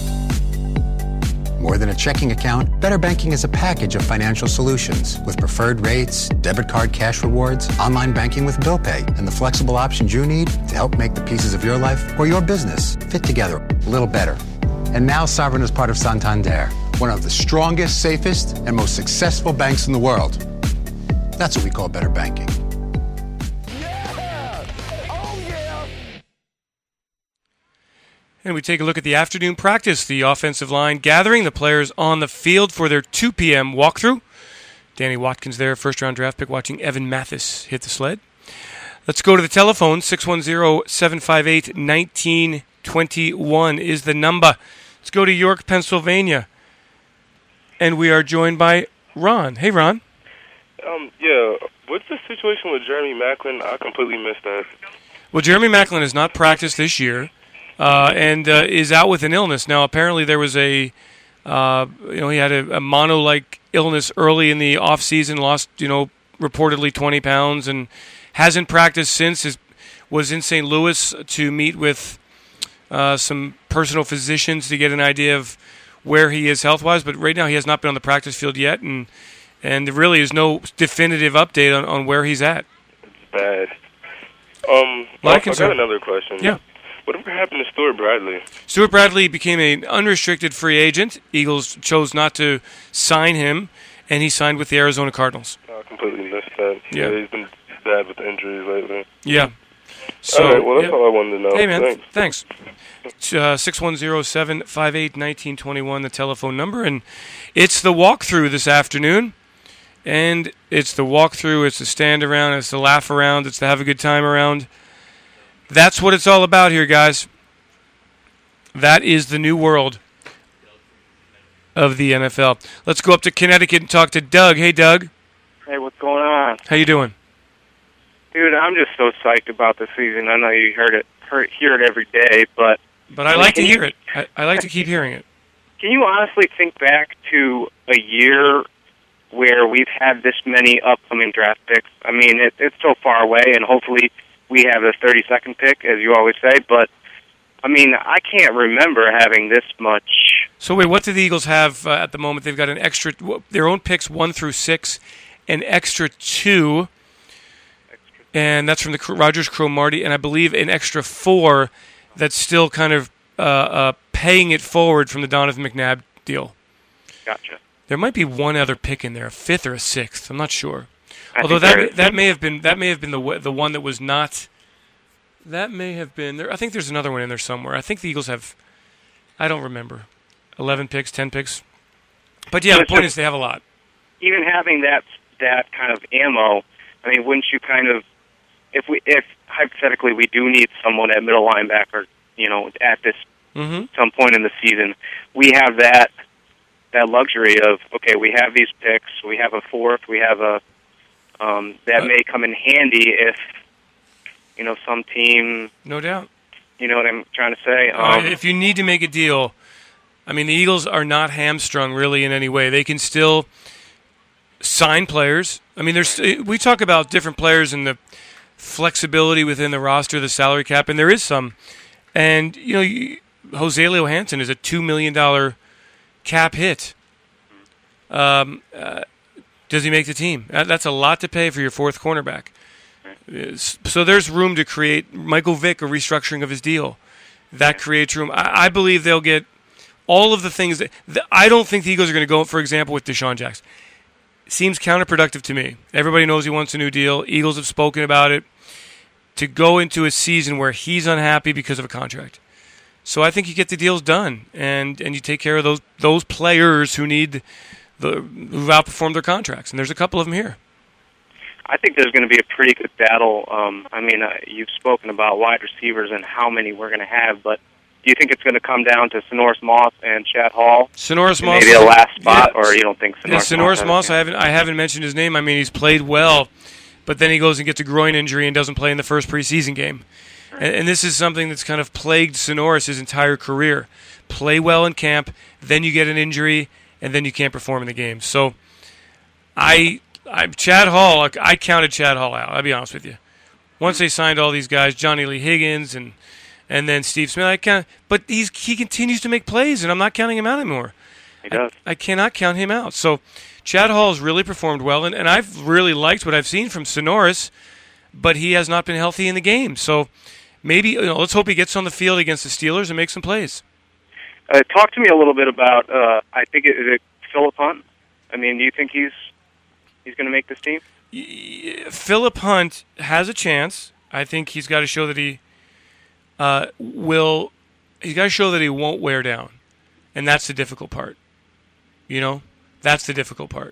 More than a checking account, Better Banking is a package of financial solutions with preferred rates, debit card cash rewards, online banking with bill pay, and the flexible options you need to help make the pieces of your life or your business fit together a little better. And now Sovereign is part of Santander, one of the strongest, safest, and most successful banks in the world. That's what we call better banking. And we take a look at the afternoon practice, the offensive line gathering, the players on the field for their 2 p.m. walkthrough. Danny Watkins there, first-round draft pick, watching Evan Mathis hit the sled. Let's go to the telephone. 610-758-1921 is the number. Let's go to York, Pennsylvania. and we are joined by Ron. Hey, Ron. Yeah, what's the situation with Jeremy Maclin? I completely missed that. Well, Jeremy Maclin has not practiced this year and is out with an illness. Now, apparently there was he had a mono-like illness early in the offseason, lost, reportedly 20 pounds, and hasn't practiced since. Was in St. Louis to meet with some personal physicians to get an idea of where he is health-wise, but right now he has not been on the practice field yet, and there really is no definitive update on where he's at. It's bad. I got another question. Yeah. Whatever happened to Stuart Bradley? Stuart Bradley became an unrestricted free agent. Eagles chose not to sign him, and he signed with the Arizona Cardinals. I completely missed that. Yeah. He's been bad with injuries lately. Yeah. So, all right, well, that's all I wanted to know. Hey, man, Thanks. 610-758-1921, the telephone number. And it's the walkthrough this afternoon. And it's the walkthrough, it's the stand around, it's the laugh around, it's the have a good time around. That's what it's all about here, guys. That is the new world of the NFL. Let's go up to Connecticut and talk to Doug. Hey, Doug. Hey, what's going on? How you doing? Dude, I'm just so psyched about the season. I know you hear it every day, but I like to hear it. I like to keep hearing it. Can you honestly think back to a year where we've had this many upcoming draft picks? I mean, it's so far away, and hopefully we have the 32nd pick, as you always say, but, I mean, I can't remember having this much. So, wait, what do the Eagles have at the moment? They've got an extra, their own picks 1 through 6, an extra 2, and that's from the Rogers Cromartie, and I believe an extra 4 that's still kind of paying it forward from the Donovan McNabb deal. Gotcha. There might be one other pick in there, a 5th or a 6th. I'm not sure. Although that may have been the one that was not. That may have been there. I think there's another one in there somewhere. I think the Eagles have. I don't remember. 11 picks, 10 picks. But yeah, the point is they have a lot. Even having that kind of ammo, I mean, wouldn't you kind of, if hypothetically we do need someone at middle linebacker, at this some point in the season, we have that luxury of, okay, we have these picks, we have a 4th, we have a that may come in handy if some team. No doubt. You know what I'm trying to say? If you need to make a deal, I mean, the Eagles are not hamstrung really in any way. They can still sign players. I mean, we talk about different players and the flexibility within the roster, the salary cap, and there is some. And Jose Leo Hansen is a $2 million cap hit. Does he make the team? That's a lot to pay for your 4th cornerback. So there's room to create Michael Vick, a restructuring of his deal. That creates room. I believe they'll get all of the things that I don't think the Eagles are going to go, for example, with Deshaun Jackson. It seems counterproductive to me. Everybody knows he wants a new deal. Eagles have spoken about it. To go into a season where he's unhappy because of a contract. So I think you get the deals done, and you take care of those players who've outperformed their contracts, and there's a couple of them here. I think there's going to be a pretty good battle. You've spoken about wide receivers and how many we're going to have, but do you think it's going to come down to Sonoris Moss and Chad Hall? Sonoris Moss, maybe a last spot, or you don't think Sonoris Moss? I haven't mentioned his name. I mean, he's played well, but then he goes and gets a groin injury and doesn't play in the first preseason game. And this is something that's kind of plagued Sonoris his entire career. Play well in camp, then you get an injury, and then you can't perform in the game. So, Chad Hall, I counted Chad Hall out. I'll be honest with you. Once they signed all these guys, Johnny Lee Higgins and then Steve Smith, but he continues to make plays, and I'm not counting him out anymore. He does. I cannot count him out. So, Chad Hall has really performed well, and I've really liked what I've seen from Sonoris, but he has not been healthy in the game. So, maybe let's hope he gets on the field against the Steelers and makes some plays. Talk to me a little bit about. I think is it Philip Hunt. I mean, do you think he's going to make this team? Philip Hunt has a chance. I think he's got to show that he will. He's got to show that he won't wear down, and that's the difficult part. That's the difficult part.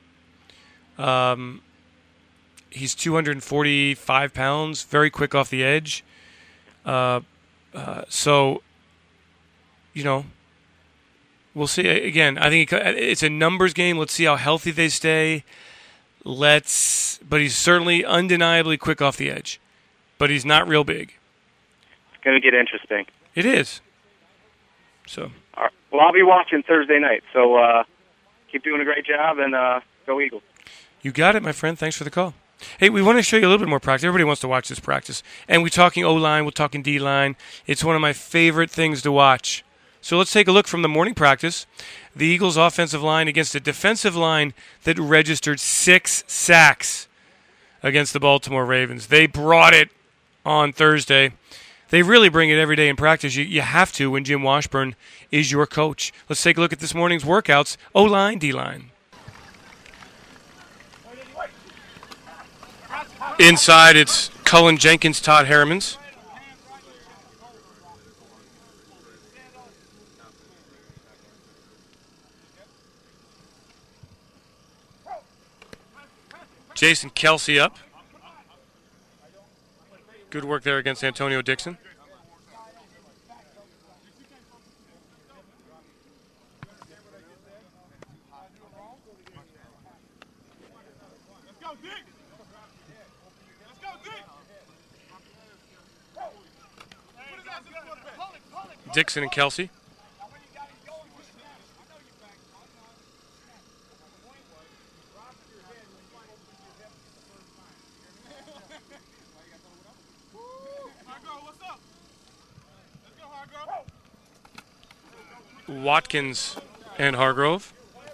He's 245 pounds, very quick off the edge. So, We'll see. Again, I think it's a numbers game. Let's see how healthy they stay. But he's certainly undeniably quick off the edge. But he's not real big. It's going to get interesting. It is. So. All right. Well, I'll be watching Thursday night. So keep doing a great job, and go Eagles. You got it, my friend. Thanks for the call. Hey, we want to show you a little bit more practice. Everybody wants to watch this practice. And we're talking O-line. We're talking D-line. It's one of my favorite things to watch. So let's take a look from the morning practice. The Eagles' offensive line against a defensive line that registered 6 sacks against the Baltimore Ravens. They brought it on Thursday. They really bring it every day in practice. You have to when Jim Washburn is your coach. Let's take a look at this morning's workouts. O-line, D-line. Inside, it's Cullen Jenkins, Todd Hermans. Jason Kelsey up. Good work there against Antonio Dixon. Dixon and Kelsey. Watkins and Hargrove.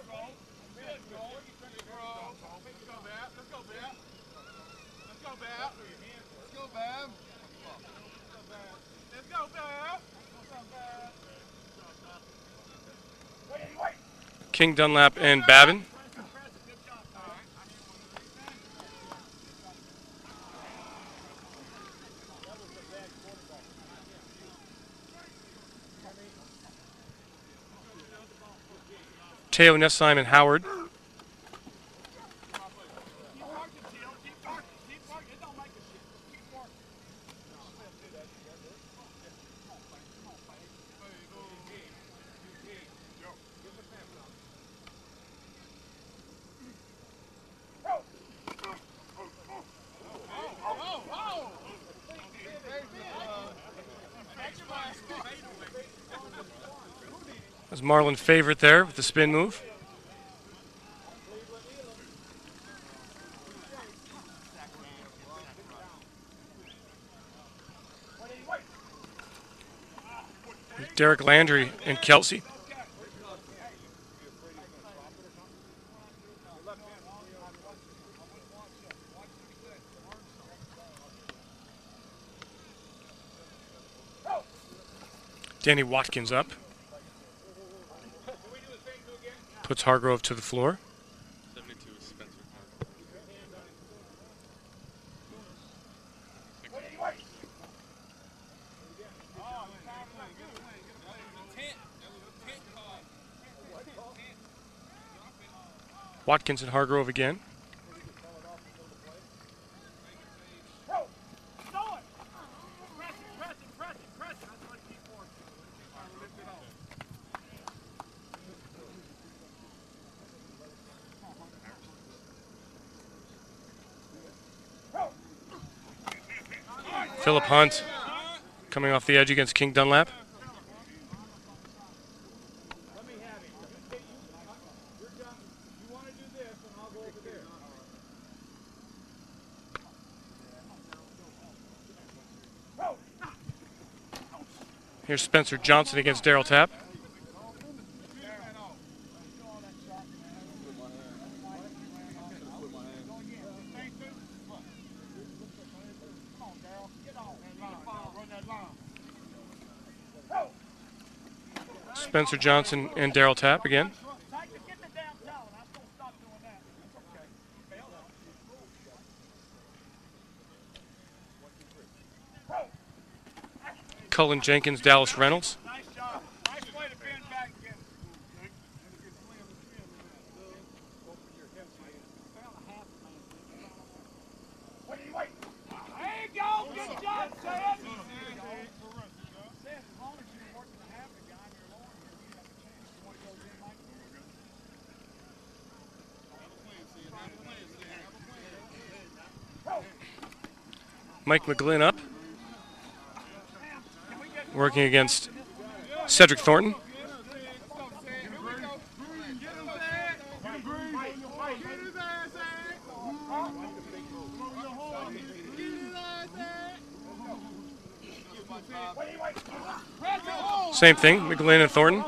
King, Dunlap, and Babin. Teo Nessheim and Howard. That's Marlon Favorite there with the spin move. Derek Landry and Kelsey. Danny Watkins up. Puts Hargrove to the floor. Watkins and Hargrove again. Philip Hunt coming off the edge against King Dunlap. Here's Spencer Johnson against Darryl Tapp. Spencer Johnson and Darryl Tapp again. Cullen Jenkins, Dallas Reynolds. Mike McGlynn up. Working against Cedric Thornton. Same thing, McGlynn and Thornton.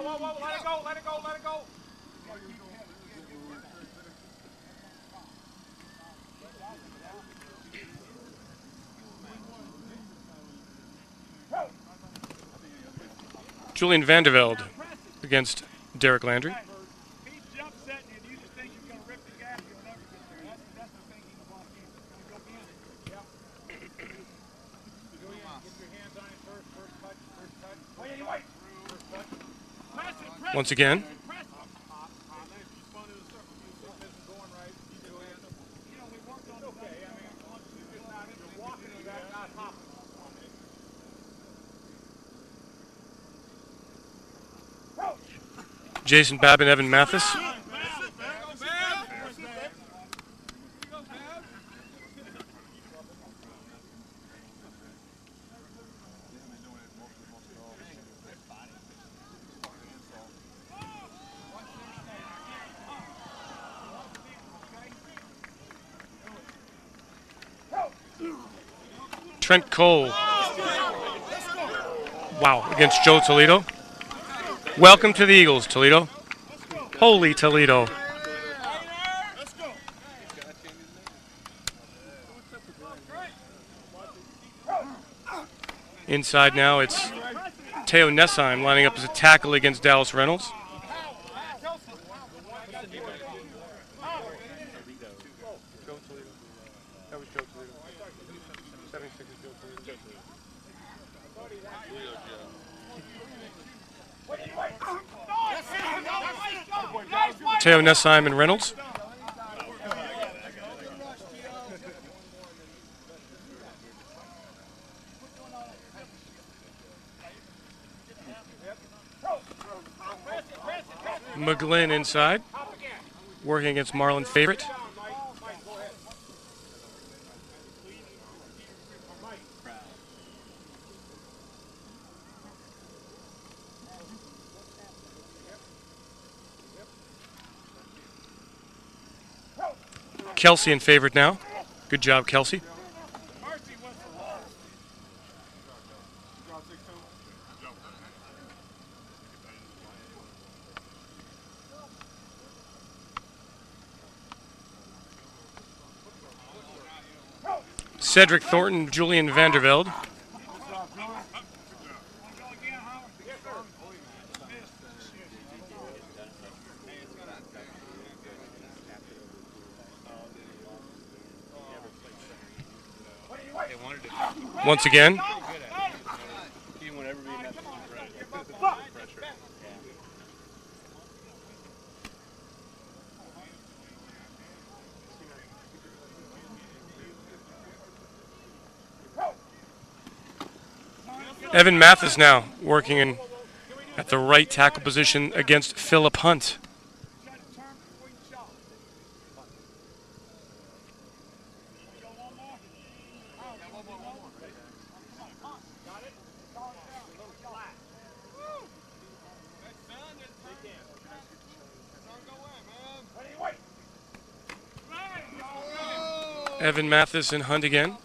Julian Vandervelde against Derek Landry. Once again. Jason Babin, Evan Mathis. Trent Cole. Wow, against Joe Toledo. Welcome to the Eagles, Toledo. Holy Toledo. Inside now, it's Teo Nessheim lining up as a tackle against Dallas Reynolds. Teo Nessheim and Reynolds. McGlynn inside, working against Marlon Favorite. Kelsey in Favorite now. Good job, Kelsey. Cedric Thornton, Julian Vandervelde. Once again. Evan Mathis now working in at the right tackle position against Philip Hunt. Evan Mathis and Hunt again.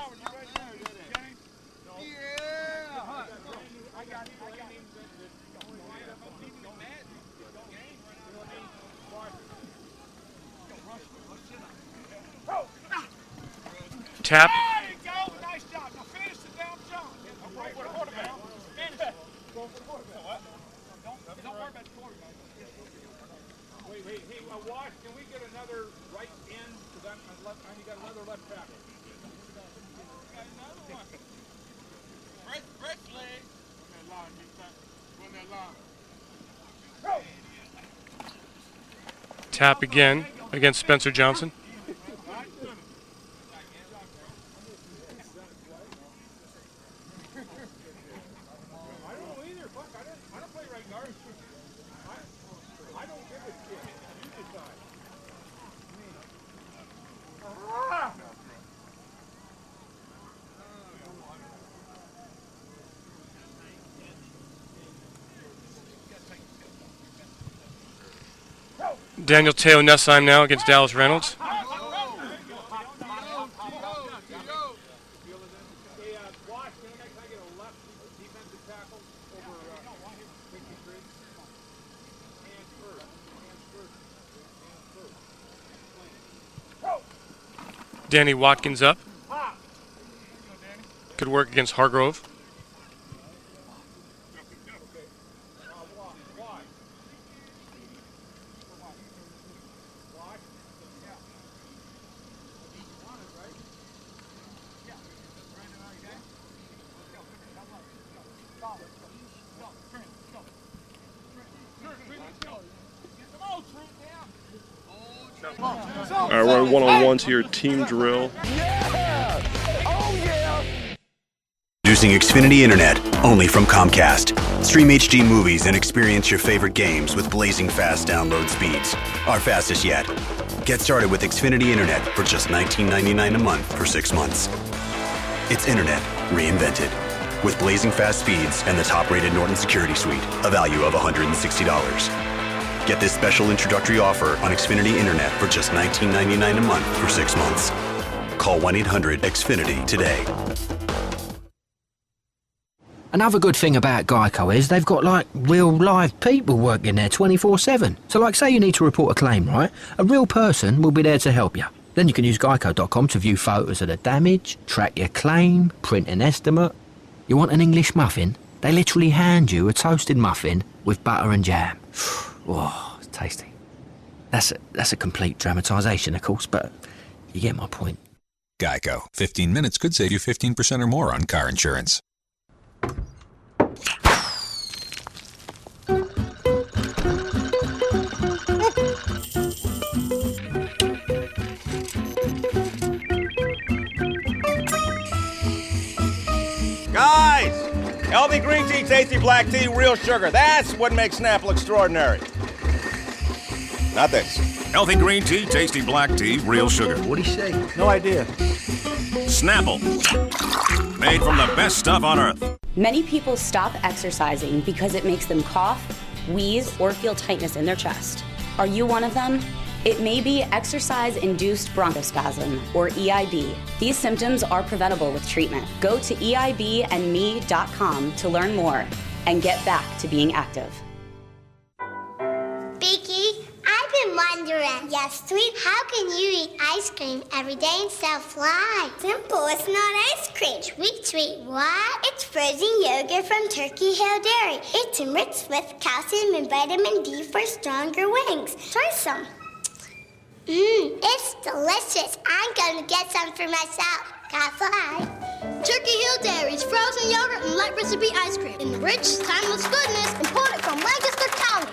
Tap. Tap again against Spencer Johnson. Daniel Teo Nussheim now against Dallas Reynolds. Danny Watkins up. Could work against Hargrove. All right, we're on one-on-ones here, team drill. Introducing Xfinity Internet, only from Comcast. Stream HD movies and experience your favorite games with blazing fast download speeds. Our fastest yet. Get started with Xfinity Internet for just $19.99 a month for 6 months. It's Internet reinvented. With blazing fast speeds and the top-rated Norton Security Suite, a value of $160. Get this special introductory offer on Xfinity Internet for just $19.99 a month for 6 months. Call 1-800-XFINITY today. Another good thing about Geico is they've got, like, real live people working there 24/7. So, like, say you need to report a claim, right? A real person will be there to help you. Then you can use Geico.com to view photos of the damage, track your claim, print an estimate. You want an English muffin? They literally hand you a toasted muffin with butter and jam. Oh, it's tasty. That's a complete dramatisation, of course, but you get my point. Geico. 15 minutes could save you 15% or more on car insurance. Guys, healthy green tea, tasty black tea, real sugar. That's what makes Snapple extraordinary. Not this. Healthy green tea, tasty black tea, real sugar. What'd he say? No idea. Snapple. Made from the best stuff on earth. Many people stop exercising because it makes them cough, wheeze, or feel tightness in their chest. Are you one of them? It may be exercise-induced bronchospasm, or EIB. These symptoms are preventable with treatment. Go to EIBandme.com to learn more and get back to being active. Beaky, I've been wondering, yes, sweet, how can you eat ice cream every day and still fly? Simple, it's not ice cream. Sweet, what? It's frozen yogurt from Turkey Hill Dairy. It's enriched with calcium and vitamin D for stronger wings. Try some. It's delicious. I'm going to get some for myself. Gotta fly. Turkey Hill Dairy's frozen yogurt and light recipe ice cream. Enriched, timeless goodness, imported from Lancaster County.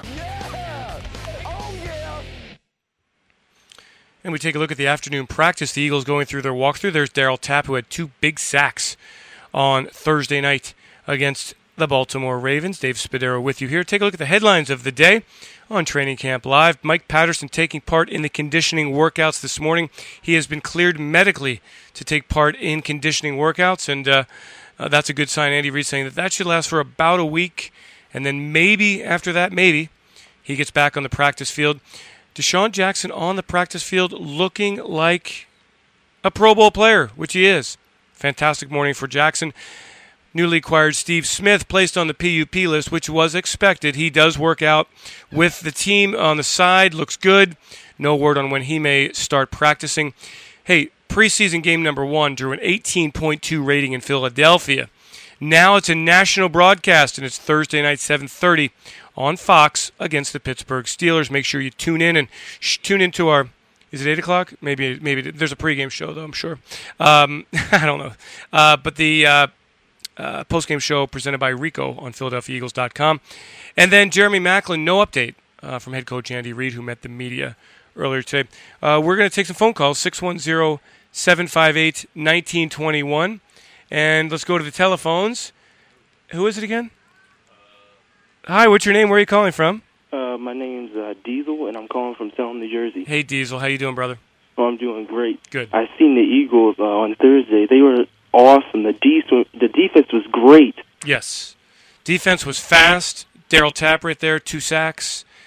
And we take a look at the afternoon practice. The Eagles going through their walkthrough. There's Darryl Tapp, who had 2 big sacks on Thursday night against the Baltimore Ravens. Dave Spadaro with you here. Take a look at the headlines of the day on Training Camp Live. Mike Patterson taking part in the conditioning workouts this morning. He has been cleared medically to take part in conditioning workouts, and that's a good sign. Andy Reid saying that should last for about a week, and then maybe after that, maybe he gets back on the practice field. Deshaun Jackson on the practice field looking like a Pro Bowl player, which he is. Fantastic morning for Jackson. Newly acquired Steve Smith placed on the PUP list, which was expected. He does work out with the team on the side. Looks good. No word on when he may start practicing. Hey, preseason game number 1 drew an 18.2 rating in Philadelphia. Now it's a national broadcast, and it's Thursday night, 7:30 on Fox against the Pittsburgh Steelers. Make sure you tune in and tune into our... Is it 8 o'clock? Maybe there's a pregame show, though, I'm sure. I don't know. But the... post-game show presented by Rico on PhiladelphiaEagles.com. And then Jeremy Maclin, no update from head coach Andy Reid, who met the media earlier today. We're going to take some phone calls, 610-758-1921. And let's go to the telephones. Who is it again? Hi, what's your name? Where are you calling from? My name's Diesel, and I'm calling from Salem, New Jersey. Hey, Diesel. How you doing, brother? Oh, I'm doing great. Good. I seen the Eagles on Thursday. They were awesome. The defense was great. Yes. Defense was fast. Darryl Tapp right there, 2 sacks.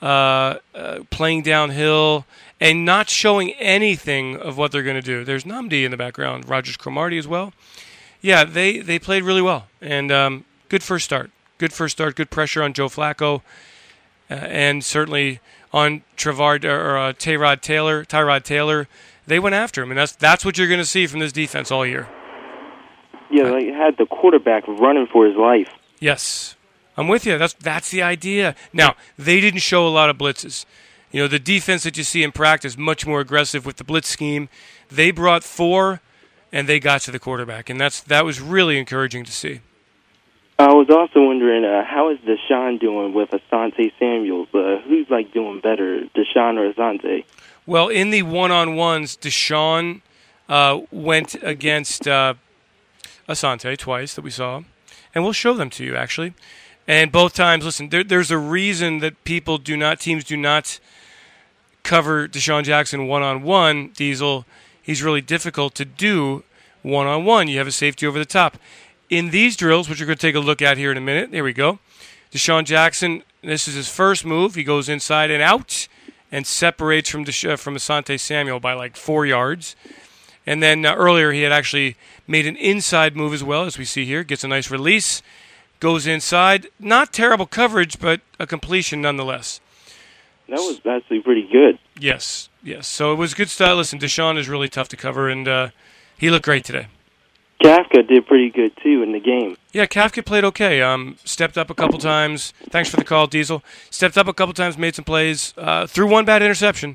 playing downhill, and not showing anything of what they're going to do. There's Namdi in the background, Rogers Cromartie as well. Yeah, they played really well, and good first start. Good first start, good pressure on Joe Flacco, and certainly on Tyrod Taylor. They went after him, and that's what you're going to see from this defense all year. Yeah, they had the quarterback running for his life. Yes, I'm with you. That's the idea. Now, they didn't show a lot of blitzes. You know, the defense that you see in practice, much more aggressive with the blitz scheme. They brought 4, and they got to the quarterback, and that was really encouraging to see. I was also wondering, how is Deshaun doing with Asante Samuels? Who's doing better, Deshaun or Asante? Well, in the one-on-ones, Deshaun went against Asante twice that we saw, and we'll show them to you actually. And both times, listen, there's a reason that teams do not cover Deshaun Jackson one-on-one. Diesel, he's really difficult to do one-on-one. You have a safety over the top. In these drills, which we're going to take a look at here in a minute, there we go. Deshaun Jackson, this is his first move. He goes inside and out and separates from Asante Samuel by 4 yards. And then earlier he had actually made an inside move as well, as we see here. Gets a nice release, goes inside. Not terrible coverage, but a completion nonetheless. That was actually pretty good. Yes. So it was good stuff. Listen, Deshaun is really tough to cover, and he looked great today. Kafka did pretty good, too, in the game. Yeah, Kafka played okay. Stepped up a couple times. Thanks for the call, Diesel. Stepped up a couple times, made some plays. Threw one bad interception.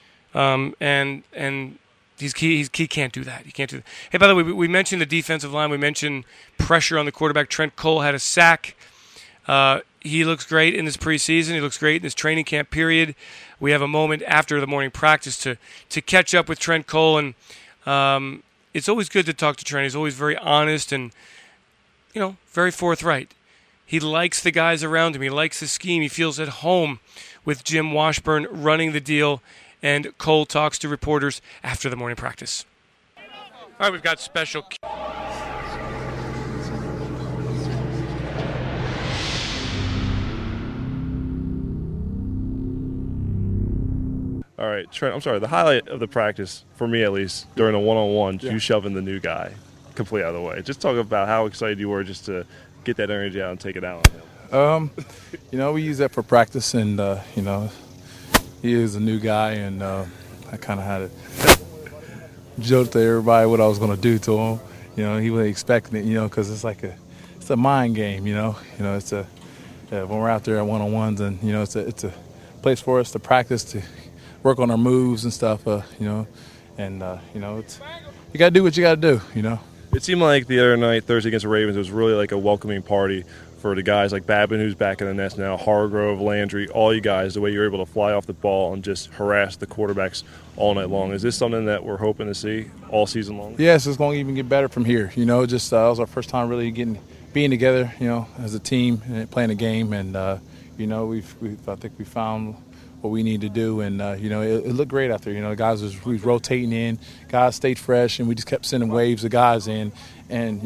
And he can't do that. He can't do that. Hey, by the way, we mentioned the defensive line. We mentioned pressure on the quarterback. Trent Cole had a sack. He looks great in this preseason. He looks great in this training camp period. We have a moment after the morning practice to catch up with Trent Cole, and it's always good to talk to Trent. He's always very honest and, very forthright. He likes the guys around him. He likes the scheme. He feels at home with Jim Washburn running the deal, and Cole talks to reporters after the morning practice. All right, we've got special. All right, Trent, I'm sorry. The highlight of the practice, for me at least, during a one-on-one, you shoving the new guy completely out of the way. Just talk about how excited you were just to get that energy out and take it out on him. We use that for practice, and, he is a new guy, and I kind of had to joke to everybody what I was going to do to him. He wasn't expecting it, because it's a mind game, it's when we're out there at one-on-ones, and, it's a place for us to practice, to work on our moves and stuff, and it's, you got to do what you got to do, It seemed like the other night, Thursday against the Ravens, it was really like a welcoming party for the guys like Babin, who's back in the nest now, Hargrove, Landry, all you guys, the way you're able to fly off the ball and just harass the quarterbacks all night long. Is this something that we're hoping to see all season long? Yes, it's going to even get better from here. That was our first time really being together, as a team and playing a game, and I think we found what we need to do, and it looked great out there. The guys was rotating in, guys stayed fresh, and we just kept sending waves of guys in, and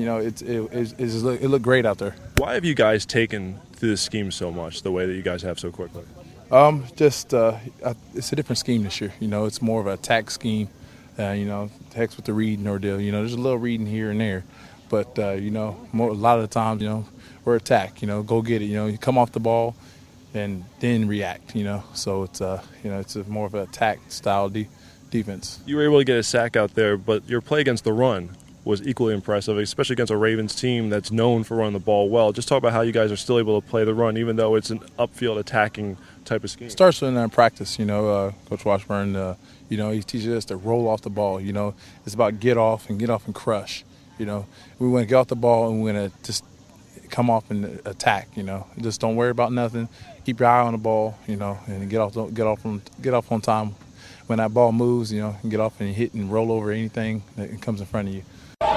it looked great out there. Why have you guys taken to this scheme so much, the way that you guys have so quickly? It's a different scheme this year. It's more of an attack scheme. Hex with the reading ordeal. There's a little reading here and there, but a lot of the times, we're attack. Go get it. You come off the ball and then react, So it's it's more of an attack style defense. You were able to get a sack out there, but your play against the run was equally impressive, especially against a Ravens team that's known for running the ball well. Just talk about how you guys are still able to play the run, even though it's an upfield attacking type of scheme. It starts in practice, Coach Washburn, he teaches us to roll off the ball, It's about get off and crush, We want to get off the ball and we want to just come off and attack, Just don't worry about nothing. Keep your eye on the ball, and get off on time. When that ball moves, and get off and hit and roll over anything that comes in front of you.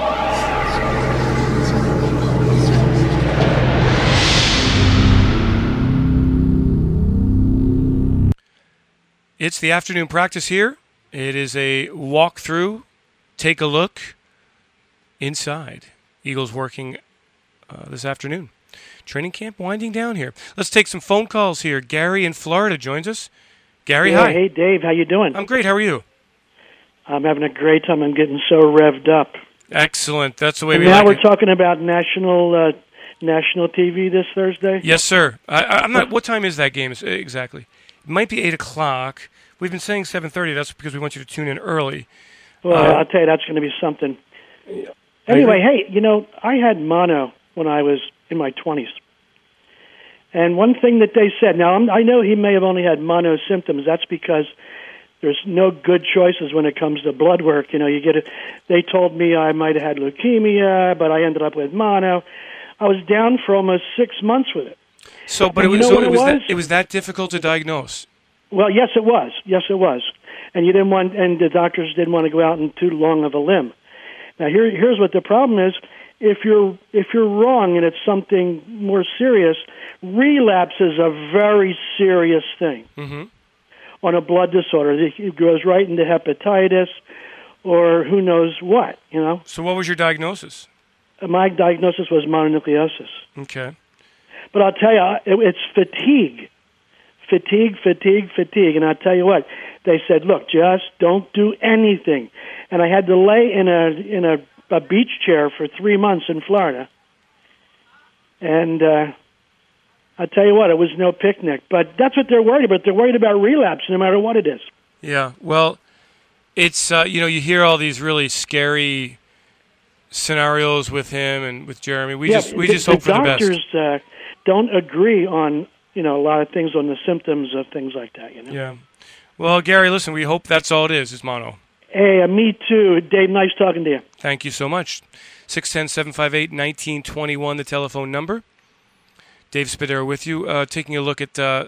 It's the afternoon practice here. It is a walkthrough. Take a look inside. Eagles working this afternoon. Training camp winding down here. Let's take some phone calls here. Gary in Florida joins us. Gary, hi. Hey, Dave. How you doing? I'm great. How are you? I'm having a great time. I'm getting so revved up. Excellent. That's the way we now like we're it. talking about national TV this Thursday? Yes, sir. I'm not. What time is that game exactly? It might be 8 o'clock. We've been saying 7:30. That's because we want you to tune in early. Well, I'll tell you, that's going to be something. Anyway, hey, I had mono when I was in my 20s. And one thing that they said, now I know he may have only had mono symptoms. That's because there's no good choices when it comes to blood work. You get it. They told me I might have had leukemia, but I ended up with mono. I was down for almost 6 months with it. So, but and it was that difficult to diagnose. Well, yes, it was. Yes, it was. And and the doctors didn't want to go out on too long of a limb. Now, here's what the problem is. If you're wrong and it's something more serious, relapse is a very serious thing. Mm-hmm. On a blood disorder, it goes right into hepatitis, or who knows what. So, what was your diagnosis? My diagnosis was mononucleosis. Okay. But I'll tell you, it's fatigue. Fatigue. And I'll tell you what, they said, look, just don't do anything. And I had to lay in a beach chair for 3 months in Florida. And I'll tell you what, it was no picnic. But that's what they're worried about. They're worried about relapse no matter what it is. Yeah, well, it's, you hear all these really scary scenarios with him and with Jeremy. We just hope for the best. The doctors don't agree on, a lot of things on the symptoms of things like that, Yeah. Well, Gary, listen, we hope that's all it is mono. Hey, me too. Dave, nice talking to you. Thank you so much. 610-758-1921, the telephone number. Dave Spadero with you, taking a look at a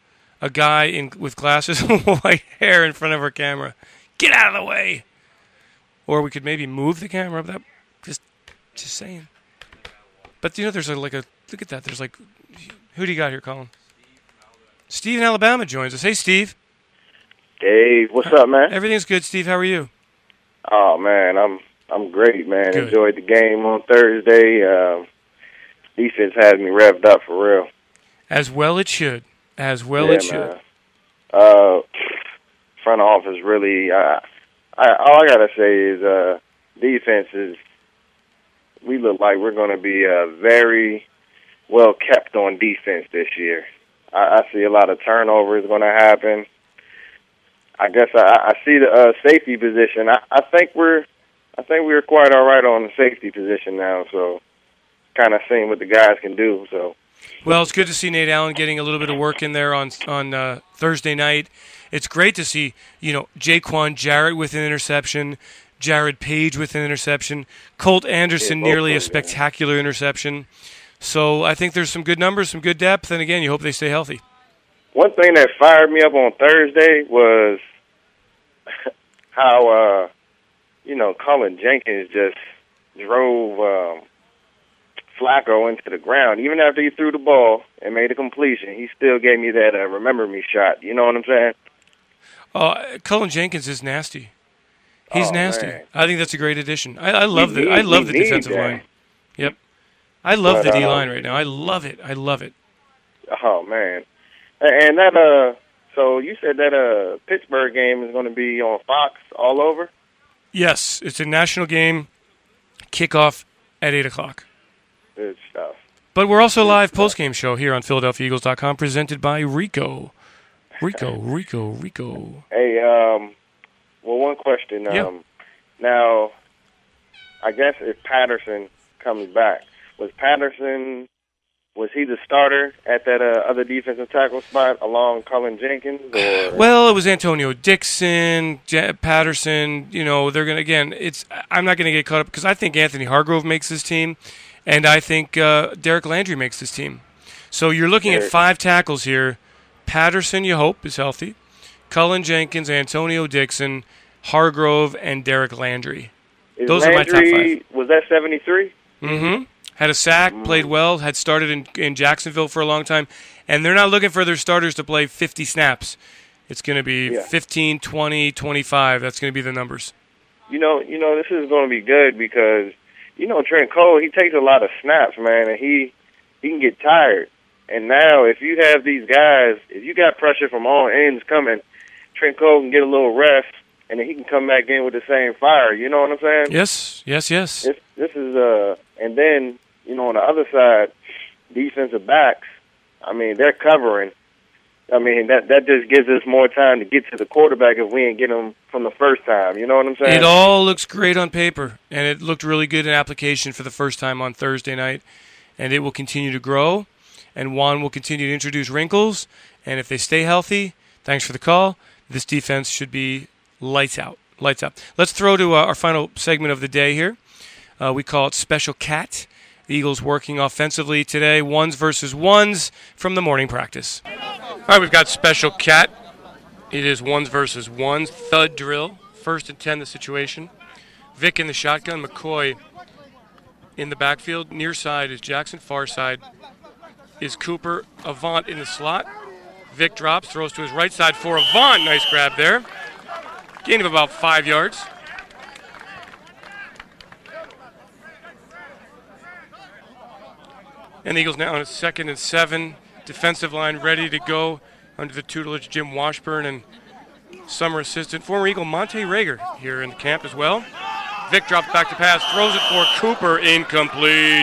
guy with glasses and white hair in front of our camera. Get out of the way! Or we could maybe move the camera. That just saying. But there's look at that. There's who do you got here, Colin? Steve in Alabama joins us. Hey, Steve. Hey, what's up, man? Everything's good, Steve. How are you? Oh man, I'm great, man. Good. Enjoyed the game on Thursday. Defense had me revved up for real. As well it should. It should. Front office really. All I gotta say is defense is. We look like we're going to be very well kept on defense this year. I see a lot of turnovers going to happen. I guess I see the safety position. I think we're quite all right on the safety position now. So, kind of seeing what the guys can do. So, well, it's good to see Nate Allen getting a little bit of work in there on Thursday night. It's great to see Jaquan Jarrett with an interception, Jared Page with an interception, Colt Anderson nearly a spectacular interception. So I think there's some good numbers, some good depth, and again, you hope they stay healthy. One thing that fired me up on Thursday was how, Colin Jenkins just drove Flacco into the ground. Even after he threw the ball and made a completion, he still gave me that remember me shot. You know what I'm saying? Colin Jenkins is nasty. He's nasty. Man. I think that's a great addition. I love the defensive line. Yep. I love the D-line right now. I love it. Oh, man. And that, so you said that Pittsburgh game is going to be on Fox all over? Yes. It's a national game, kickoff at 8 o'clock. Good stuff. But we're also live post-game show here on PhiladelphiaEagles.com presented by Rico. Rico. Hey, well, one question. Yeah. Now, I guess if Patterson comes back, was he the starter at that other defensive tackle spot along Colin Jenkins? Or? Well, it was Antonio Dixon, Patterson. They're going to, again, I'm not going to get caught up because I think Anthony Hargrove makes this team, and I think Derek Landry makes this team. So you're looking at 5 tackles here. Patterson, you hope, is healthy. Cullen Jenkins, Antonio Dixon, Hargrove, and Derek Landry. Those are my top 5. Was that 73? Mm-hmm. Had a sack, played well, had started in Jacksonville for a long time. And they're not looking for their starters to play 50 snaps. It's going to be 15, 20, 25. That's going to be the numbers. This is going to be good because, Trent Cole, he takes a lot of snaps, man, and he he can get tired. And now if you have these guys, if you got pressure from all ends coming, Trent Cole can get a little rest, and then he can come back in with the same fire. You know what I'm saying? Yes. This is and then, you know, on the other side, defensive backs, I mean, they're covering. I mean, that just gives us more time to get to the quarterback if we ain't get him from the first time. You know what I'm saying? It all looks great on paper, and it looked really good in application for the first time on Thursday night, and it will continue to grow, and Juan will continue to introduce wrinkles, and if they stay healthy, thanks for the call, this defense should be lights out. Lights out. Let's throw to our final segment of the day here. We call it Special Cat. The Eagles working offensively today, ones versus ones from the morning practice. All right, we've got Special Cat. It is ones versus ones, thud drill. 1st and 10 the situation. Vic in the shotgun, McCoy in the backfield. Near side is Jackson, far side is Cooper. Avant in the slot. Vic drops, throws to his right side for Avant. Nice grab there. Gain of about 5 yards. And the Eagles now on a 2nd and 7. Defensive line ready to go under the tutelage of Jim Washburn and summer assistant, former Eagle Monte Rager here in the camp as well. Vic drops back to pass, throws it for Cooper, incomplete.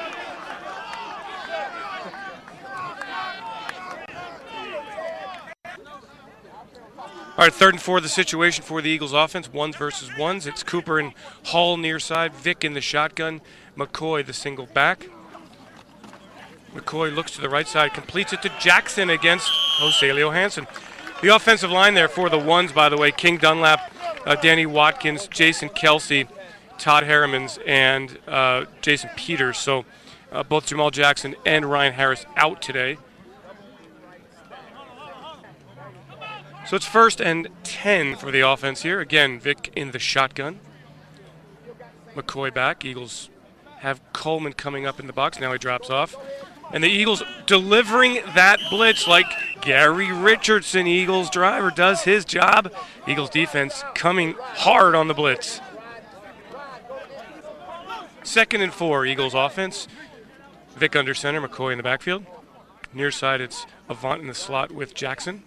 All right, 3rd and 4 the situation for the Eagles offense, ones versus ones. It's Cooper and Hall near side, Vic in the shotgun, McCoy the single back. McCoy looks to the right side, completes it to Jackson against Joselio Hansen. The offensive line there for the ones, by the way, King Dunlap, Danny Watkins, Jason Kelsey, Todd Harrimans, and Jason Peters. So both Jamal Jackson and Ryan Harris out today. So it's 1st and 10 for the offense here. Again, Vic in the shotgun. McCoy back. Eagles have Coleman coming up in the box. Now he drops off. And the Eagles delivering that blitz like Gary Richardson, Eagles driver, does his job. Eagles defense coming hard on the blitz. 2nd and 4, Eagles offense. Vic under center, McCoy in the backfield. Near side, it's Avant in the slot with Jackson.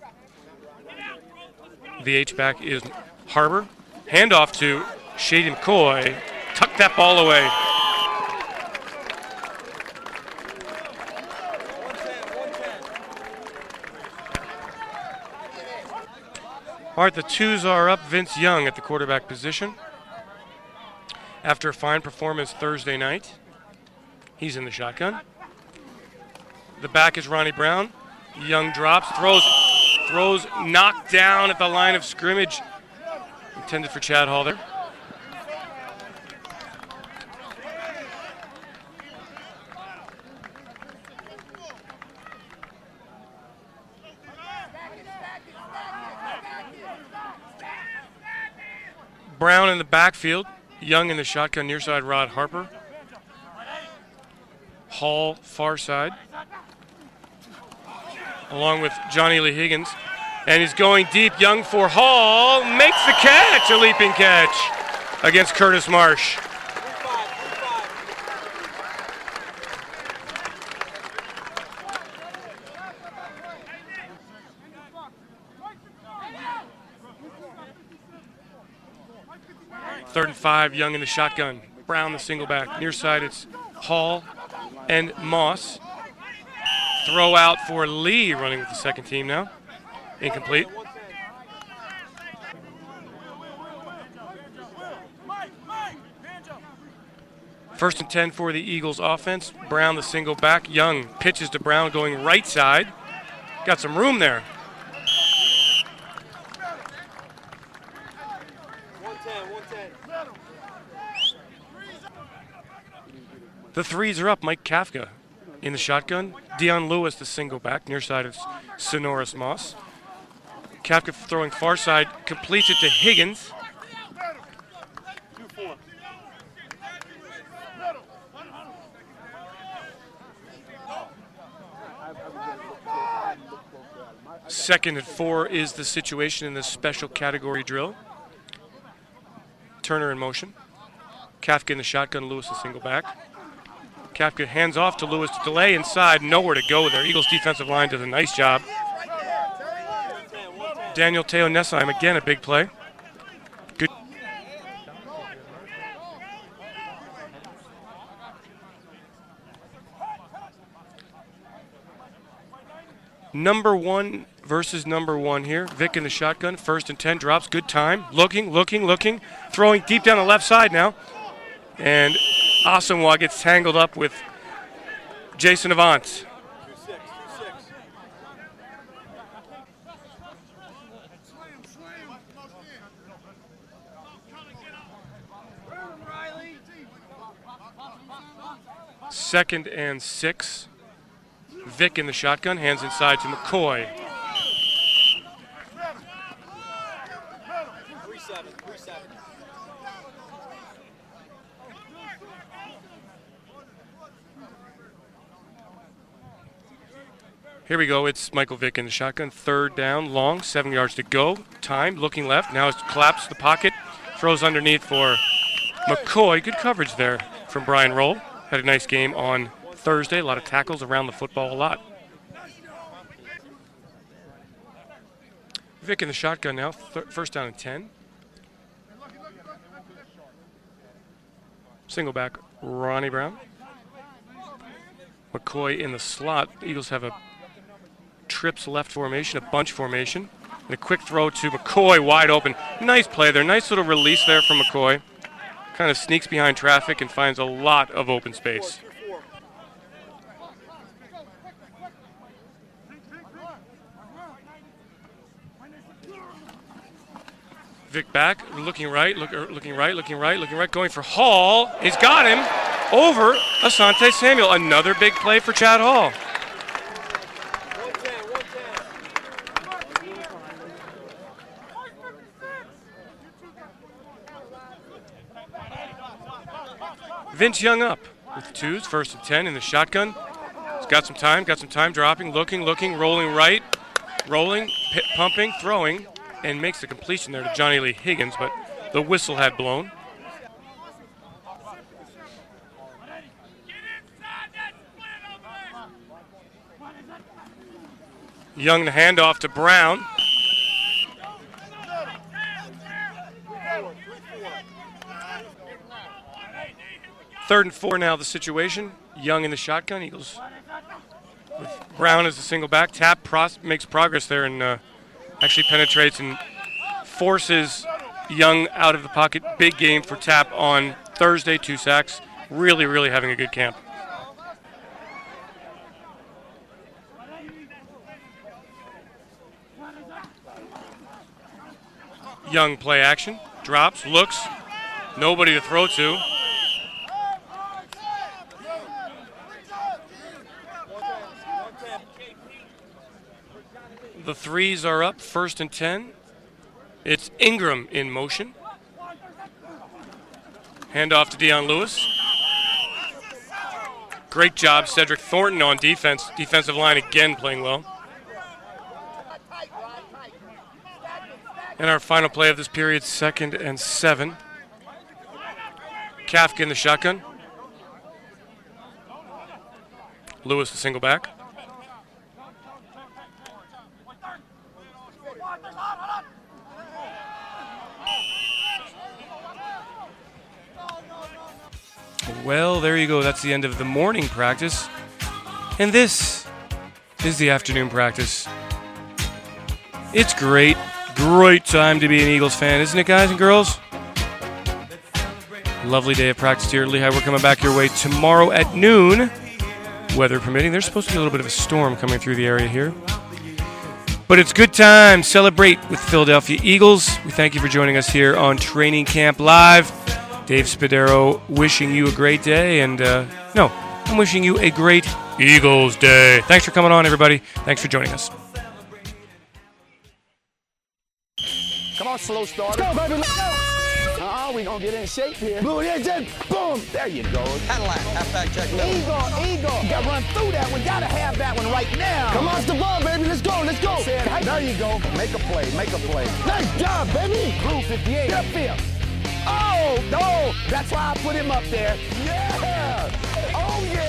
The H-back is Harbor. Handoff to Shady McCoy. Tuck that ball away. All right, the twos are up. Vince Young at the quarterback position. After a fine performance Thursday night, he's in the shotgun. The back is Ronnie Brown. Young drops, throws knocked down at the line of scrimmage. Intended for Chad Hall there. Brown in the backfield. Young in the shotgun, near side, Rod Harper. Hall, far side. Along with Johnny Lee Higgins. And he's going deep. Young for Hall. Makes the catch. A leaping catch against Curtis Marsh. Third and 5, Young in the shotgun. Brown the single back. Near side, it's Hall and Moss. Throw out for Lee, running with the second team now. Incomplete. First and 10 for the Eagles offense. Brown the single back. Young pitches to Brown going right side. Got some room there. The threes are up. Mike Kafka in the shotgun. Dion Lewis, the single back. Near side is Sonoris Moss. Kafka throwing far side. Completes it to Higgins. Second and 4 is the situation in this special category drill. Turner in motion. Kafka in the shotgun. Lewis the single back. Kafka hands off to Lewis to delay inside. Nowhere to go there. Eagles defensive line does a nice job. Daniel Teo Nessheim, again, a big play. Good. Number 1 versus number 1 here. Vic in the shotgun. 1st and 10. Drops. Good time. Looking. Throwing deep down the left side now. And Asamoah gets tangled up with Jason Avant. Second and 6. Vic in the shotgun, hands inside to McCoy. Here we go. It's Michael Vick in the shotgun. 3rd down, long, 7 yards to go. Time, looking left. Now it's collapsed the pocket. Throws underneath for McCoy. Good coverage there from Brian Roll. Had a nice game on Thursday. A lot of tackles around the football, a lot. Vick in the shotgun now. 1st down and 10. Single back, Ronnie Brown. McCoy in the slot. The Eagles have a trips left formation, a bunch formation. And a quick throw to McCoy, wide open. Nice play there. Nice little release there from McCoy. Kind of sneaks behind traffic and finds a lot of open space. Vic back, looking right, going for Hall. He's got him over Asante Samuel. Another big play for Chad Hall. Vince Young up with 2s, 1st and 10 in the shotgun. He's got some time, dropping, looking, rolling right, pumping, throwing, and makes the completion there to Johnny Lee Higgins, but the whistle had blown. Young the handoff to Brown. Third and 4 now the situation. Young in the shotgun. Eagles with Brown as a single back. Tap makes progress there and actually penetrates and forces Young out of the pocket. Big game for Tap on Thursday. 2 sacks. Really having a good camp. Young play action. Drops, looks. Nobody to throw to. The 3s are up, 1st and 10. It's Ingram in motion. Handoff to Dion Lewis. Great job, Cedric Thornton on defense. Defensive line again playing well. And our final play of this period, 2nd and 7. Kafka in the shotgun. Lewis the single back. Well, there you go. That's the end of the morning practice. And this is the afternoon practice. It's great time to be an Eagles fan, isn't it, guys and girls? Lovely day of practice here at Lehigh. We're coming back your way tomorrow at noon, weather permitting. There's supposed to be a little bit of a storm coming through the area here. But it's good time. Celebrate with the Philadelphia Eagles. We thank you for joining us here on Training Camp Live. Dave Spadaro wishing you a great day. And, I'm wishing you a great Eagles day. Thanks for coming on, everybody. Thanks for joining us. Come on, slow starter. Let's go, baby. Let's go. We gonna get in shape here. Boom, boom. There you go. Cadillac, halfback check. Eagle. You gotta run through that one. Gotta have that one right now. Come on, the ball, baby. Let's go. There you go. Make a play. Nice job, baby. Blue 58. Get upfield. Oh, no. That's why I put him up there. Yeah. Oh, yeah.